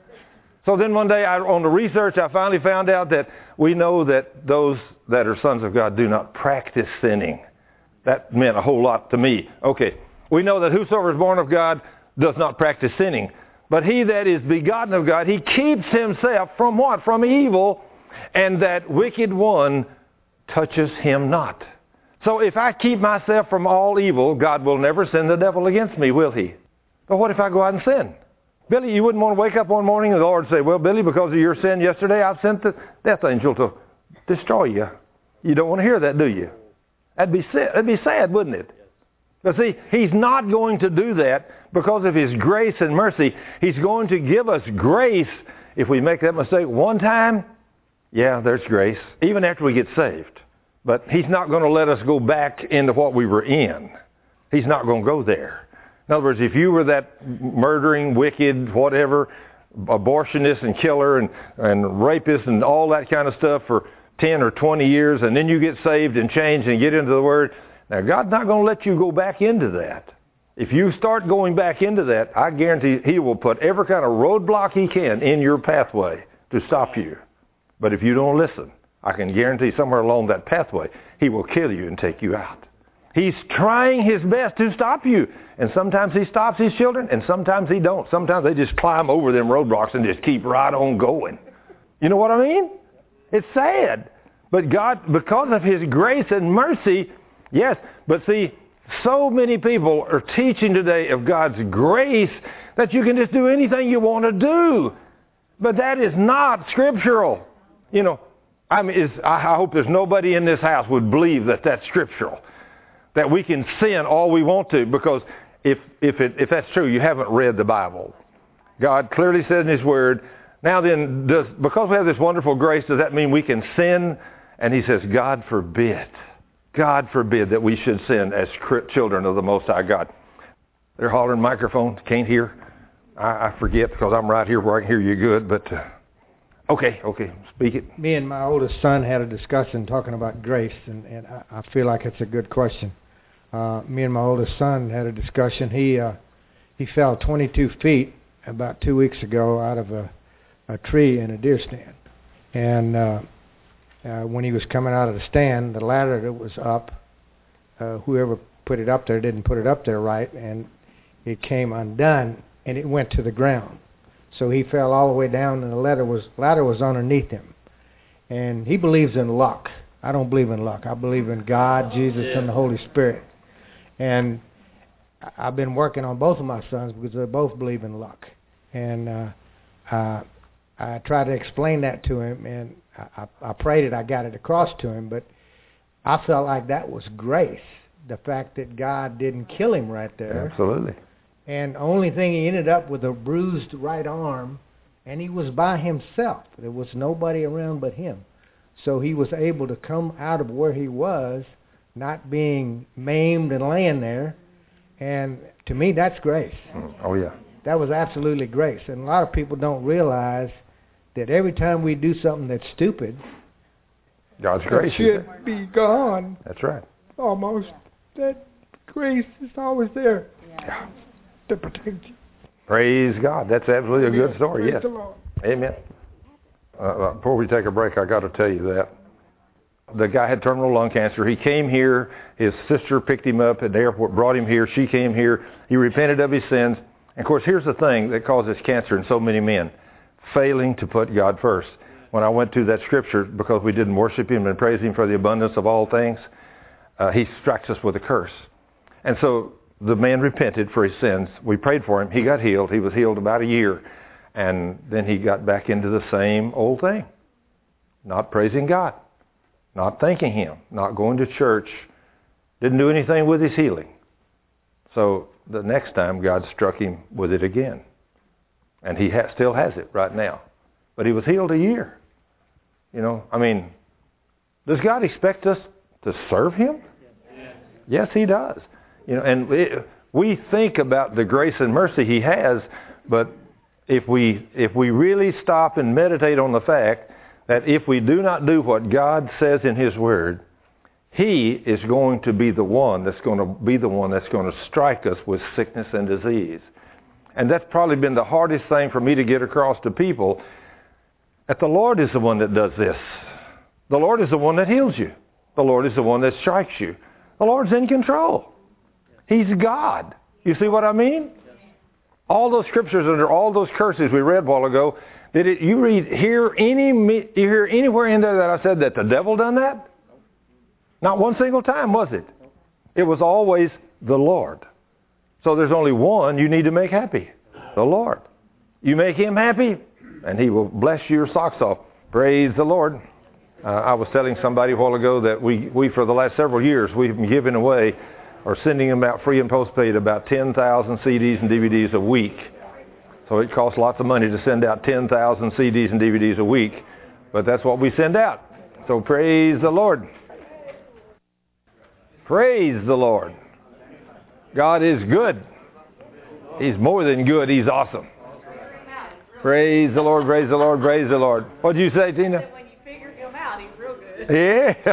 So then one day I, on the research, I finally found out that we know that those that are sons of God do not practice sinning. That meant a whole lot to me. Okay, we know that whosoever is born of God does not practice sinning. But he that is begotten of God, he keeps himself from what? From evil, and that wicked one touches him not. So if I keep myself from all evil, God will never send the devil against me, will he? But what if I go out and sin? Billy, you wouldn't want to wake up one morning and the Lord say, well, Billy, because of your sin yesterday, I've sent the death angel to destroy you. You don't want to hear that, do you? That'd be sad, that'd be sad, wouldn't it? But see, he's not going to do that because of his grace and mercy. He's going to give us grace if we make that mistake one time. Yeah, there's grace, even after we get saved. But he's not going to let us go back into what we were in. He's not going to go there. In other words, if you were that murdering, wicked, whatever, abortionist and killer and, and rapist and all that kind of stuff for ten or twenty years, and then you get saved and changed and get into the Word, now God's not going to let you go back into that. If you start going back into that, I guarantee he will put every kind of roadblock he can in your pathway to stop you. But if you don't listen, I can guarantee somewhere along that pathway, he will kill you and take you out. He's trying his best to stop you. And sometimes he stops his children, and sometimes he don't. Sometimes they just climb over them roadblocks and just keep right on going. You know what I mean? It's sad. But God, because of his grace and mercy, yes, but see, so many people are teaching today of God's grace that you can just do anything you want to do. But that is not scriptural. You know, I mean, it's, I hope there's nobody in this house would believe that that's scriptural, that we can sin all we want to, because if if it, if that's true, you haven't read the Bible. God clearly said in His Word. Now then, does because we have this wonderful grace, does that mean we can sin? And He says, God forbid. God forbid that we should sin as children of the Most High God. They're hollering microphones, can't hear. I, I forget because I'm right here where I can hear you good, but uh, okay, okay, speak it. Me and my oldest son had a discussion talking about grace, and, and I, I feel like it's a good question. Uh, me and my oldest son had a discussion. He uh, he fell twenty-two feet about two weeks ago out of a, a tree in a deer stand. And uh, uh, when he was coming out of the stand, the ladder that was up, uh, whoever put it up there didn't put it up there right, and it came undone, and it went to the ground. So he fell all the way down, and the ladder was, ladder was underneath him. And he believes in luck. I don't believe in luck. I believe in God, Jesus, and the Holy Spirit. And I've been working on both of my sons because they both believe in luck. And uh, uh, I tried to explain that to him, and I, I prayed that I got it across to him, but I felt like that was grace, the fact that God didn't kill him right there. Absolutely. And the only thing, he ended up with a bruised right arm, and he was by himself. There was nobody around but him. So he was able to come out of where he was, not being maimed and laying there. And to me, that's grace. Oh, yeah. That was absolutely grace. And a lot of people don't realize that every time we do something that's stupid, God's grace it should be gone. That's right. Almost. That grace is always there. Yeah. To protect you. Praise God. That's absolutely a good story. Praise Yes. the Lord. Amen. Uh, before we take a break, I got to tell you that. The guy had terminal lung cancer. He came here. His sister picked him up at the airport, brought him here. She came here. He repented of his sins. And of course, here's the thing that causes cancer in so many men: failing to put God first. When I went to that scripture, because we didn't worship Him and praise Him for the abundance of all things, uh, He strikes us with a curse. And so the man repented for his sins. We prayed for him. He got healed. He was healed about a year. And then he got back into the same old thing. Not praising God. Not thanking Him. Not going to church. Didn't do anything with his healing. So the next time God struck him with it again. And he ha- still has it right now. But he was healed a year. You know, I mean, does God expect us to serve Him? Yes, He does. You know, and it, we think about the grace and mercy He has, but if we if we really stop and meditate on the fact that if we do not do what God says in His Word, He is going to be the one that's going to be the one that's going to strike us with sickness and disease. And that's probably been the hardest thing for me to get across to people, that the Lord is the one that does this. The Lord is the one that heals you. The Lord is the one that strikes you. The Lord's in control. He's God. You see what I mean? All those scriptures under all those curses we read a while ago, did it, you read hear any you hear anywhere in there that I said that the devil done that? Not one single time, was it? It was always the Lord. So there's only one you need to make happy, the Lord. You make Him happy, and He will bless your socks off. Praise the Lord. Uh, I was telling somebody a while ago that we, we, for the last several years, we've been giving away or sending them out free and postpaid about ten thousand C Ds and D V Ds a week. So it costs lots of money to send out ten thousand C Ds and D V Ds a week, but that's what we send out. So praise the Lord. Praise the Lord. God is good. He's more than good. He's awesome. Praise the Lord, praise the Lord, praise the Lord. What did you say, Tina? When you figure Him out, He's real good. Yeah.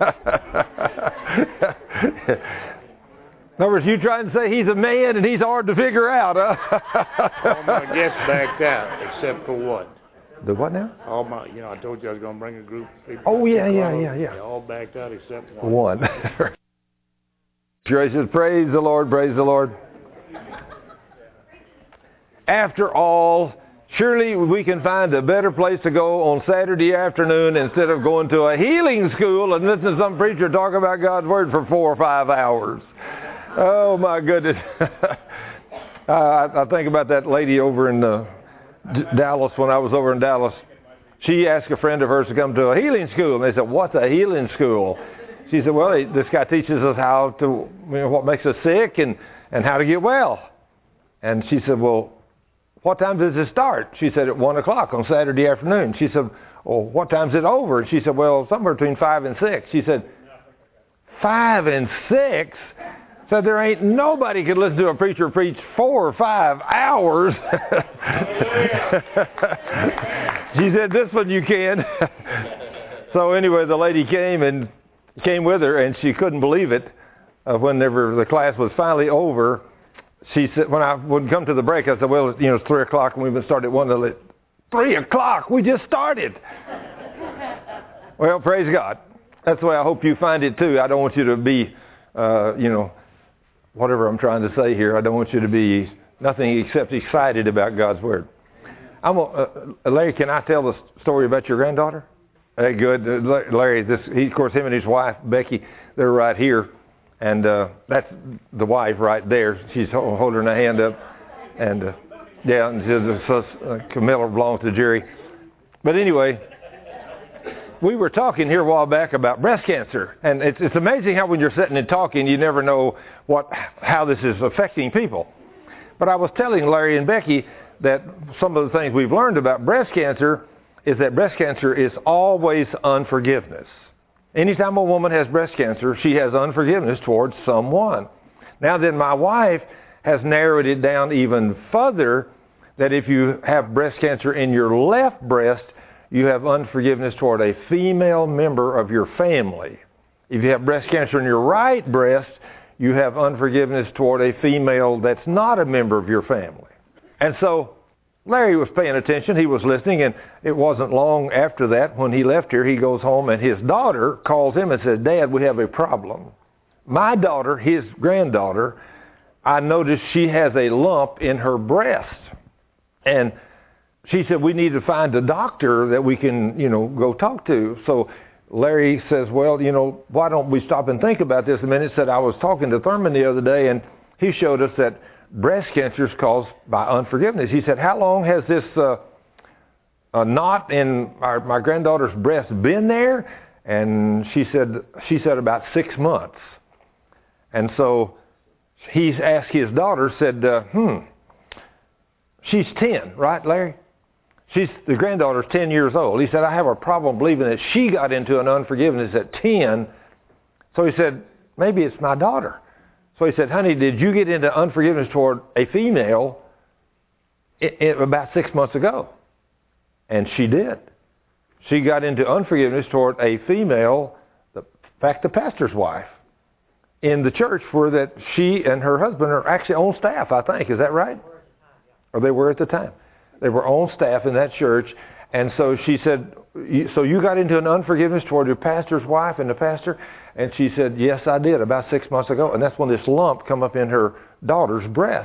In other words, you trying to say He's a man and He's hard to figure out, huh? All my guests backed out except for one. The what now? All my, you know, I told you I was going to bring a group of people. Oh, yeah, yeah, yeah, yeah. They all backed out except one. One. Gracious, praise the Lord, praise the Lord. After all, surely we can find a better place to go on Saturday afternoon instead of going to a healing school and listening to some preacher talk about God's Word for four or five hours. Oh, my goodness. uh, I, I think about that lady over in uh, D- Dallas, when I was over in Dallas, she asked a friend of hers to come to a healing school. And they said, what's a healing school? She said, well, he, this guy teaches us how to, you know, what makes us sick and, and how to get well. And she said, well, what time does it start? She said, at one o'clock on Saturday afternoon. She said, well, what time's it over? And she said, well, somewhere between five and six. She said, five and six? So there ain't nobody could listen to a preacher preach four or five hours. She said, this one you can. So anyway, the lady came and came with her, and she couldn't believe it. Uh, whenever the class was finally over, she said, when I would come to the break, I said, well, you know, it's three o'clock, and we've been started at one. Three o'clock, we just started. Well, praise God. That's the way I hope you find it too. I don't want you to be, uh, you know, whatever I'm trying to say here. I don't want you to be nothing except excited about God's Word. I'm uh, Larry, can I tell the story about your granddaughter? Hey, good. Uh, Larry, this, he, of course, him and his wife, Becky, they're right here. And uh, that's the wife right there. She's holding her hand up. And, uh, yeah, and so, uh, Camilla belongs to Jerry. But anyway, we were talking here a while back about breast cancer. And it's, it's amazing how when you're sitting and talking, you never know what how this is affecting people. But I was telling Larry and Becky that some of the things we've learned about breast cancer is that breast cancer is always unforgiveness. Anytime a woman has breast cancer, she has unforgiveness towards someone. Now then, my wife has narrowed it down even further, that if you have breast cancer in your left breast, you have unforgiveness toward a female member of your family. If you have breast cancer in your right breast, you have unforgiveness toward a female that's not a member of your family. And so Larry was paying attention. He was listening, and it wasn't long after that when he left here, he goes home, and his daughter calls him and says, Dad, we have a problem. My daughter, his granddaughter, I noticed she has a lump in her breast. And she said, we need to find a doctor that we can, you know, go talk to. So Larry says, well, you know, why don't we stop and think about this a minute? Said, I was talking to Thurman the other day, and he showed us that breast cancer is caused by unforgiveness. He said, how long has this uh, a knot in our, my granddaughter's breast been there? And she said, she said about six months. And so he asked his daughter, said, uh, hmm, she's ten, right, Larry? She's, the granddaughter's ten years old. He said, I have a problem believing that she got into an unforgiveness at ten. So he said, maybe it's my daughter. So he said, honey, did you get into unforgiveness toward a female it, it, about six months ago? And she did. She got into unforgiveness toward a female, in fact, the pastor's wife, in the church where that she and her husband are actually on staff, I think. Is that right? Or they were at the time. They were on staff in that church. And so she said, so you got into an unforgiveness toward your pastor's wife and the pastor? And she said, yes, I did, about six months ago. And that's when this lump come up in her daughter's breast.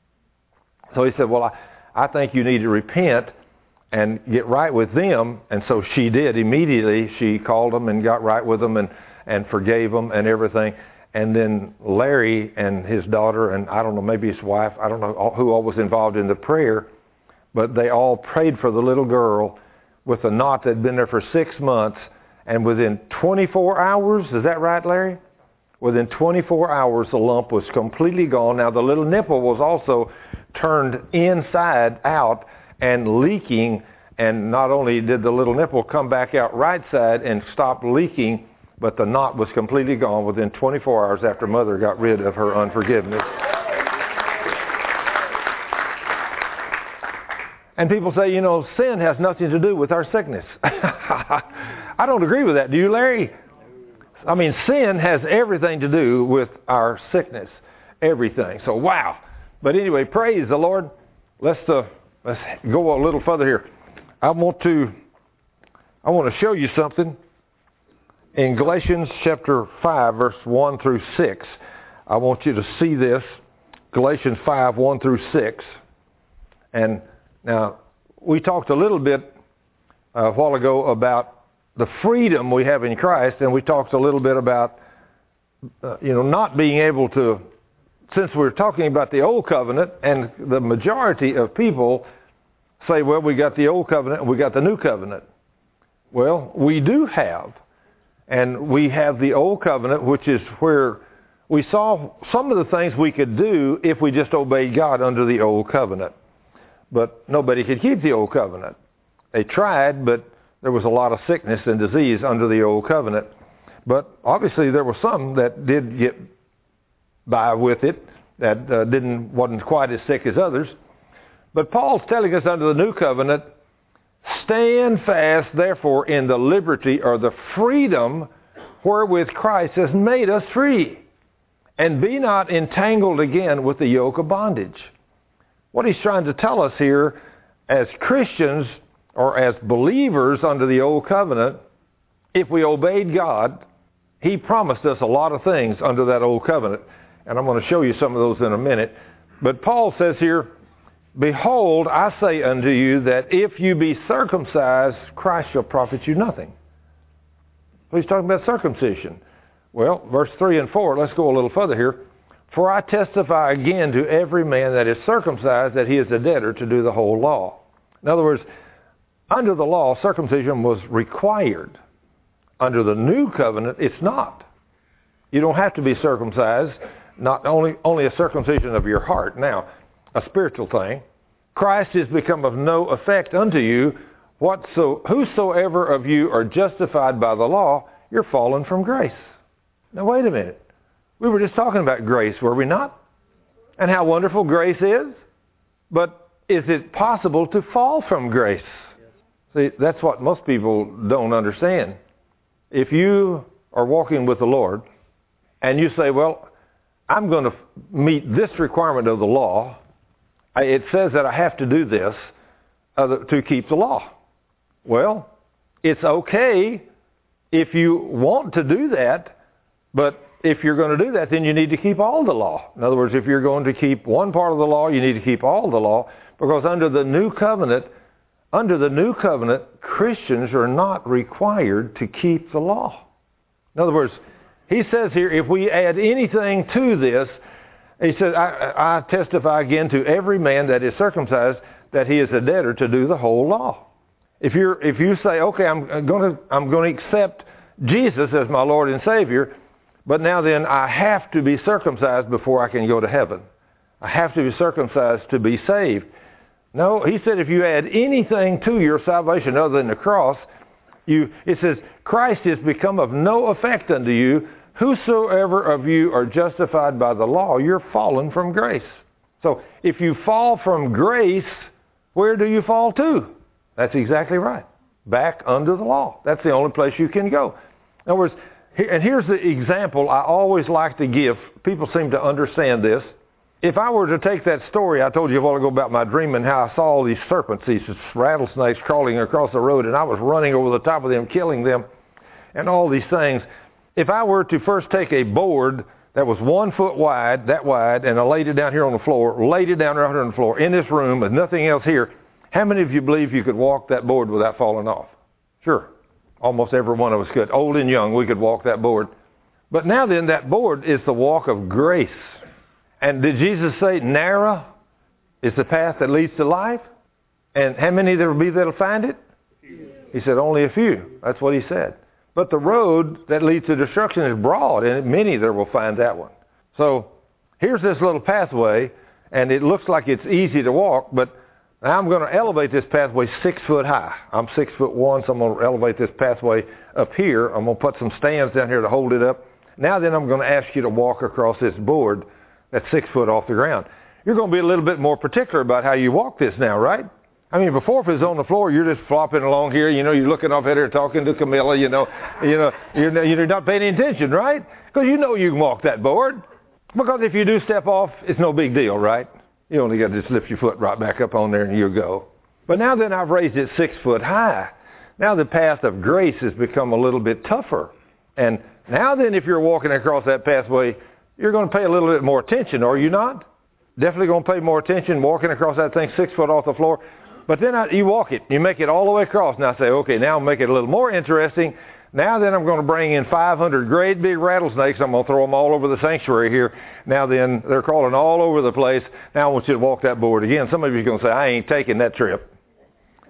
So he said, well, I, I think you need to repent and get right with them. And so she did. Immediately, she called them and got right with them and, and forgave them and everything. And then Larry and his daughter, and I don't know, maybe his wife, I don't know who all was involved in the prayer, but they all prayed for the little girl with a knot that had been there for six months. And within twenty-four hours, is that right, Larry? Within twenty-four hours, the lump was completely gone. Now, the little nipple was also turned inside out and leaking. And not only did the little nipple come back out right side and stop leaking, but the knot was completely gone within twenty-four hours after Mother got rid of her unforgiveness. And people say, you know, sin has nothing to do with our sickness. I don't agree with that. Do you, Larry? I mean, sin has everything to do with our sickness. Everything. So, wow. But anyway, praise the Lord. Let's uh, let's go a little further here. I want to I want to show you something in Galatians chapter five, verse one through six. I want you to see this. Galatians five, one through six. And now, we talked a little bit uh, a while ago about the freedom we have in Christ, and we talked a little bit about, uh, you know, not being able to, since we're talking about the old covenant, and the majority of people say, well, we got the old covenant and we got the new covenant. Well, we do have. And we have the old covenant, which is where we saw some of the things we could do if we just obeyed God under the old covenant. But nobody could keep the old covenant. They tried, but there was a lot of sickness and disease under the old covenant. But obviously there were some that did get by with it, that uh, didn't wasn't quite as sick as others. But Paul's telling us under the new covenant, stand fast, therefore, in the liberty or the freedom wherewith Christ has made us free, and be not entangled again with the yoke of bondage. What he's trying to tell us here, as Christians or as believers under the old covenant, if we obeyed God, he promised us a lot of things under that old covenant. And I'm going to show you some of those in a minute. But Paul says here, behold, I say unto you that if you be circumcised, Christ shall profit you nothing. Well, he's talking about circumcision. Well, verse three and four, let's go a little further here. For I testify again to every man that is circumcised that he is a debtor to do the whole law. In other words, under the law, circumcision was required. Under the new covenant, it's not. You don't have to be circumcised, not only, only a circumcision of your heart. Now, a spiritual thing. Christ is become of no effect unto you. Whatso, whosoever of you are justified by the law, you're fallen from grace. Now, wait a minute. We were just talking about grace, were we not? And how wonderful grace is. But is it possible to fall from grace? See, that's what most people don't understand. If you are walking with the Lord and you say, well, I'm going to meet this requirement of the law. It says that I have to do this uh, to keep the law. Well, it's okay if you want to do that, but if you're going to do that, then you need to keep all the law. In other words, if you're going to keep one part of the law, you need to keep all the law, because under the new covenant, under the new covenant, Christians are not required to keep the law. In other words, he says here, if we add anything to this, he says, I, I testify again to every man that is circumcised that he is a debtor to do the whole law. If you're, if you say, okay, I'm going to, I'm going to accept Jesus as my Lord and Savior, but now then I have to be circumcised before I can go to heaven. I have to be circumcised to be saved. No, he said if you add anything to your salvation other than the cross, you, it says, Christ is become of no effect unto you. Whosoever of you are justified by the law, you're fallen from grace. So if you fall from grace, where do you fall to? That's exactly right. Back under the law. That's the only place you can go. In other words, and here's the example I always like to give. People seem to understand this. If I were to take that story I told you a while ago about my dream and how I saw all these serpents, these rattlesnakes crawling across the road, and I was running over the top of them, killing them, and all these things. If I were to first take a board that was one foot wide, that wide, and I laid it down here on the floor, laid it down right here on the floor, in this room with nothing else here, how many of you believe you could walk that board without falling off? Sure. Almost every one of us could. Old and young, we could walk that board. But now then, that board is the walk of grace. And did Jesus say, narrow is the path that leads to life? And how many there will be that will find it? He said, only a few. That's what he said. But the road that leads to destruction is broad, and many there will find that one. So here's this little pathway, and it looks like it's easy to walk, but now I'm going to elevate this pathway six foot high. I'm six foot one, so I'm going to elevate this pathway up here. I'm going to put some stands down here to hold it up. Now then I'm going to ask you to walk across this board that's six foot off the ground. You're going to be a little bit more particular about how you walk this now, right? I mean, before if it was on the floor, you're just flopping along here, you know, you're looking up at her talking to Camilla, you know, you know, you're, you're not paying any attention, right? Because you know you can walk that board. Because if you do step off, it's no big deal, right? You only got to just lift your foot right back up on there and you go. But now then I've raised it six foot high. Now the path of grace has become a little bit tougher. And now then if you're walking across that pathway, you're going to pay a little bit more attention, are you not? Definitely going to pay more attention walking across that thing six foot off the floor. But then I, you walk it. You make it all the way across. And I say, okay, now I'll make it a little more interesting. Now then I'm going to bring in five hundred great big rattlesnakes. I'm going to throw them all over the sanctuary here. Now then, they're crawling all over the place. Now I want you to walk that board again. Some of you are going to say, I ain't taking that trip.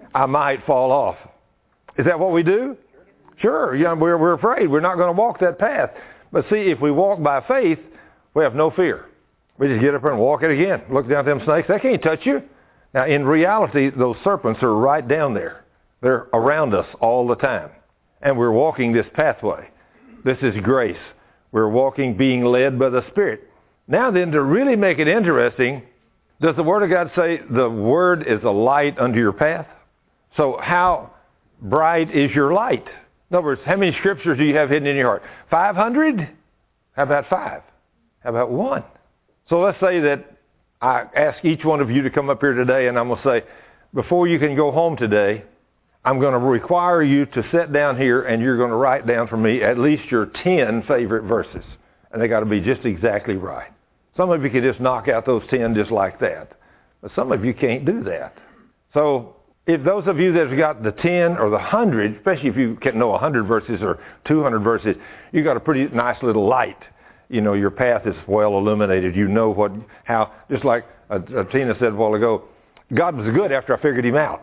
I might fall off. Is that what we do? Sure. Yeah, we're, we're afraid. We're not going to walk that path. But see, if we walk by faith, we have no fear. We just get up there and walk it again. Look down at them snakes. They can't touch you. Now, in reality, those serpents are right down there. They're around us all the time. And we're walking this pathway. This is grace. We're walking being led by the Spirit. Now then, to really make it interesting, does the Word of God say the Word is a light unto your path? So how bright is your light? In other words, how many scriptures do you have hidden in your heart? five hundred? How about five? How about one? So let's say that I ask each one of you to come up here today, and I'm going to say, before you can go home today, I'm going to require you to sit down here, and you're going to write down for me at least your ten favorite verses. And they got to be just exactly right. Some of you can just knock out those ten just like that. But some of you can't do that. So if those of you that have got the ten or the one hundred, especially if you can know one hundred verses or two hundred verses, you got a pretty nice little light. You know, your path is well illuminated. You know what, how, just like uh, uh, Tina said a while ago, God was good after I figured him out.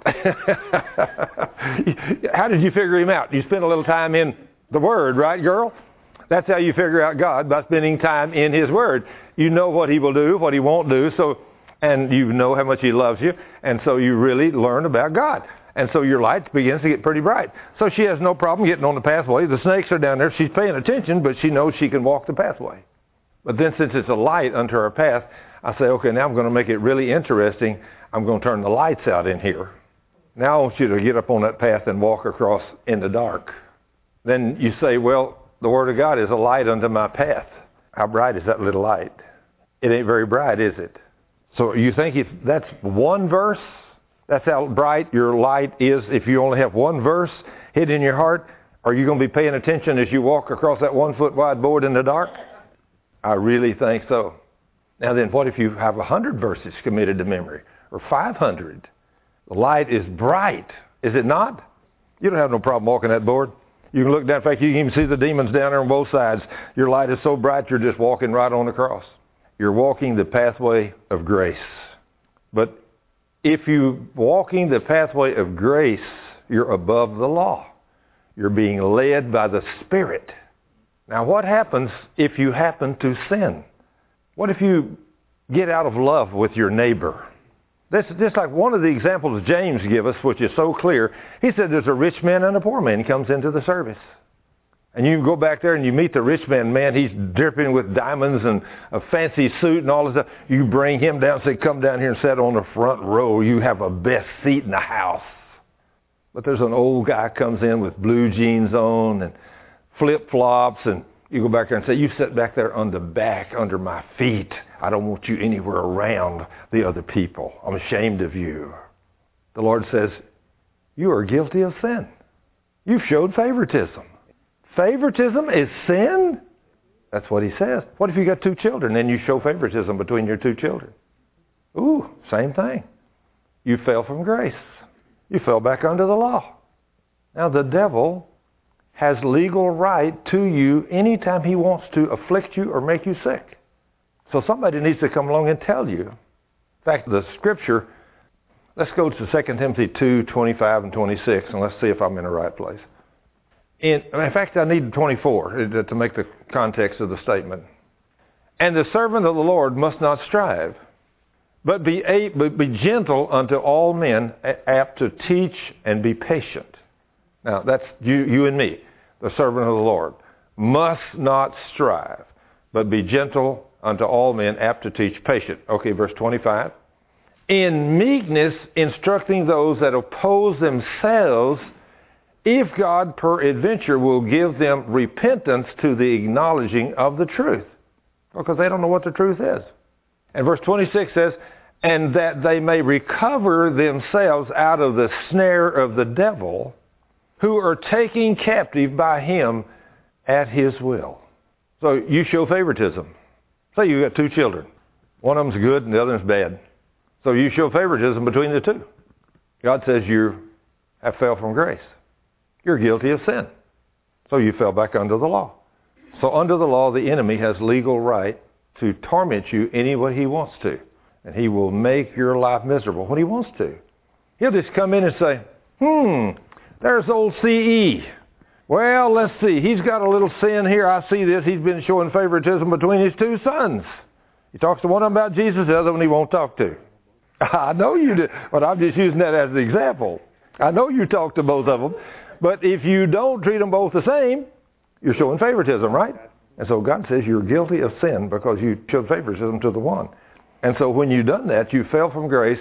How did you figure him out? You spent a little time in the Word, right, girl? That's how you figure out God, by spending time in his Word. You know what he will do, what he won't do, so, and you know how much he loves you, and so you really learn about God. And so your light begins to get pretty bright. So she has no problem getting on the pathway. The snakes are down there. She's paying attention, but she knows she can walk the pathway. But then since it's a light unto her path, I say, okay, now I'm going to make it really interesting. I'm going to turn the lights out in here. Now I want you to get up on that path and walk across in the dark. Then you say, well, the Word of God is a light unto my path. How bright is that little light? It ain't very bright, is it? So you think if that's one verse, that's how bright your light is. If you only have one verse hid in your heart, are you going to be paying attention as you walk across that one foot wide board in the dark? I really think so. Now then, what if you have one hundred verses committed to memory? Or five hundred? The light is bright, is it not? You don't have no problem walking that board. You can look down. In fact, you can even see the demons down there on both sides. Your light is so bright, you're just walking right on across. You're walking the pathway of grace. But if you're walking the pathway of grace, you're above the law. You're being led by the Spirit. Now, what happens if you happen to sin? What if you get out of love with your neighbor? That's just like one of the examples James gives us, which is so clear. He said there's a rich man and a poor man comes into the service. And you go back there and you meet the rich man, man, he's dripping with diamonds and a fancy suit and all this stuff. You bring him down and say, come down here and sit on the front row. You have a best seat in the house. But there's an old guy comes in with blue jeans on and flip-flops, and you go back there and say, you sit back there on the back under my feet. I don't want you anywhere around the other people. I'm ashamed of you. The Lord says, you are guilty of sin. You've showed favoritism. Favoritism is sin? That's what he says. What if you got two children and you show favoritism between your two children? Ooh, same thing. You fell from grace. You fell back under the law. Now the devil has legal right to you anytime he wants to afflict you or make you sick. So somebody needs to come along and tell you. In fact, the scripture, let's go to Second Timothy two, twenty-five and twenty-six, and let's see if I'm in the right place. In, in fact, I need twenty-four to make the context of the statement. And the servant of the Lord must not strive, but be, a, but be gentle unto all men, apt to teach and be patient. Now, that's you, you and me, the servant of the Lord. Must not strive, but be gentle unto all men, apt to teach, patient. Okay, verse twenty-five. In meekness, instructing those that oppose themselves, if God peradventure will give them repentance to the acknowledging of the truth. Because they don't know what the truth is. And verse twenty-six says, and that they may recover themselves out of the snare of the devil, who are taken captive by him at his will. So you show favoritism. Say you got two children. One of them's good and the other one's bad. So you show favoritism between the two. God says you have fell from grace. You're guilty of sin. So you fell back under the law. So under the law, the enemy has legal right to torment you any way he wants to. And he will make your life miserable when he wants to. He'll just come in and say, Hmm, there's old C E. Well, let's see. He's got a little sin here. I see this. He's been showing favoritism between his two sons. He talks to one of them about Jesus, the other one he won't talk to. I know you do, but I'm just using that as an example. I know you talk to both of them, but if you don't treat them both the same, you're showing favoritism, right? And so God says you're guilty of sin because you showed favoritism to the one. And so when you've done that, you fell from grace,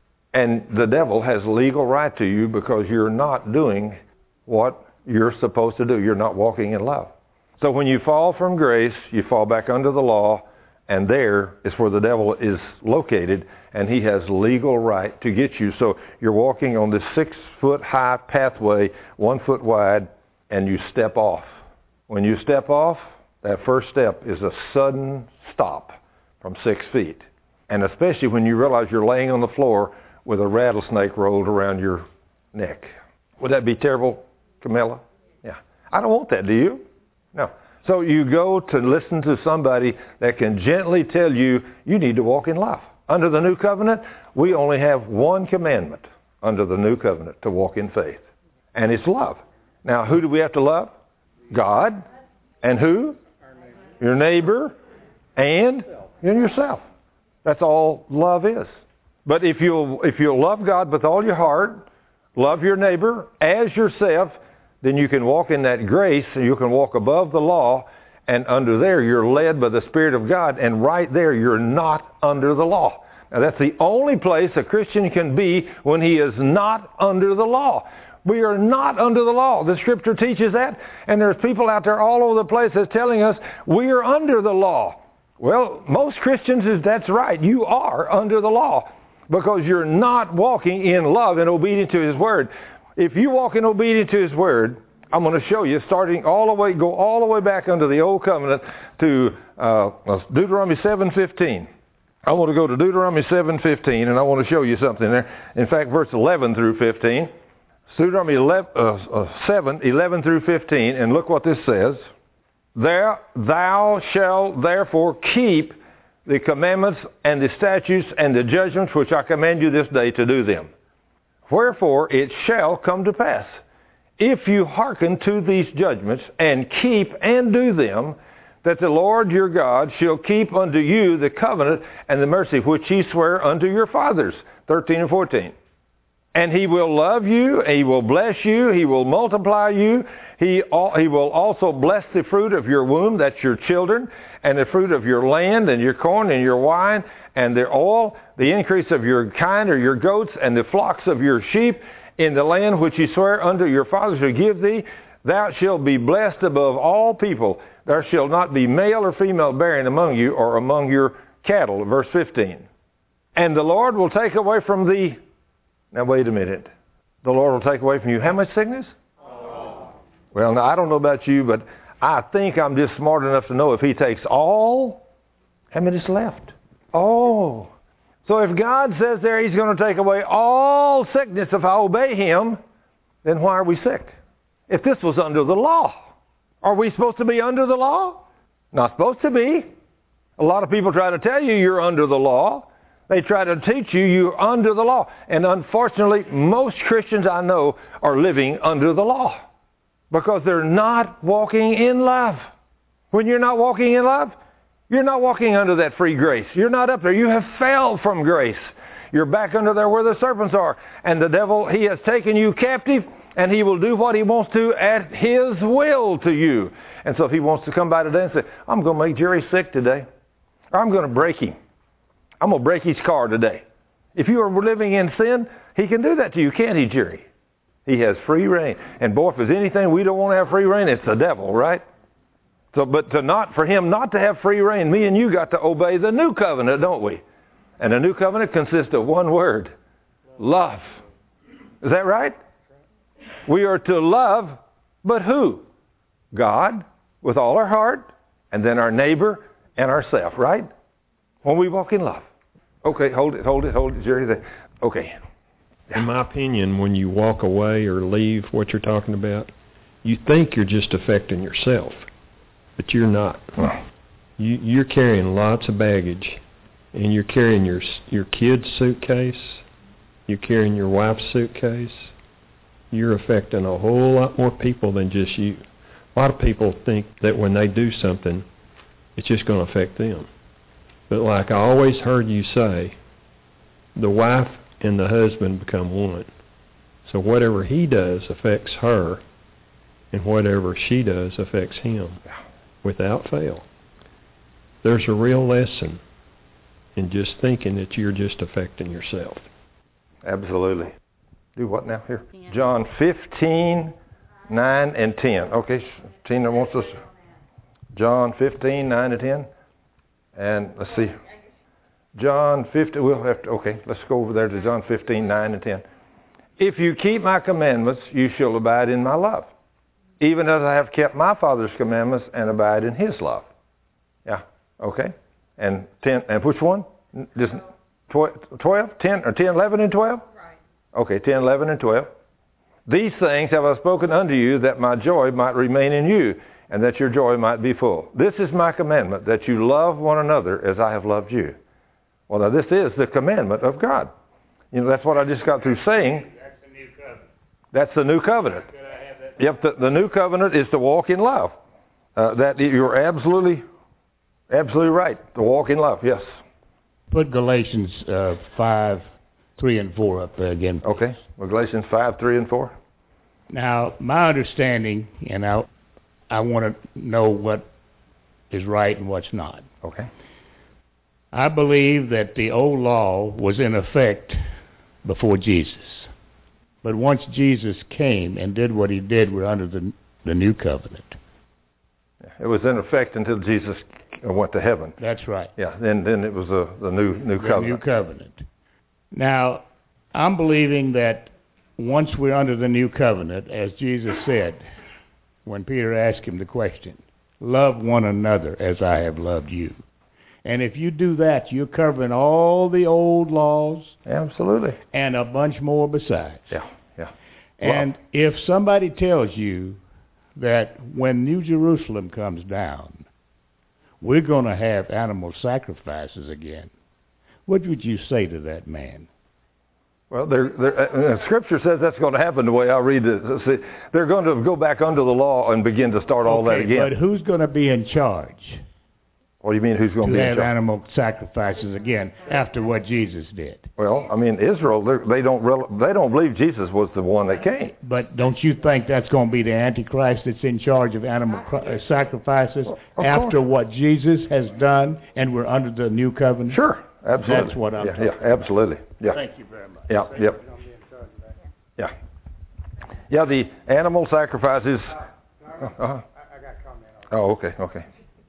and the devil has legal right to you because you're not doing what you're supposed to do. You're not walking in love. So when you fall from grace, you fall back under the law, and there is where the devil is located, and he has legal right to get you. So you're walking on this six-foot-high pathway, one foot wide, and you step off. When you step off, that first step is a sudden stop from six feet. And especially when you realize you're laying on the floor with a rattlesnake rolled around your neck. Would that be terrible, Camilla? Yeah. I don't want that, do you? No. So you go to listen to somebody that can gently tell you, you need to walk in love. Under the new covenant, we only have one commandment under the new covenant, to walk in faith. And it's love. Now, who do we have to love? God. And who? Your neighbor. And yourself. That's all love is. But if you'll, if you'll love God with all your heart, love your neighbor as yourself, then you can walk in that grace, and you can walk above the law, and under there you're led by the Spirit of God, and right there you're not under the law. Now that's the only place a Christian can be when he is not under the law. We are not under the law. The Scripture teaches that, and there's people out there all over the place that's telling us we are under the law. Well, most Christians, is that's right. You are under the law because you're not walking in love and obedient to His Word. If you walk in obedience to His Word, I'm going to show you, starting all the way, go all the way back under the Old Covenant to uh, Deuteronomy seven fifteen. I want to go to Deuteronomy seven fifteen, and I want to show you something there. In fact, verse eleven through fifteen. Deuteronomy eleven, uh, uh, seven, eleven through fifteen, and look what this says. There, thou shalt therefore keep the commandments and the statutes and the judgments which I command you this day to do them. Wherefore it shall come to pass, if you hearken to these judgments and keep and do them, that the Lord your God shall keep unto you the covenant and the mercy which He sware unto your fathers. thirteen and fourteen. And He will love you, He will bless you, He will multiply you. He, he will also bless the fruit of your womb, that's your children, and the fruit of your land, and your corn, and your wine, and the oil, the increase of your kine or your goats, and the flocks of your sheep, in the land which He sware unto your fathers to give thee. Thou shalt be blessed above all people. There shall not be male or female bearing among you, or among your cattle. Verse fifteen. And the Lord will take away from thee. Now wait a minute. The Lord will take away from you how much sickness? Oh. Well, now I don't know about you, but I think I'm just smart enough to know if He takes all, how many's left? Oh. So if God says there He's going to take away all sickness if I obey Him, then why are we sick? If this was under the law, are we supposed to be under the law? Not supposed to be. A lot of people try to tell you you're under the law. They try to teach you you're under the law. And unfortunately, most Christians I know are living under the law because they're not walking in love. When you're not walking in love, you're not walking under that free grace. You're not up there. You have fell from grace. You're back under there where the serpents are. And the devil, he has taken you captive, and he will do what he wants to at his will to you. And so if he wants to come by today and say, I'm going to make Jerry sick today, or I'm going to break him. I'm going to break his car today. If you are living in sin, he can do that to you, can't he, Jerry? He has free reign. And boy, if there's anything we don't want to have free reign, it's the devil, right? So, but to not, for him not to have free reign, me and you got to obey the new covenant, don't we? And the new covenant consists of one word, love. Is that right? We are to love, but who? God, with all our heart, and then our neighbor and ourself, right? When we walk in love. Okay, hold it, hold it, hold it, Jerry. Okay. In my opinion, when you walk away or leave what you're talking about, you think you're just affecting yourself, but you're not. Well, You, you're carrying lots of baggage, and you're carrying your your kid's suitcase, you're carrying your wife's suitcase, you're affecting a whole lot more people than just you. A lot of people think that when they do something, it's just going to affect them. But like I always heard you say, the wife and the husband become one. So whatever he does affects her, and whatever she does affects him, without fail. There's a real lesson in just thinking that you're just affecting yourself. Absolutely. Do what now? Here. John fifteen, nine and ten. Okay, Tina wants us. John fifteen, nine and ten. And let's see. John fifteen, we'll have to, okay, let's go over there to John fifteen, nine and ten. If you keep my commandments, you shall abide in my love, even as I have kept my Father's commandments and abide in his love. Yeah, okay. And ten, and which one? Just twelve, ten, or ten, eleven, and twelve? Right. Okay, ten, eleven, and twelve. These things have I spoken unto you, that my joy might remain in you, and that your joy might be full. This is my commandment, that you love one another as I have loved you. Well, now this is the commandment of God. You know, that's what I just got through saying. That's the new covenant. That's the new covenant. Could I have that? Yep, the, the new covenant is to walk in love. Uh, that you're absolutely, absolutely right. To walk in love, yes. Put Galatians uh, five, three and four up there again. Okay, well, Galatians five, three and four. Now, my understanding, and I, I want to know what is right and what's not. Okay. I believe that the old law was in effect before Jesus. But once Jesus came and did what he did, we're under the, the new covenant. It was in effect until Jesus went to heaven. That's right. Yeah, then then it was a, the new new The covenant. new covenant. Now, I'm believing that once we're under the new covenant, as Jesus said, when Peter asked him the question, love one another as I have loved you. And if you do that, you're covering all the old laws. Absolutely. And a bunch more besides. Yeah, yeah. And Well, if somebody tells you that when New Jerusalem comes down, we're going to have animal sacrifices again, what would you say to that man? Well, they're, they're, uh, Scripture says that's going to happen the way I read it. See, they're going to go back under the law and begin to start all that Okay, again. but who's going to be in charge What do you mean, who's going to to be in have charge? animal sacrifices again after what Jesus did? Well, I mean, Israel, they're- they don't rel- they don't believe Jesus was the one that came. But don't you think that's going to be the Antichrist that's in charge of animal cr- uh, sacrifices Of after course. what Jesus has done and we're under the new covenant? Sure, absolutely. That's what I'm yeah, talking yeah, absolutely. Yeah, Thank you very much. yeah, yep. Yeah, yeah. The animal sacrifices. Uh-huh. I, I got a comment on Oh, okay, okay.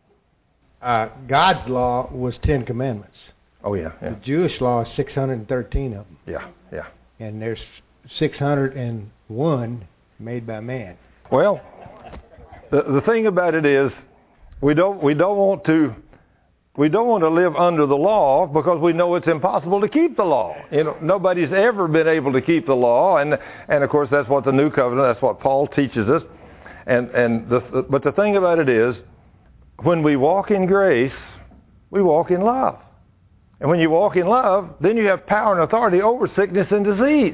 it. Uh, God's law was Ten Commandments. Oh, yeah, yeah, The Jewish law is six hundred thirteen of them. yeah, yeah. And there's six hundred one made by man. Well, the the thing about it is, we don't we don't want to we don't want to live under the law because we know it's impossible to keep the law. You know, nobody's ever been able to keep the law, and and of course that's what the new covenant, that's what Paul teaches us. And and the but the thing about it is, when we walk in grace, we walk in love. And when you walk in love, then you have power and authority over sickness and disease.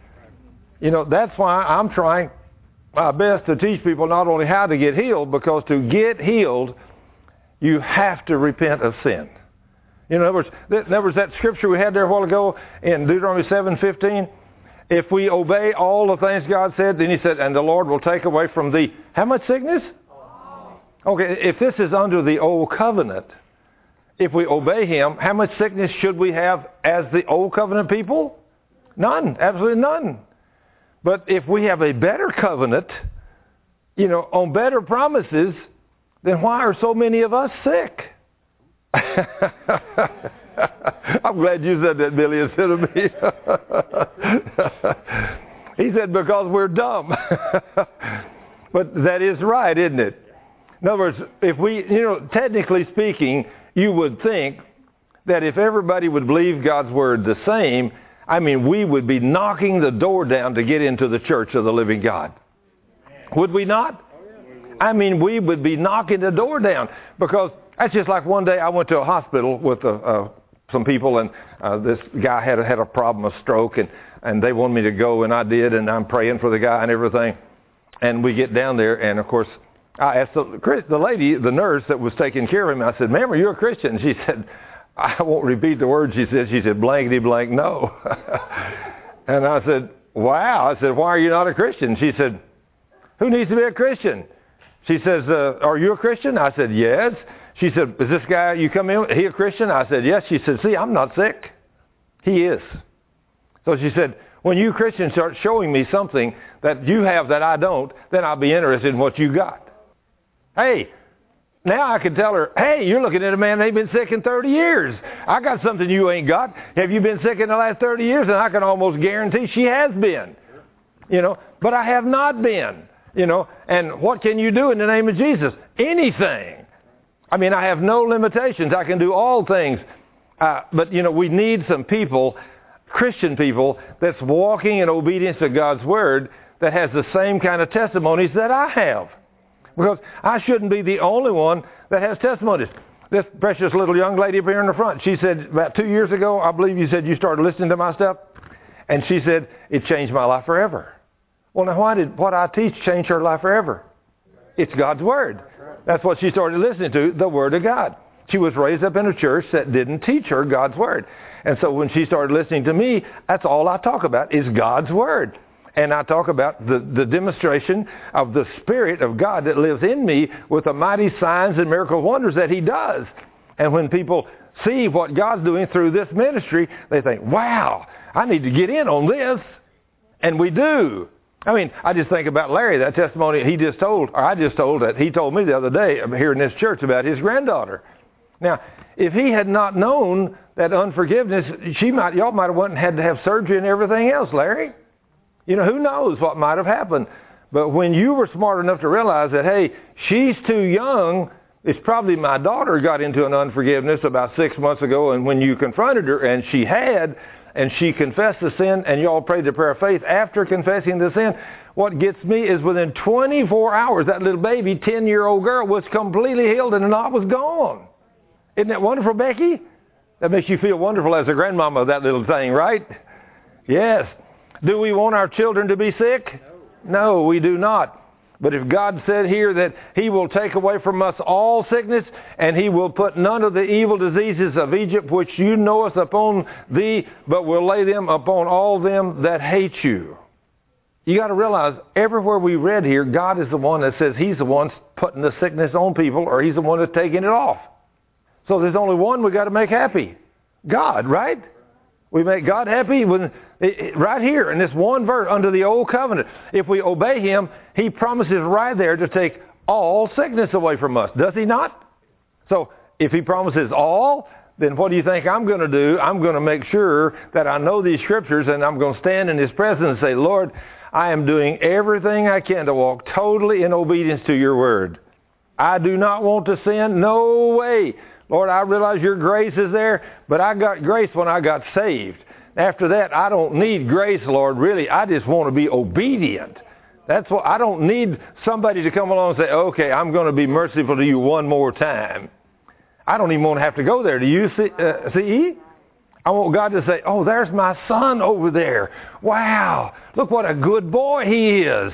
You know, that's why I'm trying my best to teach people not only how to get healed, because to get healed, you have to repent of sin. You know, in other words, there was that scripture we had there a while ago in Deuteronomy seven fifteen. If we obey all the things God said, then he said, and the Lord will take away from thee, how much sickness? Okay, if this is under the old covenant, if we obey him, how much sickness should we have as the old covenant people? None, absolutely none. But if we have a better covenant, you know, on better promises, then why are so many of us sick? I'm glad you said that, Billy, instead of me. He said, because we're dumb. But that is right, isn't it? In other words, if we, you know, technically speaking, you would think that if everybody would believe God's word the same, I mean, we would be knocking the door down to get into the church of the living God. Would we not? I mean, we would be knocking the door down, because that's just like one day I went to a hospital with a, a some people, and uh, this guy had, had a problem, a stroke, and, and they wanted me to go, and I did, and I'm praying for the guy and everything. And we get down there, and of course, I asked the, the lady, the nurse that was taking care of him, I said, ma'am, are you a Christian? And she said, I won't repeat the words she said. She said, blankety blank, no. And I said, wow. I said, why are you not a Christian? She said, who needs to be a Christian? She says, uh, are you a Christian? I said, yes. She said, is this guy you come in, he a Christian? I said, yes. She said, see, I'm not sick. He is. So she said, when you Christians start showing me something that you have that I don't, then I'll be interested in what you got. Hey, now I can tell her, hey, you're looking at a man that ain't been sick in thirty years. I got something you ain't got. Have you been sick in the last thirty years? And I can almost guarantee she has been. You know, but I have not been. You know, and what can you do in the name of Jesus? Anything. I mean, I have no limitations. I can do all things. Uh, but, you know, we need some people, Christian people, that's walking in obedience to God's Word that has the same kind of testimonies that I have. Because I shouldn't be the only one that has testimonies. This precious little young lady up here in the front, she said about two years ago, I believe you said you started listening to my stuff. And she said, it changed my life forever. Well, now why did what I teach change her life forever? It's God's Word. That's what she started listening to, the Word of God. She was raised up in a church that didn't teach her God's Word. And so when she started listening to me, that's all I talk about is God's Word. And I talk about the, the demonstration of the Spirit of God that lives in me with the mighty signs and miracle wonders that He does. And when people see what God's doing through this ministry, they think, wow, I need to get in on this. And we do. I mean, I just think about Larry, that testimony he just told, or I just told that he told me the other day here in this church about his granddaughter. Now, if he had not known that unforgiveness, she might, y'all might have went and had to have surgery and everything else, Larry. You know, who knows what might have happened. But when you were smart enough to realize that, hey, she's too young, it's probably my daughter got into an unforgiveness about six months ago, and when you confronted her, and she had, and she confessed the sin, and y'all prayed the prayer of faith after confessing the sin, what gets me is within twenty-four hours, that little baby, ten-year-old girl, was completely healed and the knot was gone. Isn't that wonderful, Becky? That makes you feel wonderful as a grandmama of that little thing, right? Yes. Do we want our children to be sick? No, we do not. But if God said here that He will take away from us all sickness, and He will put none of the evil diseases of Egypt, which you knoweth upon thee, but will lay them upon all them that hate you. You got to realize, everywhere we read here, God is the one that says He's the one putting the sickness on people, or He's the one that's taking it off. So there's only one we got to make happy. God, right? We make God happy when, right here in this one verse under the old covenant. If we obey Him, He promises right there to take all sickness away from us. Does He not? So if He promises all, then what do you think I'm going to do? I'm going to make sure that I know these scriptures, and I'm going to stand in His presence and say, Lord, I am doing everything I can to walk totally in obedience to your word. I do not want to sin. No way. Lord, I realize your grace is there, but I got grace when I got saved. After that, I don't need grace, Lord, really. I just want to be obedient. That's what, I don't need somebody to come along and say, okay, I'm going to be merciful to you one more time. I don't even want to have to go there. Do you see? Uh, see? I want God to say, oh, there's my son over there. Wow, look what a good boy he is.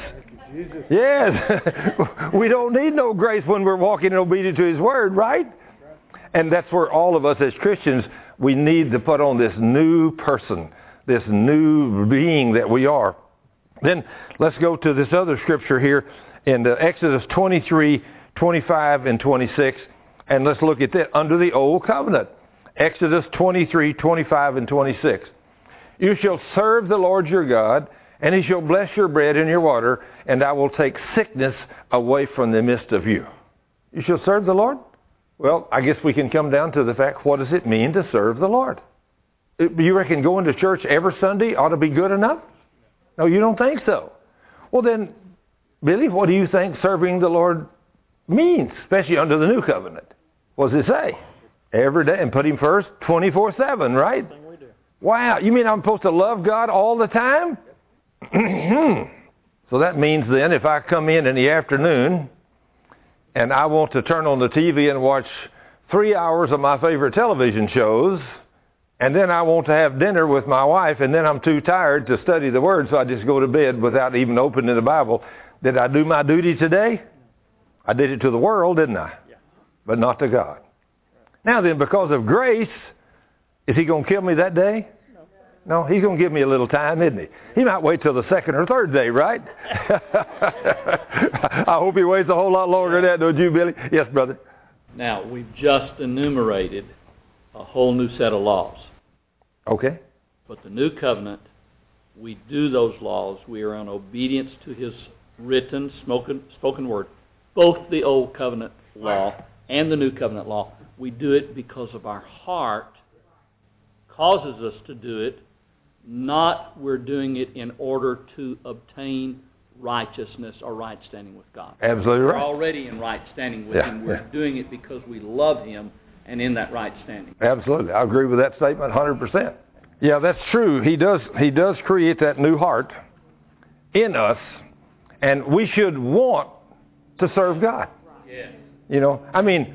Yes. We don't need no grace when we're walking in obedience to His word, right? And that's where all of us as Christians, we need to put on this new person, this new being that we are. Then let's go to this other scripture here in Exodus twenty-three, twenty-five, and twenty-six. And let's look at that under the old covenant. Exodus twenty-three, twenty-five, and twenty-six. You shall serve the Lord your God, and He shall bless your bread and your water, and I will take sickness away from the midst of you. You shall serve the Lord? Well, I guess we can come down to the fact, what does it mean to serve the Lord? You reckon going to church every Sunday ought to be good enough? No, you don't think so. Well then, Billy, what do you think serving the Lord means, especially under the new covenant? What does it say? Every day, and put Him first twenty-four seven, right? Wow, you mean I'm supposed to love God all the time? So that means then if I come in in the afternoon and I want to turn on the T V and watch three hours of my favorite television shows, And then I want to have dinner with my wife, and then I'm too tired to study the Word, so I just go to bed without even opening the Bible. Did I do my duty today? I did it to the world, didn't I? Yeah. But not to God. Now then, because of grace, is He going to kill me that day? No. No, He's going to give me a little time, isn't He? He might wait till the second or third day, right? I hope He waits a whole lot longer than that, don't you, Billy? Yes, brother. Now, we've just enumerated a whole new set of laws. Okay. But the new covenant, we do those laws. We are in obedience to His written, spoken, spoken word. Both the old covenant law and the new covenant law. We do it because of our heart causes us to do it, not we're doing it in order to obtain righteousness or right standing with God. Absolutely right. We're already in right standing with yeah, Him. We're yeah. doing it because we love Him and in that right standing. Absolutely. I agree with that statement one hundred percent. Yeah, that's true. He does, he does create that new heart in us, and we should want to serve God. Yes. You know, I mean,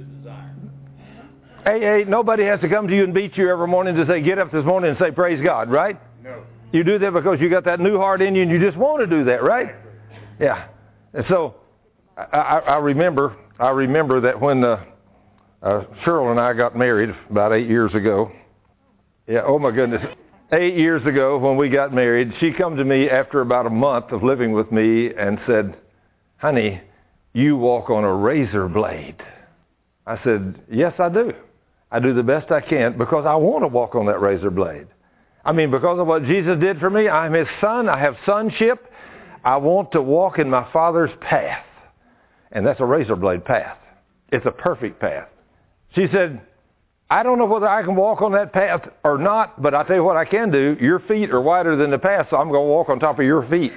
Hey, hey, nobody has to come to you and beat you every morning to say, get up this morning and say, praise God, right? No. You do that because you got that new heart in you and you just want to do that, right? Yeah. And so, I, I, I remember, I remember that when uh, uh, Cheryl and I got married about eight years ago. Yeah, oh my goodness. Eight years ago when we got married, she come to me after about a month of living with me and said, honey, you walk on a razor blade. I said, yes, I do. I do the best I can because I want to walk on that razor blade. I mean, because of what Jesus did for me, I'm His son. I have sonship. I want to walk in my Father's path. And that's a razor blade path. It's a perfect path. She said, I don't know whether I can walk on that path or not, but I'll tell you what I can do. Your feet are wider than the path, so I'm going to walk on top of your feet.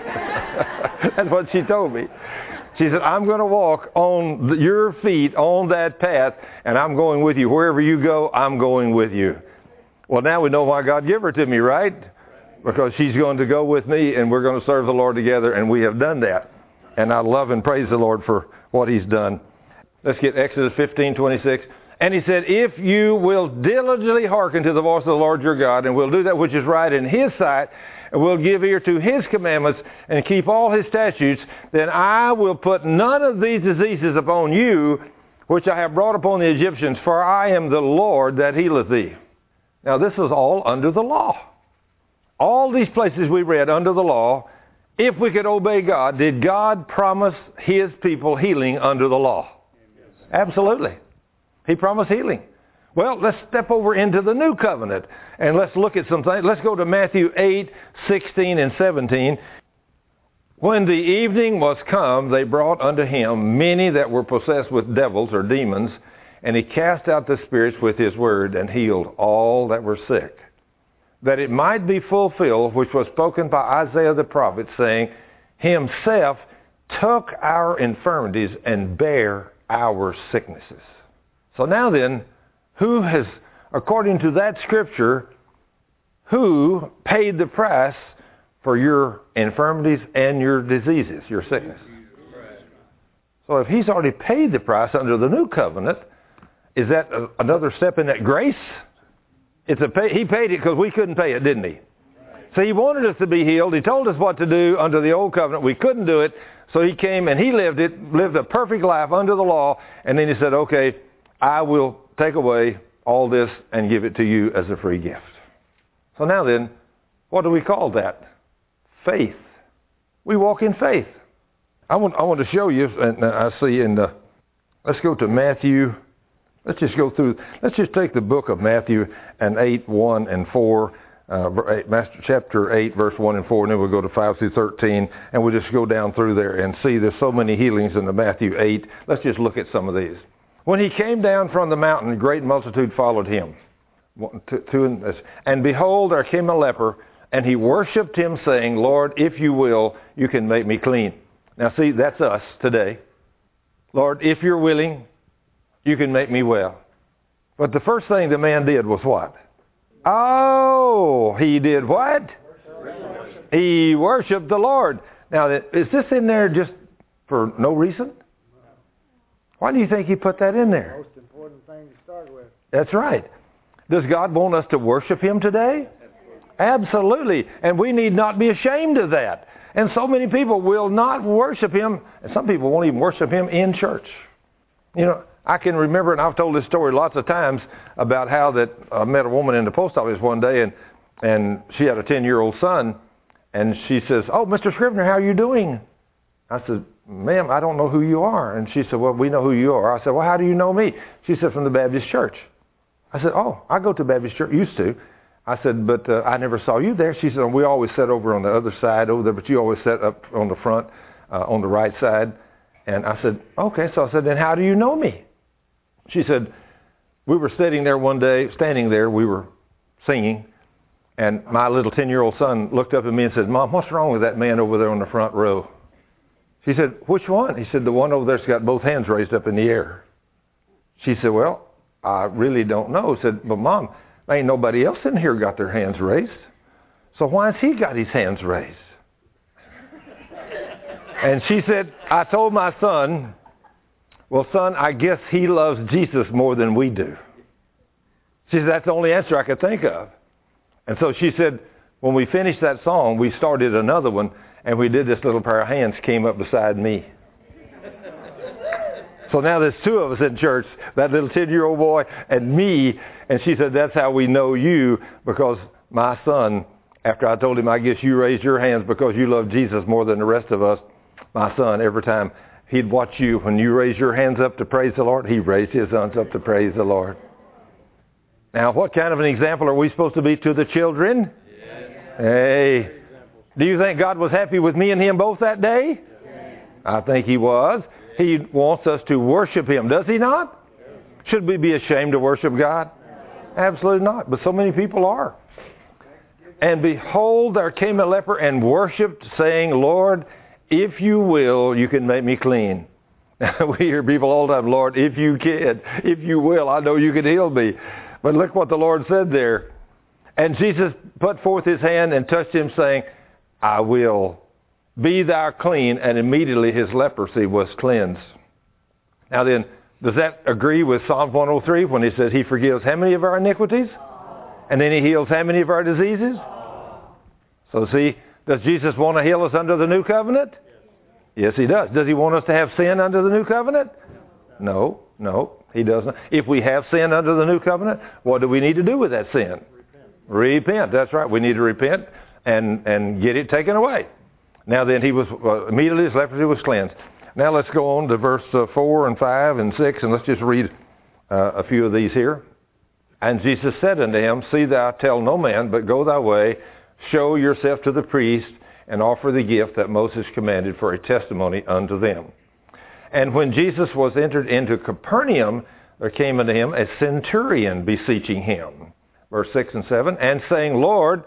That's what she told me. She said, I'm going to walk on the, your feet on that path, and I'm going with you. Wherever you go, I'm going with you. Well, now we know why God gave her to me, right? Because she's going to go with me, and we're going to serve the Lord together, and we have done that. And I love and praise the Lord for what He's done. Let's get Exodus fifteen twenty-six. And He said, if you will diligently hearken to the voice of the Lord your God, and will do that which is right in His sight, and will give ear to His commandments, and keep all His statutes, then I will put none of these diseases upon you, which I have brought upon the Egyptians, for I am the Lord that healeth thee. Now this is all under the law. All these places we read under the law, if we could obey God, did God promise His people healing under the law? Absolutely. He promised healing. Well, let's step over into the new covenant and let's look at some things. Let's go to Matthew eight, sixteen and seventeen. When the evening was come, they brought unto Him many that were possessed with devils or demons, and He cast out the spirits with His word and healed all that were sick, that it might be fulfilled which was spoken by Isaiah the prophet, saying, Himself took our infirmities and bare our sicknesses. So now then, who has, according to that scripture, who paid the price for your infirmities and your diseases, your sickness? So if He's already paid the price under the new covenant, is that a, another step in that grace? It's a pay, He paid it because we couldn't pay it, didn't He? So He wanted us to be healed. He told us what to do under the old covenant. We couldn't do it. So He came and He lived it, lived a perfect life under the law. And then He said, okay, I will take away all this and give it to you as a free gift. So now then, what do we call that? Faith. We walk in faith. I want, I want to show you, and I see in the, let's go to Matthew. Let's just go through, let's just take the book of Matthew and eight, one and four, uh, chapter eight, verse one and four, and then we'll go to five through thirteen, and we'll just go down through there and see there's so many healings in the Matthew eight. Let's just look at some of these. When He came down from the mountain, a great multitude followed Him. And behold, there came a leper, and he worshipped Him, saying, Lord, if you will, you can make me clean. Now see, that's us today. Lord, if you're willing, you can make me well. But the first thing the man did was what? Oh, he did what? He worshiped the Lord. Now, is this in there just for no reason? Why do you think He put that in there? Most important thing to start with. That's right. Does God want us to worship Him today? Absolutely. And we need not be ashamed of that. And so many people will not worship Him, and some people won't even worship Him in church. You know, I can remember, and I've told this story lots of times, about how that I met a woman in the post office one day, and, and she had a ten-year-old son, and she says, "Oh, Mister Scrivener, how are you doing?" I said, "Ma'am, I don't know who you are." And she said, "Well, we know who you are." I said, "Well, how do you know me?" She said, "From the Baptist church." I said, "Oh, I go to Baptist church, used to." I said, "But uh, I never saw you there." She said, "We always sat over on the other side over there, but you always sat up on the front, uh, on the right side." And I said, "Okay." So I said, "Then how do you know me?" She said, "We were sitting there one day, standing there, we were singing, and my little ten-year-old son looked up at me and said, 'Mom, what's wrong with that man over there on the front row?' She said, 'Which one?' He said, 'The one over there's got both hands raised up in the air.' She said, 'Well, I really don't know.' He said, 'But Mom, ain't nobody else in here got their hands raised. So why has he got his hands raised?' And she said, 'I told my son, well, son, I guess he loves Jesus more than we do.' She said, 'That's the only answer I could think of.' And so she said, when we finished that song, we started another one, and we did this little pair of hands came up beside me. So now there's two of us in church, that little ten-year-old boy and me. And she said, 'That's how we know you, because my son, after I told him, I guess you raised your hands because you love Jesus more than the rest of us, my son, every time he'd watch you, when you raise your hands up to praise the Lord, he raised his hands up to praise the Lord.'" Now, what kind of an example are we supposed to be to the children? Yes. Hey, do you think God was happy with me and him both that day? Yes. I think He was. He wants us to worship Him, does He not? Should we be ashamed to worship God? Absolutely not. But so many people are. "And behold, there came a leper and worshipped, saying, 'Lord, if you will, you can make me clean.'" We hear people all the time, "Lord, if you can, if you will, I know you can heal me." But look what the Lord said there. "And Jesus put forth His hand and touched him, saying, 'I will. Be thou clean.' And immediately his leprosy was cleansed." Now then, does that agree with Psalm one oh three when He says He forgives how many of our iniquities? And then He heals how many of our diseases? So see, does Jesus want to heal us under the new covenant? Yes, He does. Does He want us to have sin under the new covenant? No, no, He doesn't. If we have sin under the new covenant, what do we need to do with that sin? Repent. Repent, that's right. We need to repent and, and get it taken away. Now then, he was uh, immediately his leprosy was cleansed. Now let's go on to verse uh, four and five and six, and let's just read uh, a few of these here. "And Jesus said unto him, See thou tell no man, but go thy way, show yourself to the priest, and offer the gift that Moses commanded for a testimony unto them. And when Jesus was entered into Capernaum, there came unto him a centurion beseeching him." Verse six and seven, "And saying, Lord,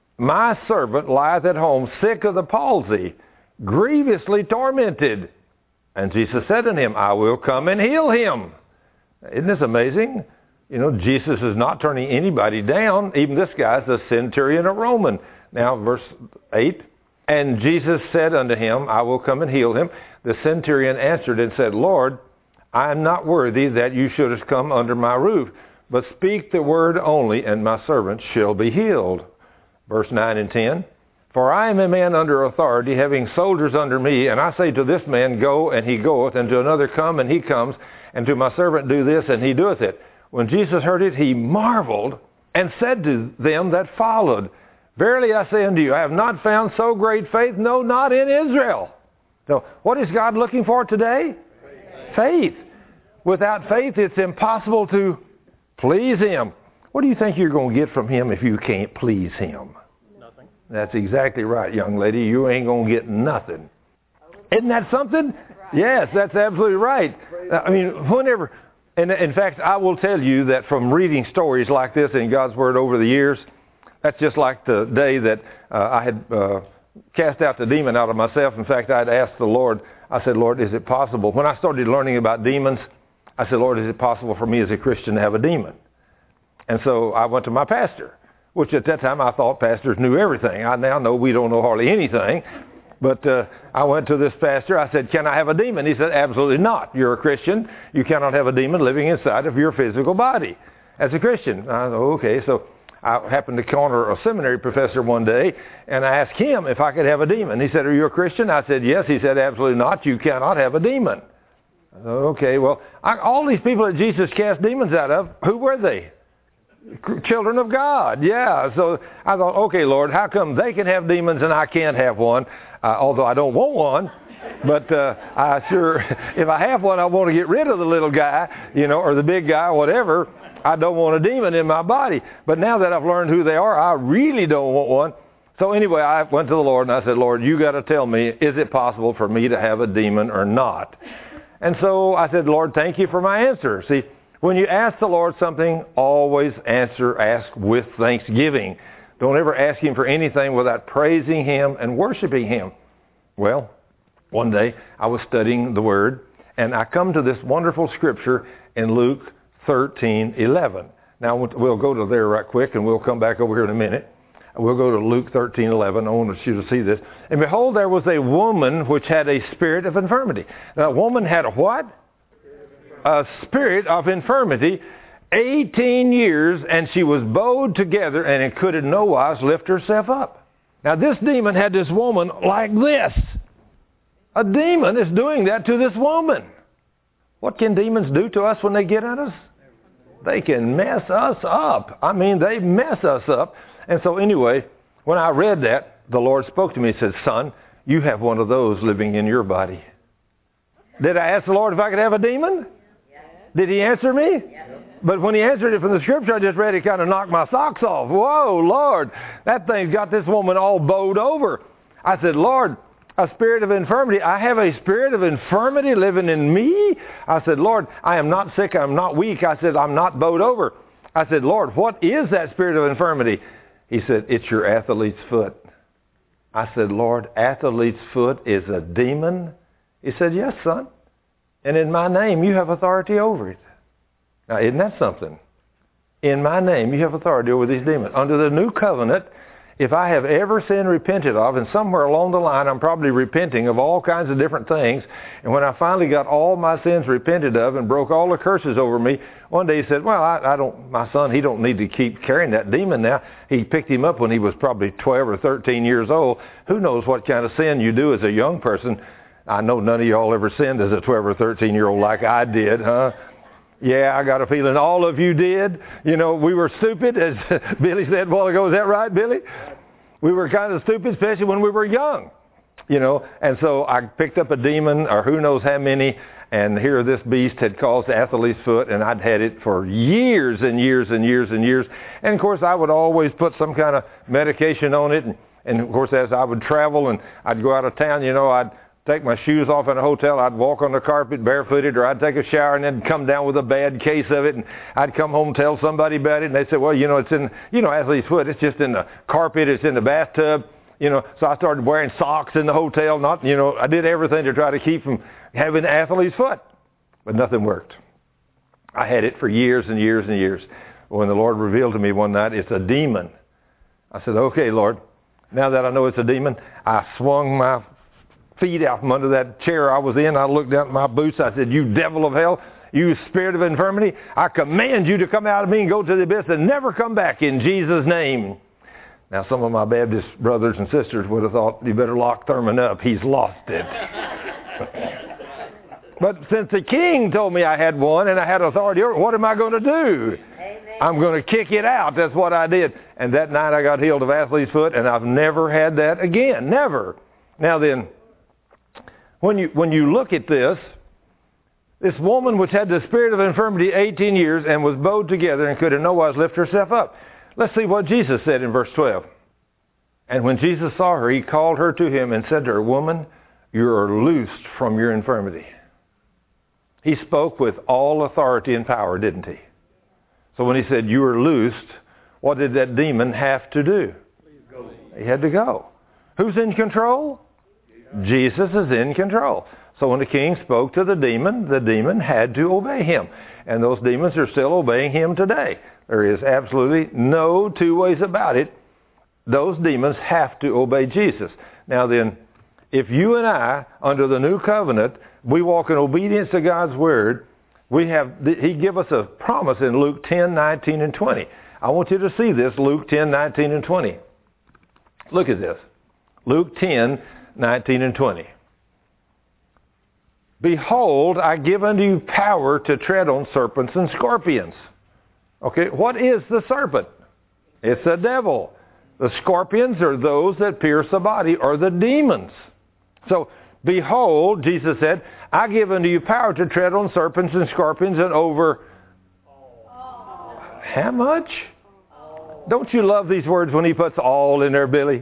my servant lieth at home sick of the palsy, grievously tormented. And Jesus said unto him, I will come and heal him." Isn't this amazing? You know, Jesus is not turning anybody down. Even this guy's a centurion, a Roman. Now, verse eight, "And Jesus said unto him, I will come and heal him. The centurion answered and said, Lord, I am not worthy that you shouldest come under my roof, but speak the word only, and my servant shall be healed." Verse nine and ten, "For I am a man under authority, having soldiers under me, and I say to this man, Go, and he goeth, and to another, Come, and he comes, and to my servant, Do this, and he doeth it. When Jesus heard it, he marveled, and said to them that followed, Verily I say unto you, I have not found so great faith, no, not in Israel." So, what is God looking for today? Faith. Faith. Without faith, it's impossible to please Him. What do you think you're going to get from Him if you can't please Him? Nothing. That's exactly right, young lady. You ain't going to get nothing. Isn't that something? Yes, that's absolutely right. I mean, whenever, and in fact, I will tell you that from reading stories like this in God's Word over the years, that's just like the day that uh, I had uh, cast out the demon out of myself. In fact, I'd asked the Lord, I said, Lord, is it possible? When I started learning about demons, I said, Lord, is it possible for me as a Christian to have a demon? And so I went to my pastor, which at that time I thought pastors knew everything. I now know we don't know hardly anything. But uh, I went to this pastor. I said, can I have a demon? He said, absolutely not. You're a Christian. You cannot have a demon living inside of your physical body. as a Christian. I said, okay. So I happened to corner a seminary professor one day, and I asked him if I could have a demon. He said, are you a Christian? I said, yes. He said, absolutely not. You cannot have a demon. I said, okay, well, I, all these people that Jesus cast demons out of, who were they? Children of God, yeah. So I thought, okay, Lord, how come they can have demons and I can't have one? Uh, although I don't want one. But uh, I sure, if I have one, I want to get rid of the little guy, you know, or the big guy, or whatever. I don't want a demon in my body. But now that I've learned who they are, I really don't want one. So anyway, I went to the Lord and I said, Lord, you got to tell me, is it possible for me to have a demon or not? And so I said, Lord, thank you for my answer. See, when you ask the Lord something, always answer, ask with thanksgiving. Don't ever ask Him for anything without praising Him and worshiping Him. Well, one day I was studying the Word, and I come to this wonderful scripture in Luke thirteen eleven. Now we'll go to there right quick, and we'll come back over here in a minute. We'll go to Luke thirteen eleven. I want you to see this. And behold, there was a woman which had a spirit of infirmity. Now, a woman had a what? A spirit of infirmity, eighteen years, and she was bowed together, and it could in no wise lift herself up. Now, this demon had this woman like this. A demon is doing that to this woman. What can demons do to us when they get at us? They can mess us up. I mean, they mess us up. And so anyway, when I read that, the Lord spoke to me and said, son, you have one of those living in your body. Did I ask the Lord if I could have a demon? Yes. Did He answer me? Yes. But when He answered it from the scripture I just read, it kind of knocked my socks off. Whoa, Lord, that thing's got this woman all bowed over. I said, Lord, a spirit of infirmity. I have a spirit of infirmity living in me. I said, Lord, I am not sick. I'm not weak. I said, I'm not bowed over. I said, Lord, what is that spirit of infirmity? He said, it's your athlete's foot. I said, Lord, athlete's foot is a demon? He said, yes, son. And in my name, you have authority over it. Now, isn't that something? In my name, you have authority over these demons. Under the new covenant, if I have ever sinned repented of, and somewhere along the line I'm probably repenting of all kinds of different things, and when I finally got all my sins repented of and broke all the curses over me, one day he said, well, I, I don't, my son, he don't need to keep carrying that demon now. He picked him up when he was probably twelve or thirteen years old. Who knows what kind of sin you do as a young person? I know none of y'all ever sinned as a twelve or thirteen year old like I did, huh? Yeah, I got a feeling all of you did. You know, we were stupid, as Billy said a while ago. Is that right, Billy? We were kind of stupid, especially when we were young. You know, and so I picked up a demon, or who knows how many, and here this beast had caused athlete's foot, and I'd had it for years and years and years and years. And, of course, I would always put some kind of medication on it. And, and of course, as I would travel and I'd go out of town, you know, I'd take my shoes off in a hotel, I'd walk on the carpet barefooted, or I'd take a shower and then come down with a bad case of it, and I'd come home and tell somebody about it, and they'd say, well, you know, it's in, you know, athlete's foot, it's just in the carpet, it's in the bathtub, you know. So I started wearing socks in the hotel, not, you know, I did everything to try to keep from having athlete's foot, but nothing worked. I had it for years and years and years. When the Lord revealed to me one night, it's a demon. I said, okay, Lord, now that I know it's a demon, I swung my feet out from under that chair I was in. I looked down at my boots. I said, you devil of hell, you spirit of infirmity, I command you to come out of me and go to the abyss and never come back in Jesus' name. Now, some of my Baptist brothers and sisters would have thought, you better lock Thurman up. He's lost it. But since the king told me I had one and I had authority over it, what am I going to do? Amen. I'm going to kick it out. That's what I did. And that night I got healed of athlete's foot, and I've never had that again. Never. Now then, When you when you look at this, this woman which had the spirit of infirmity eighteen years and was bowed together and could in no wise lift herself up. Let's see what Jesus said in verse twelve. And when Jesus saw her, He called her to Him and said to her, woman, you are loosed from your infirmity. He spoke with all authority and power, didn't He? So when He said, you are loosed, what did that demon have to do? He had to go. Who's in control? Jesus is in control. So when the king spoke to the demon, the demon had to obey him. And those demons are still obeying him today. There is absolutely no two ways about it. Those demons have to obey Jesus. Now then, if you and I, under the new covenant, we walk in obedience to God's word, We have, he gave us a promise in Luke ten, nineteen, and twenty. I want you to see this, Luke ten, nineteen, and twenty. Look at this. Luke ten, nineteen, and twenty. Behold, I give unto you power to tread on serpents and scorpions. Okay, what is the serpent? It's the devil. The scorpions are those that pierce the body, or the demons. So, behold, Jesus said, I give unto you power to tread on serpents and scorpions and over... How much? Don't you love these words when he puts all in there, Billy?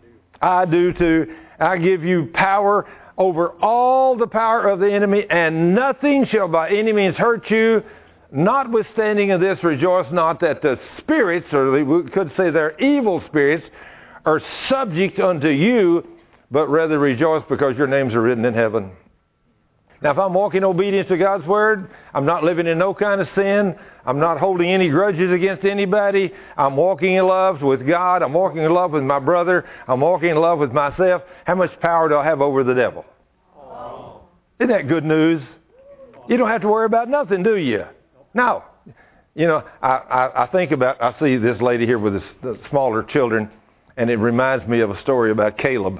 I do too. I give you power over all the power of the enemy, and nothing shall by any means hurt you. Notwithstanding of this, rejoice not that the spirits, or we could say they're evil spirits, are subject unto you, but rather rejoice because your names are written in heaven. Now, if I'm walking in obedience to God's Word, I'm not living in no kind of sin, I'm not holding any grudges against anybody, I'm walking in love with God, I'm walking in love with my brother, I'm walking in love with myself, how much power do I have over the devil? Oh. Isn't that good news? You don't have to worry about nothing, do you? No. You know, I, I, I think about, I see this lady here with this, the smaller children, and it reminds me of a story about Caleb.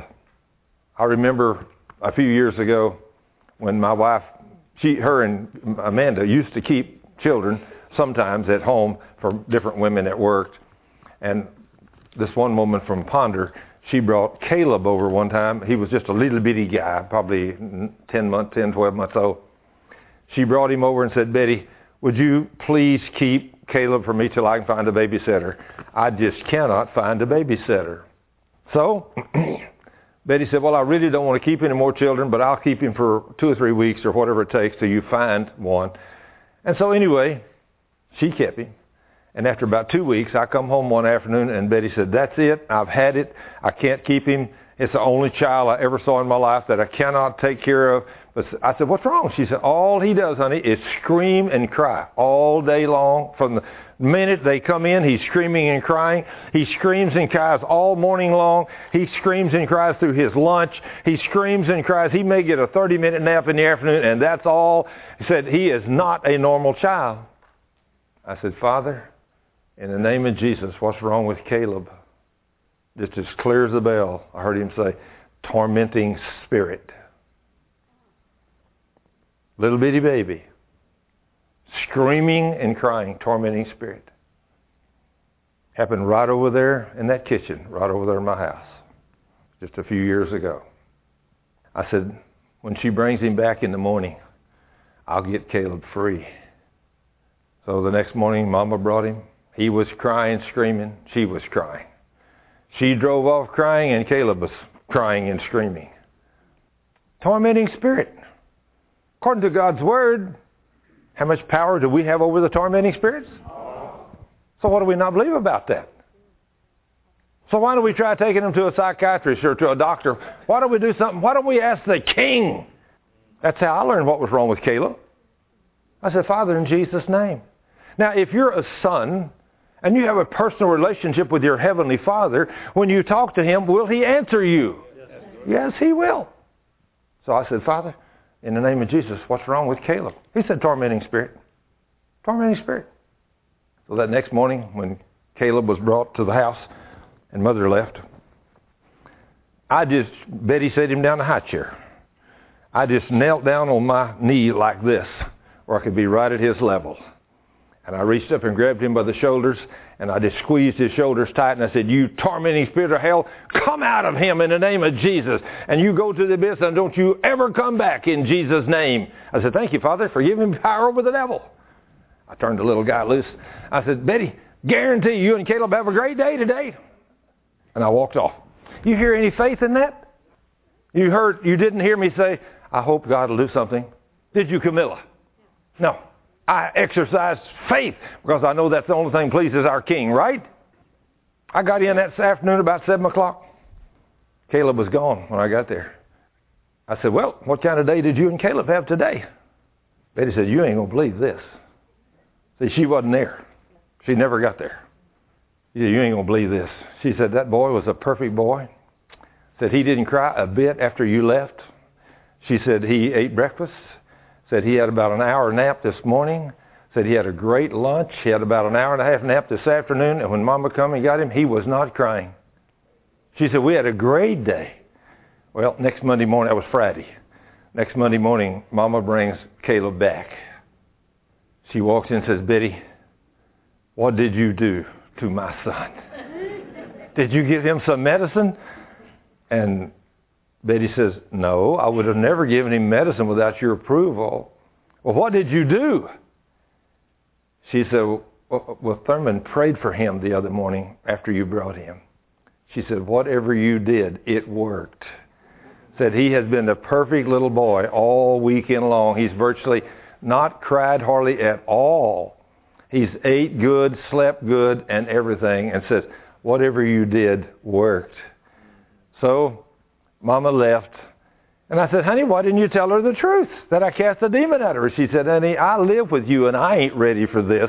I remember a few years ago when my wife, she, her and Amanda used to keep children sometimes at home for different women that worked. And this one woman from Ponder, she brought Caleb over one time. He was just a little bitty guy, probably ten months, ten, twelve months old. She brought him over and said, Betty, would you please keep Caleb for me till I can find a babysitter? I just cannot find a babysitter. So Betty said, well, I really don't want to keep any more children, but I'll keep him for two or three weeks or whatever it takes till you find one. And so anyway, she kept him. And after about two weeks, I come home one afternoon and Betty said, that's it. I've had it. I can't keep him. It's the only child I ever saw in my life that I cannot take care of. But I said, what's wrong? She said, all he does, honey, is scream and cry all day long. From the minute they come in, he's screaming and crying. He screams and cries all morning long. He screams and cries through his lunch. He screams and cries. He may get a thirty-minute nap in the afternoon, and that's all. He said, he is not a normal child. I said, Father, in the name of Jesus, what's wrong with Caleb? Just as clear as a bell, I heard him say, tormenting spirit. Little bitty baby, screaming and crying, tormenting spirit. Happened right over there in that kitchen, right over there in my house, just a few years ago. I said, when she brings him back in the morning, I'll get Caleb free. So the next morning, Mama brought him. He was crying, screaming. She was crying. She drove off crying, and Caleb was crying and screaming. Tormenting spirit. According to God's Word, how much power do we have over the tormenting spirits? So what do we not believe about that? So why don't we try taking them to a psychiatrist or to a doctor? Why don't we do something? Why don't we ask the king? That's how I learned what was wrong with Caleb. I said, Father, in Jesus' name. Now, if you're a son and you have a personal relationship with your Heavenly Father, when you talk to Him, will He answer you? Yes, yes He will. So I said, Father, in the name of Jesus, what's wrong with Caleb? He said, tormenting spirit. Tormenting spirit. So that next morning when Caleb was brought to the house and Mother left, I just, Betty set him down in a high chair. I just knelt down on my knee like this, where I could be right at his level. And I reached up and grabbed him by the shoulders, and I just squeezed his shoulders tight, and I said, you tormenting spirit of hell, come out of him in the name of Jesus. And you go to the abyss, and don't you ever come back in Jesus' name. I said, thank you, Father, for giving me power over the devil. I turned the little guy loose. I said, Betty, guarantee you and Caleb have a great day today. And I walked off. You hear any faith in that? You heard, you didn't hear me say, I hope God will do something. Did you, Camilla? No. I exercised faith because I know that's the only thing pleases our King, right? I got in that afternoon about seven o'clock. Caleb was gone when I got there. I said, well, what kind of day did you and Caleb have today? Betty said, you ain't going to believe this. See, she wasn't there. She never got there. She said, you ain't going to believe this. She said, that boy was a perfect boy. Said he didn't cry a bit after you left. She said he ate breakfast. Said he had about an hour nap this morning. Said he had a great lunch. He had about an hour and a half nap this afternoon. And when Mama come and got him, he was not crying. She said, we had a great day. Well, next Monday morning, that was Friday. Next Monday morning, Mama brings Caleb back. She walks in and says, Betty, what did you do to my son? Did you give him some medicine? And Betty says, no, I would have never given him medicine without your approval. Well, what did you do? She said, well, Thurman prayed for him the other morning after you brought him. She said, whatever you did, it worked. Said he has been a perfect little boy all weekend long. He's virtually not cried hardly at all. He's ate good, slept good, and everything, and says, whatever you did worked. So Mama left. And I said, honey, why didn't you tell her the truth, that I cast a demon out of her? She said, honey, I live with you, and I ain't ready for this.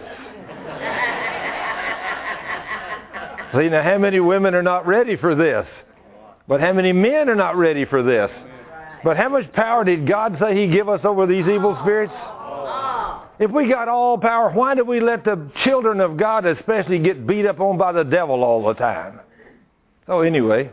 See, now how many women are not ready for this? But how many men are not ready for this? But how much power did God say He give us over these evil spirits? If we got all power, why do we let the children of God especially get beat up on by the devil all the time? So anyway,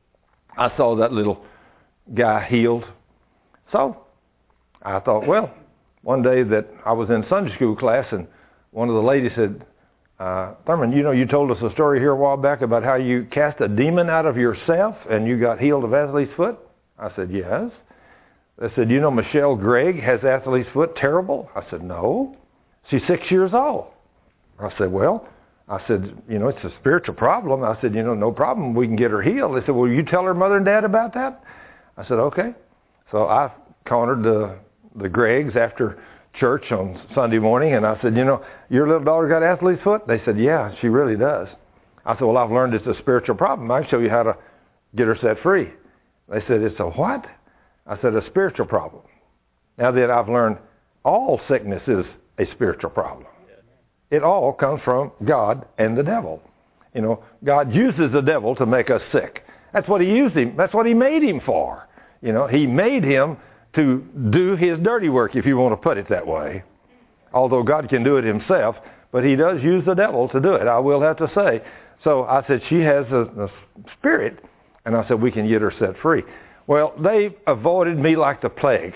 I saw that little guy healed. So I thought, well, one day that I was in Sunday school class and one of the ladies said, uh, Thurman, you know, you told us a story here a while back about how you cast a demon out of yourself and you got healed of Athlete's foot? I said, yes. They said, you know Michelle Gregg has Athlete's foot terrible? I said, no. She's six years old. I said, well, I said, you know, it's a spiritual problem. I said, you know, no problem. We can get her healed. They said, will you tell her mother and dad about that? I said, okay. So I cornered the, the Greggs after church on Sunday morning, and I said, you know, your little daughter got Athlete's foot? They said, yeah, she really does. I said, well, I've learned it's a spiritual problem. I can show you how to get her set free. They said, it's a what? I said, a spiritual problem. Now that I've learned all sickness is a spiritual problem. It all comes from God and the devil. You know, God uses the devil to make us sick. That's what he used him. That's what he made him for. You know, he made him to do his dirty work, if you want to put it that way. Although God can do it himself, but he does use the devil to do it, I will have to say. So I said, she has a, a spirit, and I said, we can get her set free. Well, they avoided me like the plague.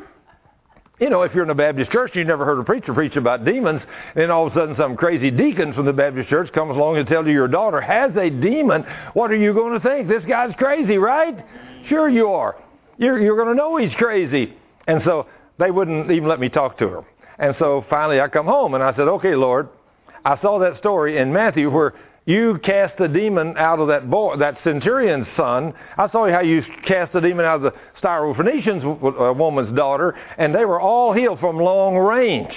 You know, if you're in a Baptist church and you've never heard a preacher preach about demons, and all of a sudden some crazy deacon from the Baptist church comes along and tells you your daughter has a demon, what are you going to think? This guy's crazy, right? Sure you are. You're, you're going to know he's crazy. And so they wouldn't even let me talk to her. And so finally I come home and I said, okay, Lord, I saw that story in Matthew where you cast the demon out of that boy, that centurion's son. I saw how you cast the demon out of the Syrophoenician woman's daughter, and they were all healed from long range.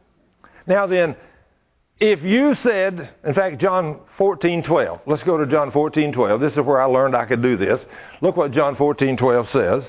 Now then, if you said, in fact, John fourteen twelve. Let's go to John fourteen twelve. This is where I learned I could do this. Look what John fourteen twelve says.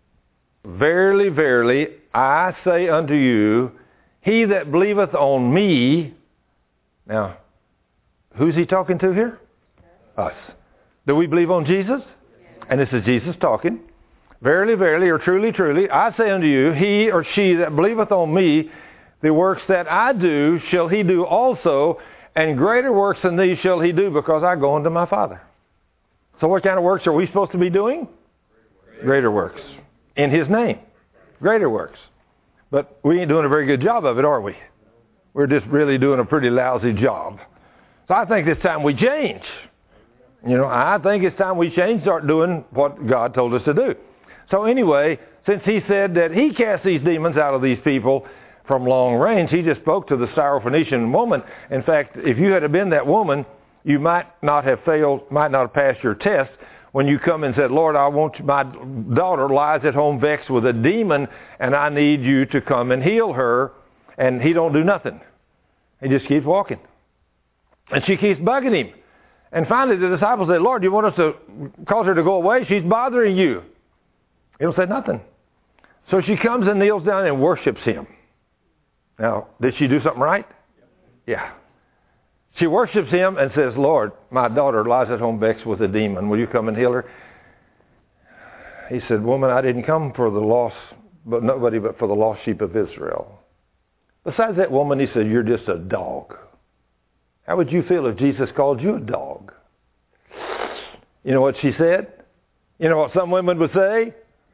Verily, verily, I say unto you, he that believeth on me. Now, who's he talking to here? Us. Do we believe on Jesus? And this is Jesus talking. Verily, verily, or truly, truly, I say unto you, he or she that believeth on me, the works that I do shall he do also, and greater works than these shall he do, because I go unto my Father. So what kind of works are we supposed to be doing? Greater works. In his name. Greater works. But we ain't doing a very good job of it, are we? We're just really doing a pretty lousy job. So I think it's time we change. You know, I think it's time we change, start doing what God told us to do. So anyway, since he said that he cast these demons out of these people from long range, he just spoke to the Syrophoenician woman. In fact, if you had been that woman, you might not have failed, might not have passed your test when you come and said, Lord, I want my daughter lies at home vexed with a demon, and I need you to come and heal her. And he don't do nothing. He just keeps walking. And she keeps bugging him. And finally the disciples said, Lord, do you want us to cause her to go away? She's bothering you. He don't say nothing. So she comes and kneels down and worships him. Now, did she do something right? Yeah. She worships him and says, Lord, my daughter lies at home vexed with a demon. Will you come and heal her? He said, woman, I didn't come for the lost but nobody but for the lost sheep of Israel. Besides that woman, he said, you're just a dog. How would you feel if Jesus called you a dog? You know what she said? You know what some women would say?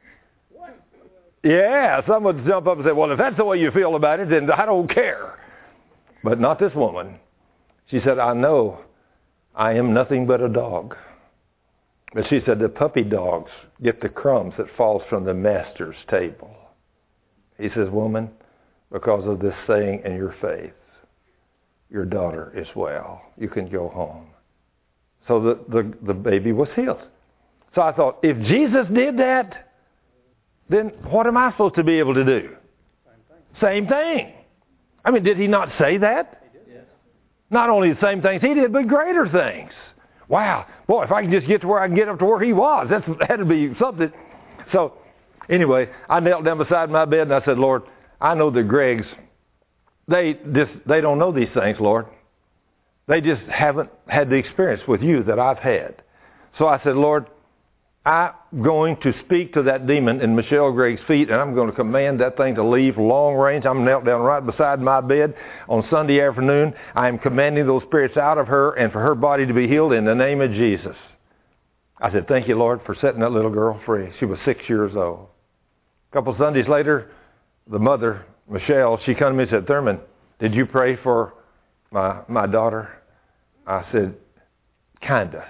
Yeah, some would jump up and say, well, if that's the way you feel about it, then I don't care. But not this woman. She said, I know I am nothing but a dog. But she said, the puppy dogs get the crumbs that falls from the master's table. He says, woman, because of this saying and your faith, your daughter is well. You can go home. So the, the, the baby was healed. So I thought, if Jesus did that, then what am I supposed to be able to do? Same thing. Same thing. I mean, did he not say that? He did. Yes. Not only the same things he did, but greater things. Wow. Boy, if I can just get to where I can get up to where he was, that's, that'd be something. So anyway, I knelt down beside my bed and I said, Lord, I know the Greggs, they just, they don't know these things, Lord. They just haven't had the experience with you that I've had. So I said, Lord, I'm going to speak to that demon in Michelle Gregg's feet, and I'm going to command that thing to leave long range. I'm knelt down right beside my bed on Sunday afternoon. I am commanding those spirits out of her and for her body to be healed in the name of Jesus. I said, thank you, Lord, for setting that little girl free. She was six years old. A couple Sundays later, the mother, Michelle, she came to me and said, Thurman, did you pray for my, my daughter? I said, kinda.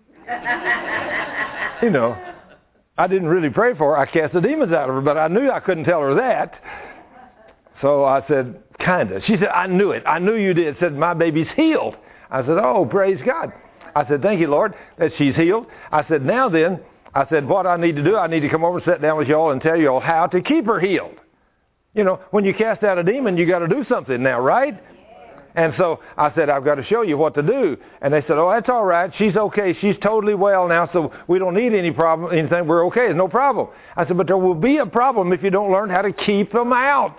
You know, I didn't really pray for her. I cast the demons out of her, but I knew I couldn't tell her that. So I said, kinda. She said, I knew it. I knew you did. Said, my baby's healed. I said, oh, praise God. I said, thank you, Lord, that she's healed. I said, now then, I said, what I need to do, I need to come over and sit down with y'all and tell y'all how to keep her healed. You know, when you cast out a demon, you got to do something now, right? And so I said, I've got to show you what to do. And they said, oh, that's all right. She's okay. She's totally well now, so we don't need any problem, anything. We're okay. There's no problem. I said, but there will be a problem if you don't learn how to keep them out.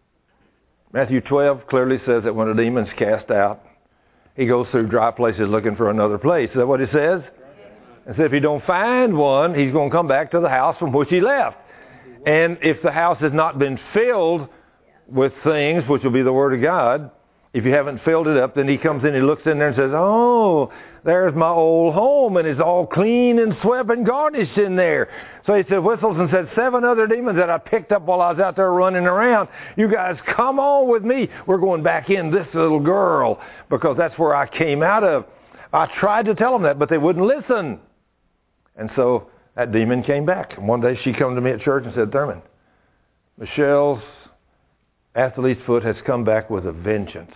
Matthew twelve clearly says that when a demon's cast out, he goes through dry places looking for another place. Is that what it says? And so if he don't find one, he's going to come back to the house from which he left. And if the house has not been filled with things, which will be the Word of God, if you haven't filled it up, then he comes in, he looks in there and says, oh, there's my old home, and it's all clean and swept and garnished in there. So he said, whistles and said, seven other demons that I picked up while I was out there running around. You guys come on with me. We're going back in this little girl because that's where I came out of. I tried to tell them that, but they wouldn't listen. And so that demon came back. And one day she came to me at church and said, Thurman, Michelle's athlete's foot has come back with a vengeance.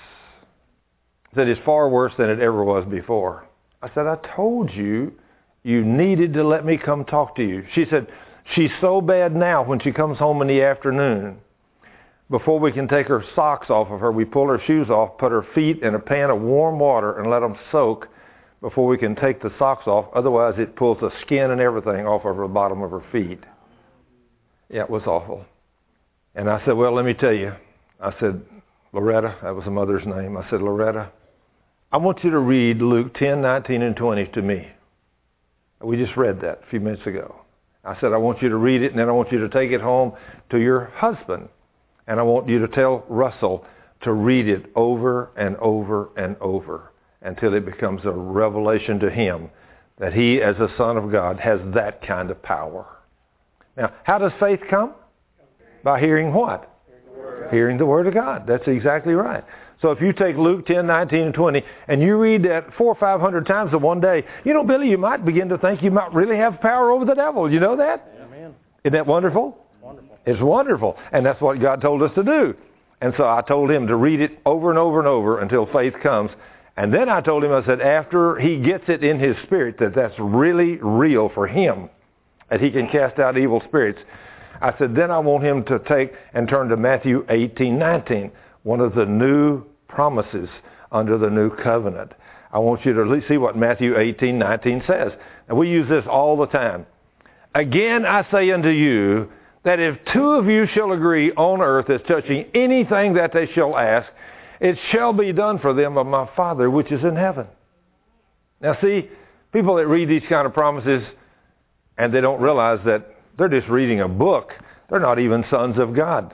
That is far worse than it ever was before. I said, I told you, you needed to let me come talk to you. She said, she's so bad now when she comes home in the afternoon. Before we can take her socks off of her, we pull her shoes off, put her feet in a pan of warm water and let them soak before we can take the socks off. Otherwise, it pulls the skin and everything off of the bottom of her feet. Yeah, it was awful. And I said, well, let me tell you. I said, Loretta, that was the mother's name. I said, Loretta, I want you to read Luke ten, nineteen, and twenty to me. We just read that a few minutes ago. I said, I want you to read it, and then I want you to take it home to your husband. And I want you to tell Russell to read it over and over and over until it becomes a revelation to him that he, as a son of God, has that kind of power. Now, how does faith come? By hearing what? Hearing the Word of God. That's exactly right. So if you take Luke ten, nineteen, and twenty, and you read that four or five hundred times in one day, you know, Billy, you might begin to think you might really have power over the devil. You know that? Amen. Isn't that wonderful? Wonderful. It's wonderful. And that's what God told us to do. And so I told him to read it over and over and over until faith comes. And then I told him, I said, after he gets it in his spirit that that's really real for him, that he can cast out evil spirits, I said, then I want him to take and turn to Matthew eighteen, nineteen, one of the new promises under the new covenant. I want you to see what Matthew eighteen, nineteen says. And we use this all the time. Again, I say unto you that if two of you shall agree on earth as touching anything that they shall ask, it shall be done for them of my Father which is in heaven. Now see, people that read these kind of promises and they don't realize that they're just reading a book They're not even sons of God.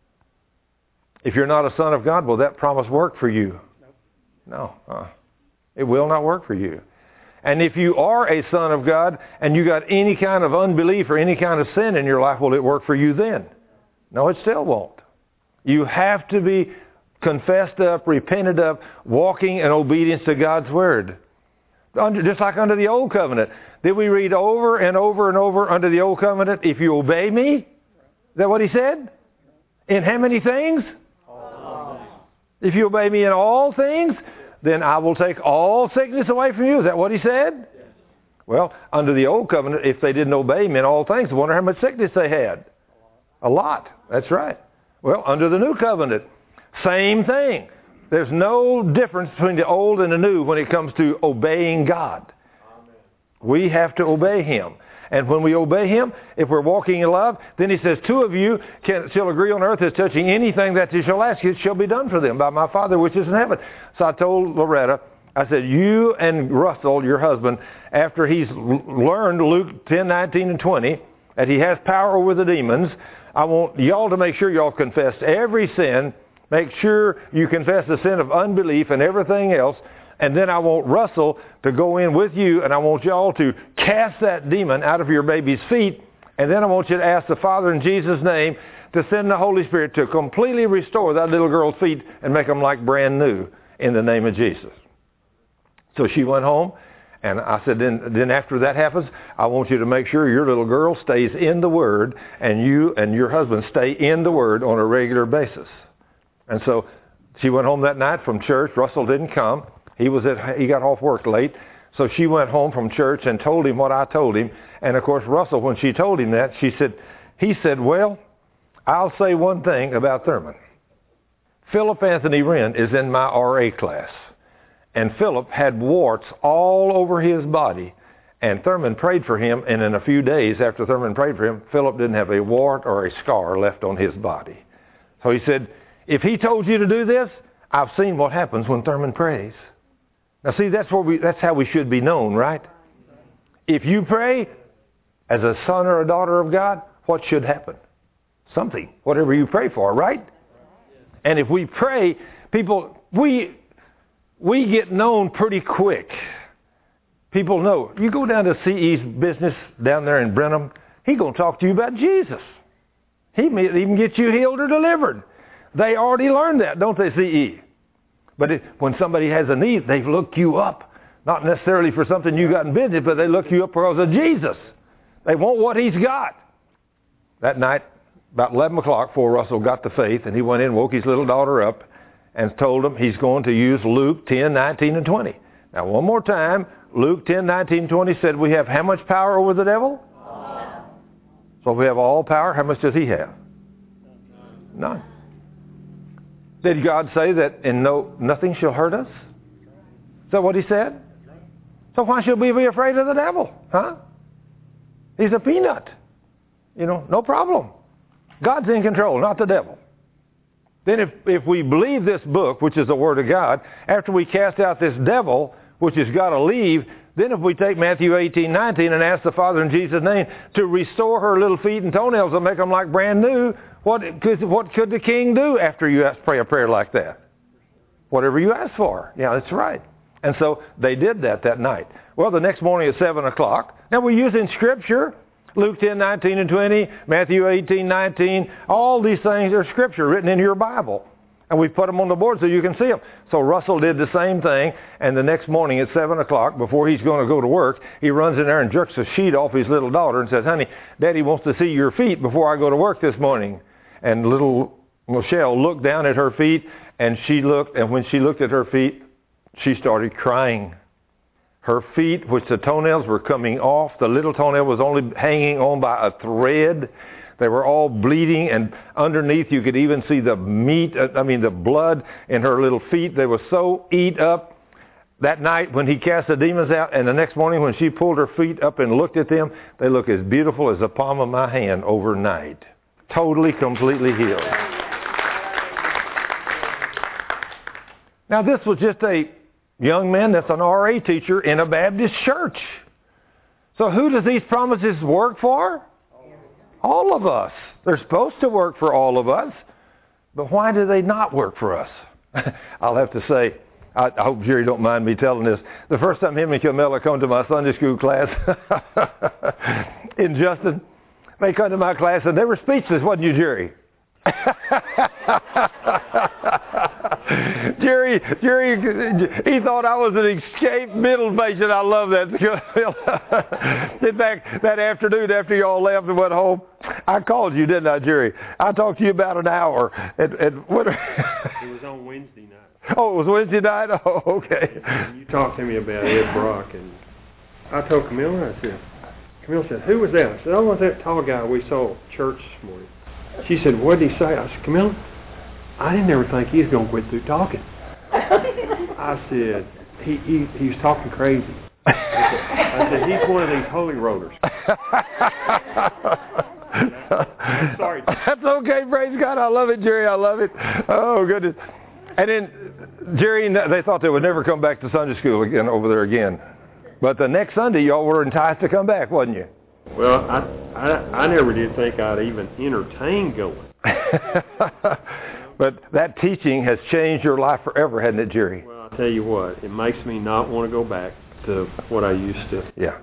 If you're not a son of God, will that promise work for you? No. Uh, it will not work for you. And if you are a son of God and you got any kind of unbelief or any kind of sin in your life, will it work for you then? No, it still won't. You have to be confessed up, repented of, walking in obedience to God's Word. Under, just like under the Old Covenant. Did we read over and over and over under the Old Covenant, if you obey me? Is that what he said? In how many things? All. If you obey me in all things, then I will take all sickness away from you. Is that what he said? Yes. Well, under the Old Covenant, if they didn't obey him in all things, I wonder how much sickness they had. A lot. That's right. Well, under the New Covenant, same thing. There's no difference between the old and the new when it comes to obeying God. Amen. We have to obey him. And when we obey him, if we're walking in love, then he says, two of you can, shall agree on earth as touching anything that you shall ask, it shall be done for them by my Father which is in heaven. So I told Loretta, I said, you and Russell, your husband, after he's learned Luke ten, nineteen, and twenty, that he has power over the demons, I want y'all to make sure y'all confess every sin. Make sure you confess the sin of unbelief and everything else. And then I want Russell to go in with you, and I want y'all to cast that demon out of your baby's feet. And then I want you to ask the Father in Jesus' name to send the Holy Spirit to completely restore that little girl's feet and make them like brand new in the name of Jesus. So she went home, and I said, then, then after that happens, I want you to make sure your little girl stays in the Word, and you and your husband stay in the Word on a regular basis. And so she went home that night from church. Russell didn't come. He was at, he got off work late. So she went home from church and told him what I told him. And of course, Russell, when she told him that, she said, he said, well, I'll say one thing about Thurman. Philip Anthony Wren is in my R A class. And Philip had warts all over his body. And Thurman prayed for him. And in a few days after Thurman prayed for him, Philip didn't have a wart or a scar left on his body. So he said, if he told you to do this, I've seen what happens when Thurman prays. Now see, that's what we, that's how we should be known, right? If you pray as a son or a daughter of God, what should happen? Something. Whatever you pray for, right? And if we pray, people, we, we get known pretty quick. People know. You go down to C E's business down there in Brenham, he's going to talk to you about Jesus. He may even get you healed or delivered. They already learned that, don't they, C E? But it, when somebody has a need, they look you up. Not necessarily for something you got in business, but they look you up because of Jesus. They want what he's got. That night, about eleven o'clock, before Russell got to faith, and he went in and woke his little daughter up and told him he's going to use Luke ten, nineteen, and twenty. Now, one more time, Luke ten, nineteen, twenty said we have how much power over the devil? All. So if we have all power, how much does he have? None. Did God say that and no, nothing shall hurt us? Is that what he said? So why should we be afraid of the devil? Huh? He's a peanut. You know, no problem. God's in control, not the devil. Then if, if we believe this book, which is the Word of God, after we cast out this devil, which has got to leave, then if we take Matthew eighteen, nineteen and ask the Father in Jesus' name to restore her little feet and toenails and make them like brand new, what could, what could the king do after you ask, pray a prayer like that? Whatever you ask for. Yeah, that's right. And so they did that that night. Well, the next morning at seven o'clock, now we're using Scripture, Luke ten, nineteen, and twenty, Matthew eighteen, nineteen, all these things are Scripture written in your Bible. And we put them on the board so you can see them. So Russell did the same thing, and the next morning at seven o'clock, before he's going to go to work, he runs in there and jerks a sheet off his little daughter and says, honey, Daddy wants to see your feet before I go to work this morning. And little Michelle looked down at her feet, and she looked, and when she looked at her feet, she started crying. Her feet, which the toenails were coming off, the little toenail was only hanging on by a thread. They were all bleeding, and underneath you could even see the meat, I mean the blood in her little feet. They were so eat up. That night when he cast the demons out, and the next morning when she pulled her feet up and looked at them, they look as beautiful as the palm of my hand overnight. Totally, completely healed. Now this was just a young man that's an R A teacher in a Baptist church. So who does these promises work for? all of us. They're supposed to work for all of us. But why do they not work for us? I'll have to say, I, I hope Jerry don't mind me telling this. The first time him and Camilla come to my Sunday school class in Justin, they come to my class and they were speechless, wasn't you, Jerry? Jerry, Jerry, he thought I was an escaped middle patient. I love that. In fact, that afternoon after you all left and went home, I called you, didn't I, Jerry? I talked to you about an hour. And, and what? It was on Wednesday night. Oh, it was Wednesday night? Oh, okay. You talked to me about Ed Brock, and I told Camilla, I said, Camilla said, who was that? I said, oh, it was that tall guy we saw at church this morning. She said, what did he say? I said, Camilla, I didn't ever think he was going to quit through talking. I said, he, he, he was talking crazy. I said, I said, he's one of these holy rollers. I'm sorry. That's okay, praise God. I love it, Jerry. I love it. Oh, goodness. And then, Jerry, they thought they would never come back to Sunday school again over there again. But the next Sunday, y'all were enticed to come back, wasn't you? Well, I, I, I never did think I'd even entertain going. But that teaching has changed your life forever, hasn't it, Jerry? Well, I'll tell you what, it makes me not want to go back to what I used to. Yeah.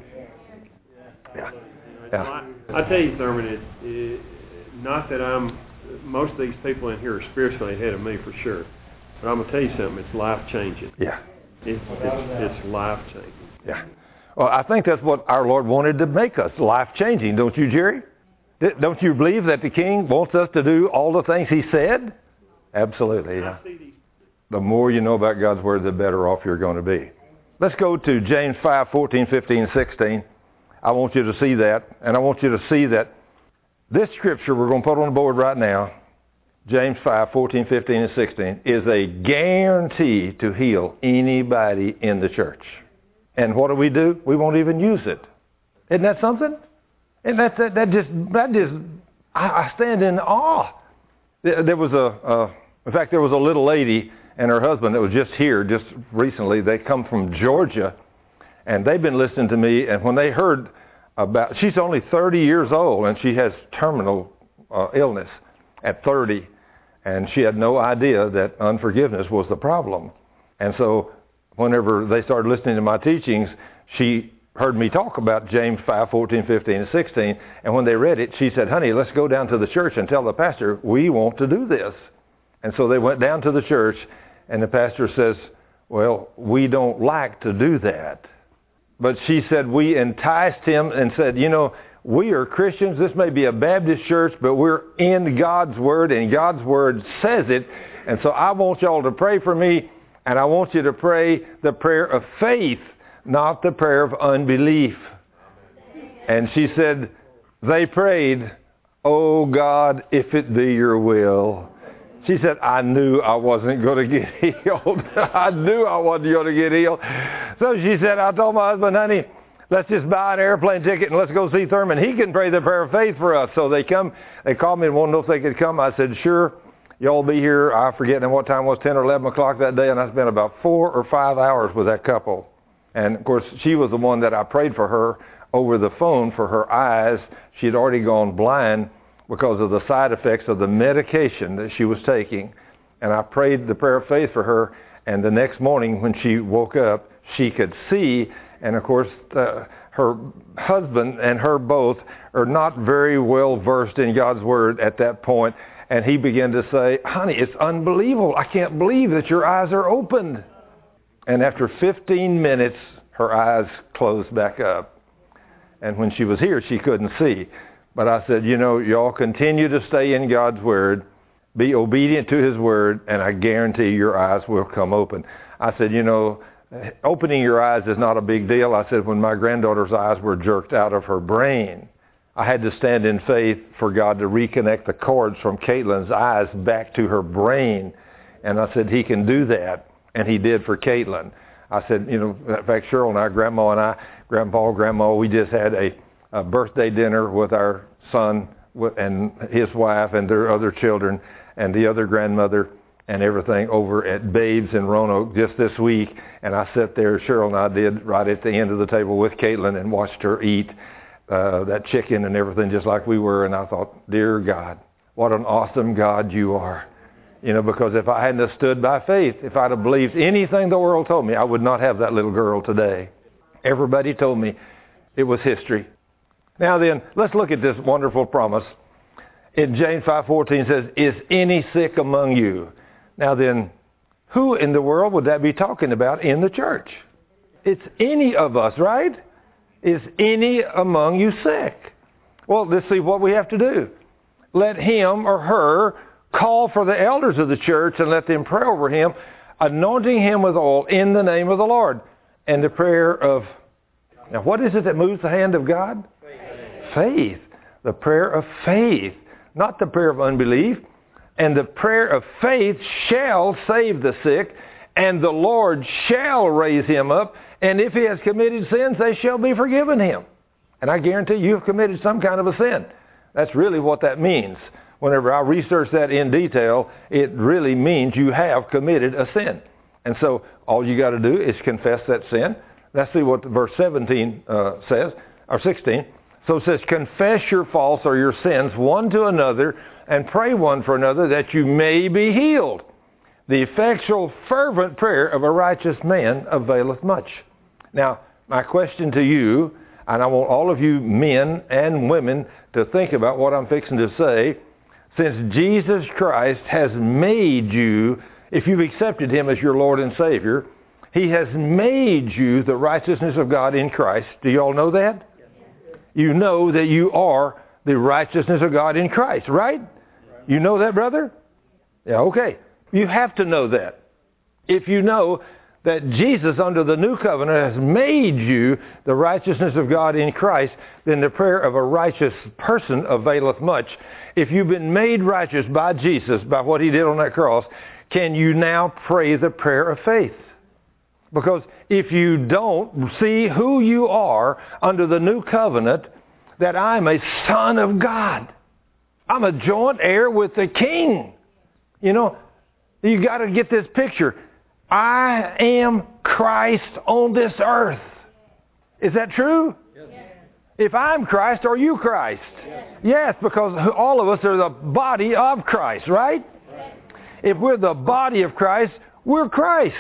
Yeah. Yeah. I, I tell you, Thurman, it, it, not that I'm, most of these people in here are spiritually ahead of me for sure. But I'm going to tell you something, it's life-changing. Yeah. It, it's it's life-changing. Yeah. Well, I think that's what our Lord wanted to make us, life-changing, don't you, Jerry? Don't you believe that the King wants us to do all the things He said? Absolutely, yeah. The more you know about God's Word, the better off you're going to be. Let's go to James five, fourteen, fifteen, sixteen. I want you to see that, and I want you to see that this scripture we're going to put on the board right now, James five, fourteen, fifteen, and sixteen, is a guarantee to heal anybody in the church. And what do we do? We won't even use it. Isn't that something? And that, that, that just, that just, I, I stand in awe. There, there was a, uh, in fact, there was a little lady and her husband that was just here just recently. They come from Georgia, and they've been listening to me, and when they heard about, she's only thirty years old, and she has terminal uh, illness at thirty, and she had no idea that unforgiveness was the problem. And so whenever they started listening to my teachings, she heard me talk about James five, fourteen, fifteen, and sixteen, and when they read it, she said, honey, let's go down to the church and tell the pastor we want to do this. And so they went down to the church, and the pastor says, well, we don't like to do that. But she said, we enticed him and said, you know, we are Christians. This may be a Baptist church, but we're in God's Word, and God's Word says it. And so I want y'all to pray for me, and I want you to pray the prayer of faith, not the prayer of unbelief. And she said, they prayed, oh God, if it be your will. She said, I knew I wasn't going to get healed. I knew I wasn't going to get healed. So she said, I told my husband, honey, let's just buy an airplane ticket and let's go see Thurman. He can pray the prayer of faith for us. So they come, they called me and wanted to know if they could come. I said, sure, y'all be here. I forget what time it was, ten or eleven o'clock that day, and I spent about four or five hours with that couple. And, of course, she was the one that I prayed for her over the phone for her eyes. She had already gone blind because of the side effects of the medication that she was taking. And I prayed the prayer of faith for her, and the next morning when she woke up, she could see. And, of course, uh, her husband and her both are not very well versed in God's Word at that point. And he began to say, honey, it's unbelievable. I can't believe that your eyes are opened. And after fifteen minutes, her eyes closed back up. And when she was here, she couldn't see. But I said, you know, y'all continue to stay in God's Word, be obedient to His Word, and I guarantee your eyes will come open. I said, you know, opening your eyes is not a big deal. I said, when my granddaughter's eyes were jerked out of her brain, I had to stand in faith for God to reconnect the cords from Caitlin's eyes back to her brain. And I said, He can do that. And He did for Caitlin. I said, you know, in fact, Cheryl and I, Grandma and I, Grandpa, Grandma, we just had a, a birthday dinner with our son and his wife and their other children and the other grandmother and everything over at Babes in Roanoke just this week. And I sat there, Cheryl and I did, right at the end of the table with Caitlin and watched her eat. uh, that chicken and everything just like we were. And I thought, dear God, what an awesome God you are. You know, because if I hadn't have stood by faith, if I'd have believed anything the world told me, I would not have that little girl today. Everybody told me it was history. Now then, let's look at this wonderful promise. In James five fourteen says, is any sick among you? Now then, who in the world would that be talking about in the church? It's any of us, right? Is any among you sick? Well, let's see what we have to do. Let him or her call for the elders of the church and let them pray over him, anointing him with oil in the name of the Lord. And the prayer of, now what is it that moves the hand of God? Faith. Faith. The prayer of faith, not the prayer of unbelief. And the prayer of faith shall save the sick, and the Lord shall raise him up. And if he has committed sins, they shall be forgiven him. And I guarantee you have committed some kind of a sin. That's really what that means. Whenever I research that in detail, it really means you have committed a sin. And so all you got to do is confess that sin. Let's see what verse seventeen uh, says, or sixteen. So it says, confess your faults or your sins one to another and pray one for another that you may be healed. The effectual fervent prayer of a righteous man availeth much. Now, my question to you, and I want all of you men and women to think about what I'm fixing to say. Since Jesus Christ has made you, if you've accepted him as your Lord and Savior, he has made you the righteousness of God in Christ. Do you all know that? You know that you are the righteousness of God in Christ, right? You know that, brother? Yeah, okay. You have to know that. If you know that Jesus under the new covenant has made you the righteousness of God in Christ, then the prayer of a righteous person availeth much. If you've been made righteous by Jesus, by what he did on that cross, can you now pray the prayer of faith? Because if you don't see who you are under the new covenant, that I'm a son of God. I'm a joint heir with the King. You know, you got to get this picture. I am Christ on this earth. Is that true? Yes. If I'm Christ, are you Christ? Yes. Yes, because all of us are the body of Christ, right? Yes. If we're the body of Christ, we're Christ.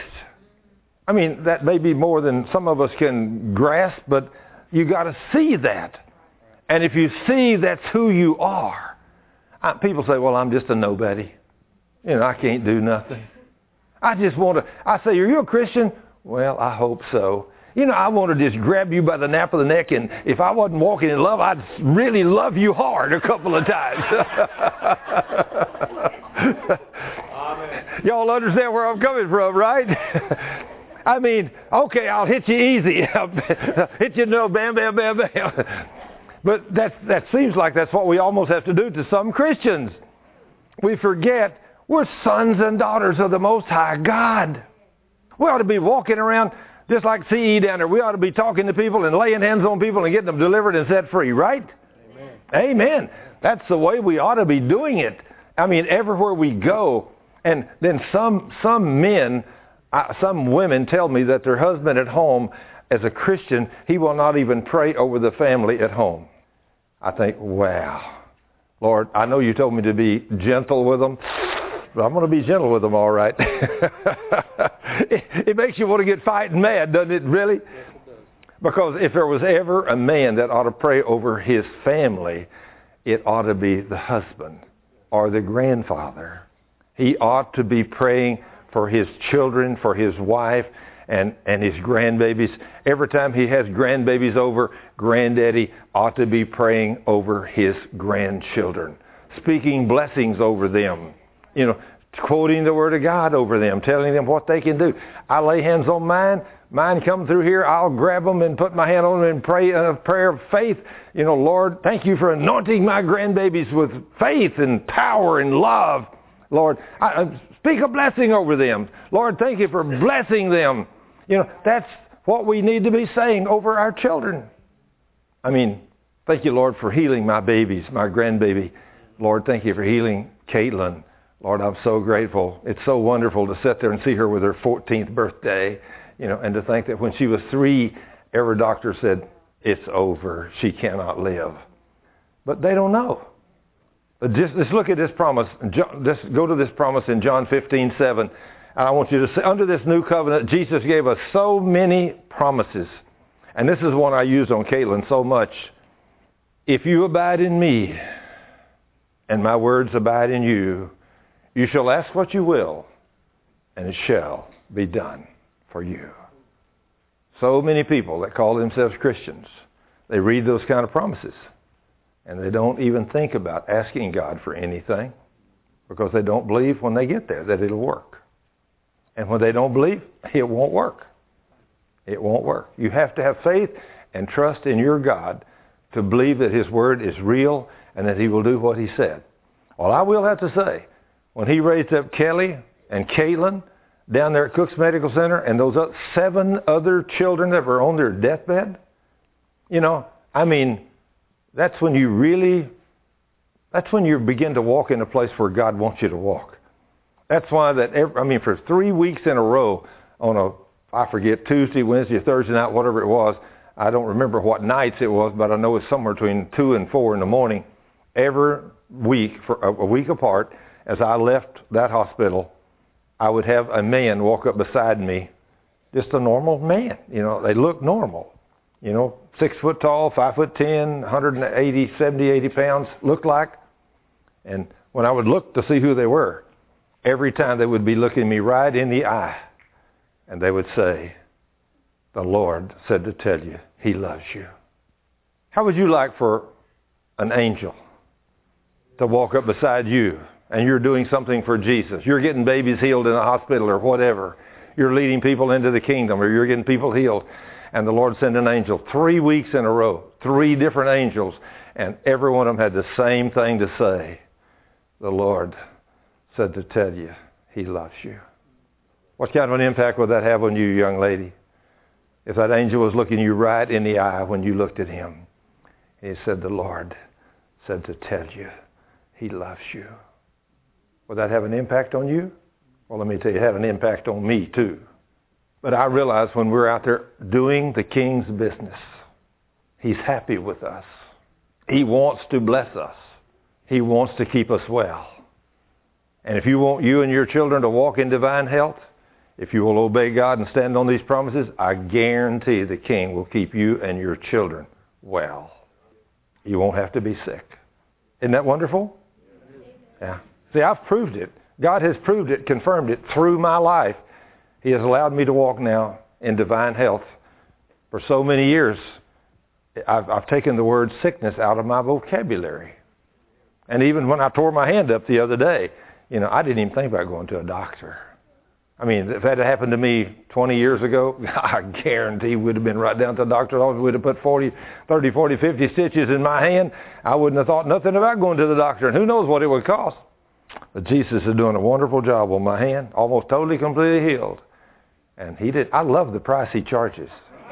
I mean, that may be more than some of us can grasp, but you got to see that. And if you see that's who you are, I, people say, well, I'm just a nobody. You know, I can't do nothing. I just want to, I say, are you a Christian? Well, I hope so. You know, I want to just grab you by the nape of the neck, and if I wasn't walking in love, I'd really love you hard a couple of times. Y'all understand where I'm coming from, right? I mean, okay, I'll hit you easy. I'll hit you, no, bam, bam, bam, bam. But that's, that seems like that's what we almost have to do to some Christians. We forget we're sons and daughters of the Most High God. We ought to be walking around just like C E down there. We ought to be talking to people and laying hands on people and getting them delivered and set free, right? Amen. Amen. That's the way we ought to be doing it. I mean, everywhere we go. And then some some men, uh, some women tell me that their husband at home, as a Christian, he will not even pray over the family at home. I think, wow. Lord, I know you told me to be gentle with them, but I'm going to be gentle with them, all right. it, it makes you want to get fighting mad, doesn't it, really? Yes, it does. Because if there was ever a man that ought to pray over his family, it ought to be the husband or the grandfather. He ought to be praying for his children, for his wife, and, and his grandbabies. Every time he has grandbabies over, granddaddy ought to be praying over his grandchildren, speaking blessings over them, you know, quoting the Word of God over them, telling them what they can do. I lay hands on mine. Mine come through here. I'll grab them and put my hand on them and pray a prayer of faith. You know, Lord, thank you for anointing my grandbabies with faith and power and love. Lord, I, I speak a blessing over them. Lord, thank you for blessing them. You know, that's what we need to be saying over our children. I mean, thank you, Lord, for healing my babies, my grandbaby. Lord, thank you for healing Caitlin. Lord, I'm so grateful. It's so wonderful to sit there and see her with her fourteenth birthday, you know, and to think that when she was three, every doctor said, It's over. She cannot live. But they don't know. But just, just look at this promise. Just go to this promise in John fifteen seven. And I want you to say, under this new covenant, Jesus gave us so many promises. And this is one I used on Caitlin so much. If you abide in me, and my words abide in you, you shall ask what you will, and it shall be done for you. So many people that call themselves Christians, they read those kind of promises, and they don't even think about asking God for anything because they don't believe when they get there that it'll work. And when they don't believe, it won't work. It won't work. You have to have faith and trust in your God to believe that His Word is real and that He will do what He said. Well, I will have to say, when He raised up Kelly and Caitlin down there at Cook's Medical Center and those seven other children that were on their deathbed, you know, I mean, that's when you really, that's when you begin to walk in a place where God wants you to walk. That's why that, every, I mean, for three weeks in a row on a, I forget, Tuesday, Wednesday, Thursday night, whatever it was, I don't remember what nights it was, but I know it's somewhere between two and four in the morning. Every week, for a, a week apart, as I left that hospital, I would have a man walk up beside me, just a normal man. You know, they look normal. You know, six foot tall, five foot ten, one hundred eighty, seventy, eighty pounds, looked like. And when I would look to see who they were, every time they would be looking me right in the eye, and they would say, the Lord said to tell you He loves you. How would you like for an angel to walk up beside you and you're doing something for Jesus? You're getting babies healed in a hospital or whatever. You're leading people into the kingdom or you're getting people healed. And the Lord sent an angel three weeks in a row, three different angels, and every one of them had the same thing to say. The Lord said to tell you He loves you. What kind of an impact would that have on you, young lady? If that angel was looking you right in the eye when you looked at him. He said, the Lord said to tell you He loves you. Would that have an impact on you? Well, let me tell you, it had an impact on me too. But I realize when we're out there doing the King's business, He's happy with us. He wants to bless us. He wants to keep us well. And if you want you and your children to walk in divine health, if you will obey God and stand on these promises, I guarantee the King will keep you and your children well. You won't have to be sick. Isn't that wonderful? Yeah. See, I've proved it. God has proved it, confirmed it through my life. He has allowed me to walk now in divine health. For so many years, I've, I've taken the word sickness out of my vocabulary. And even when I tore my hand up the other day, you know, I didn't even think about going to a doctor. I mean, if that had happened to me twenty years ago, I guarantee we'd have been right down to the doctor's office. We'd have put forty, thirty, forty, fifty stitches in my hand. I wouldn't have thought nothing about going to the doctor, and who knows what it would cost. But Jesus is doing a wonderful job on my hand, almost totally, completely healed. And he did. I love the price he charges.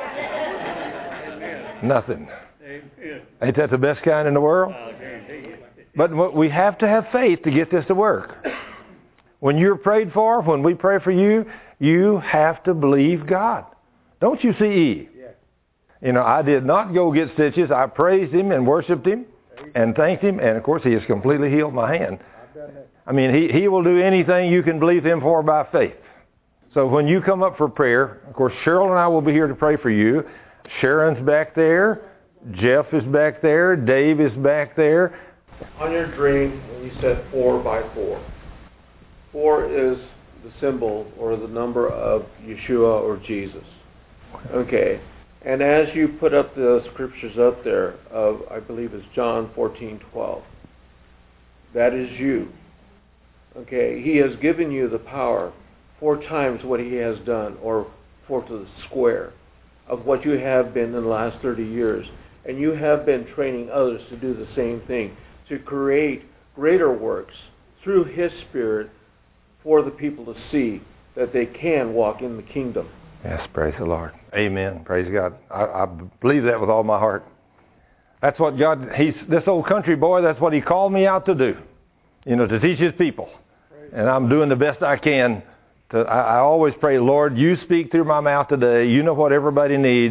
Nothing. Ain't that the best kind in the world? But we have to have faith to get this to work. When you're prayed for, when we pray for you, you have to believe God. Don't you see Eve? You know, I did not go get stitches. I praised Him and worshiped Him and thanked Him. And, of course, He has completely healed my hand. I mean, He, he will do anything you can believe Him for by faith. So when you come up for prayer, of course, Cheryl and I will be here to pray for you. Sharon's back there. Jeff is back there. Dave is back there. On your dream, you said four by four. Four is the symbol or the number of Yeshua or Jesus. Okay. And as you put up the scriptures up there of, I believe it's John fourteen twelve, that is you. Okay. He has given you the power four times what He has done, or four to the square of what you have been in the last thirty years. And you have been training others to do the same thing, to create greater works through His Spirit for the people to see that they can walk in the kingdom. Yes, praise the Lord. Amen. Praise God. I, I believe that with all my heart. That's what God, He's, this old country boy, that's what He called me out to do. You know, to teach His people. And I'm doing the best I can. To, I, I always pray, Lord, You speak through my mouth today. You know what everybody needs.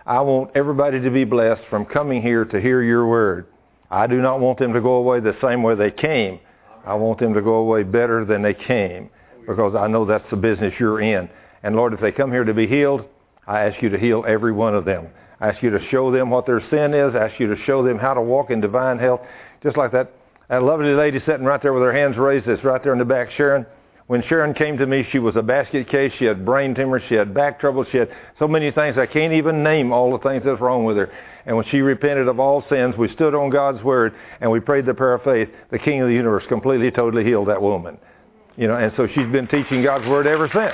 I want everybody to be blessed from coming here to hear your word. I do not want them to go away the same way they came. I want them to go away better than they came, because I know that's the business you're in. And Lord, if they come here to be healed, I ask you to heal every one of them. I ask you to show them what their sin is. I ask you to show them how to walk in divine health. Just like that, that lovely lady sitting right there with her hands raised, that's right there in the back, Sharon. When Sharon came to me, she was a basket case. She had brain tumors. She had back trouble. She had so many things. I can't even name all the things that's wrong with her. And when she repented of all sins, we stood on God's word and we prayed the prayer of faith. The King of the universe completely, totally healed that woman. You know, and so she's been teaching God's word ever since.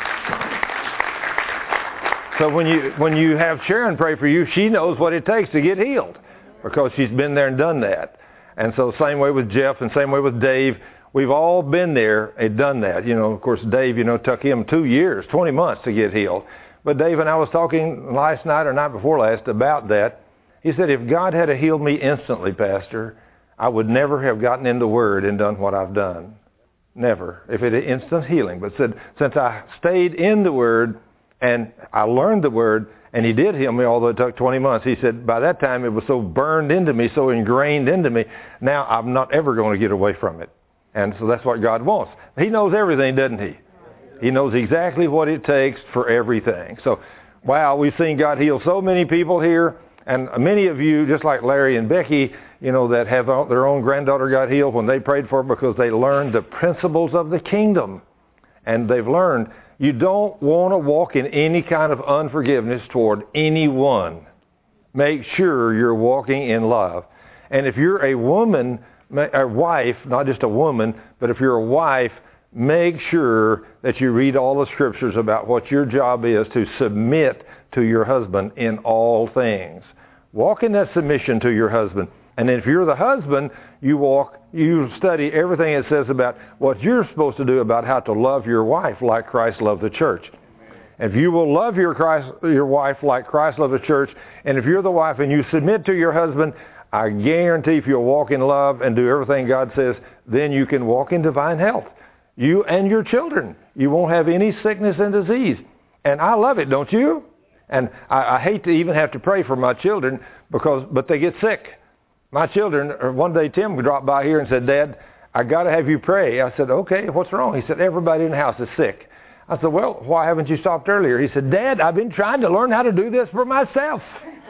So when you when you have Sharon pray for you, she knows what it takes to get healed, because she's been there and done that. And so same way with Jeff and same way with Dave. We've all been there and done that. You know, of course, Dave, you know, took him two years, twenty months to get healed. But Dave and I was talking last night or night before last about that. He said, if God had healed me instantly, Pastor, I would never have gotten in the Word and done what I've done. Never. If it had instant healing. But said, since I stayed in the Word and I learned the Word, and he did heal me, although it took twenty months. He said, by that time it was so burned into me, so ingrained into me, now I'm not ever going to get away from it. And so that's what God wants. He knows everything, doesn't he? He knows exactly what it takes for everything. So, wow, we've seen God heal so many people here. And many of you, just like Larry and Becky, you know, that have their own granddaughter got healed when they prayed for her, because they learned the principles of the kingdom. And they've learned you don't want to walk in any kind of unforgiveness toward anyone. Make sure you're walking in love. And if you're a woman, a wife, not just a woman, but if you're a wife, make sure that you read all the scriptures about what your job is to submit to your husband in all things. Walk in that submission to your husband. And if you're the husband, you walk, you study everything it says about what you're supposed to do about how to love your wife like Christ loved the church. If you will love your Christ, your wife like Christ loved the church, and if you're the wife and you submit to your husband, I guarantee if you'll walk in love and do everything God says, then you can walk in divine health. You and your children. You won't have any sickness and disease. And I love it, don't you? And I, I hate to even have to pray for my children, because, but they get sick. My children, or one day Tim dropped by here and said, Dad, I got to have you pray. I said, okay, what's wrong? He said, everybody in the house is sick. I said, well, why haven't you stopped earlier? He said, Dad, I've been trying to learn how to do this for myself.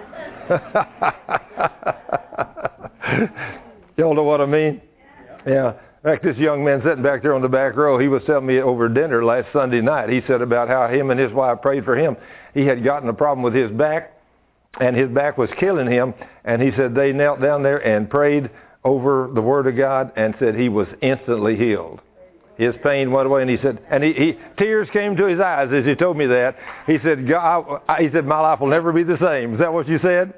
Y'all know what I mean? Yeah. In fact, this young man sitting back there on the back row, he was telling me over dinner last Sunday night, he said about how him and his wife prayed for him. He had gotten a problem with his back, and his back was killing him, and he said they knelt down there and prayed over the Word of God and said he was instantly healed. His pain went away, and he said, and he, he tears came to his eyes as he told me that. He said, God, I, he said, my life will never be the same. Is that what you said?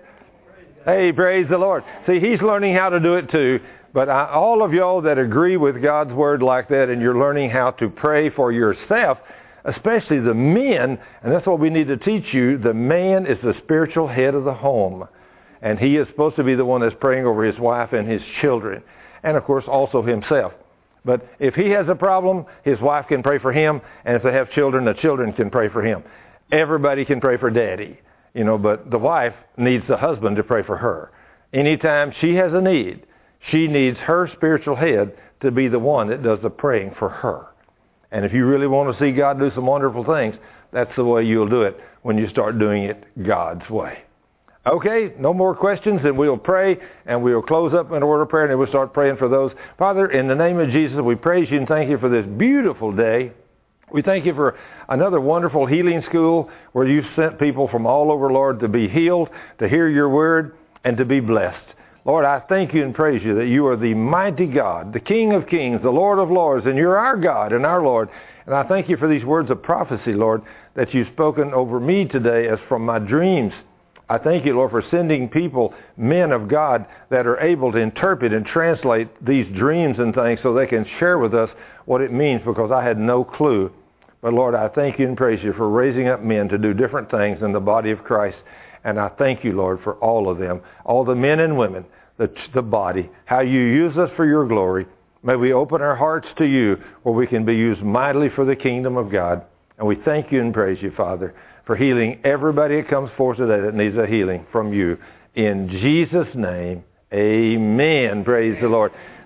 Hey, praise the Lord. See, he's learning how to do it too. But I, all of y'all that agree with God's Word like that, and you're learning how to pray for yourself, especially the men, and that's what we need to teach you, the man is the spiritual head of the home. And he is supposed to be the one that's praying over his wife and his children. And, of course, also himself. But if he has a problem, his wife can pray for him. And if they have children, the children can pray for him. Everybody can pray for daddy, you know, but the wife needs the husband to pray for her. Anytime she has a need, she needs her spiritual head to be the one that does the praying for her. And if you really want to see God do some wonderful things, that's the way you'll do it when you start doing it God's way. Okay, no more questions, and we'll pray, and we'll close up in order of prayer, and we'll start praying for those. Father, in the name of Jesus, we praise you and thank you for this beautiful day. We thank you for another wonderful healing school where you've sent people from all over, Lord, to be healed, to hear your word, and to be blessed. Lord, I thank you and praise you that you are the mighty God, the King of kings, the Lord of lords, and you're our God and our Lord. And I thank you for these words of prophecy, Lord, that you've spoken over me today as from my dreams. I thank you, Lord, for sending people, men of God, that are able to interpret and translate these dreams and things so they can share with us what it means, because I had no clue. But, Lord, I thank you and praise you for raising up men to do different things in the body of Christ. And I thank you, Lord, for all of them, all the men and women, the, the body, how you use us for your glory. May we open our hearts to you where we can be used mightily for the kingdom of God. And we thank you and praise you, Father. for healing everybody that comes forth today that needs a healing from you. In Jesus' name, amen. Praise the Lord.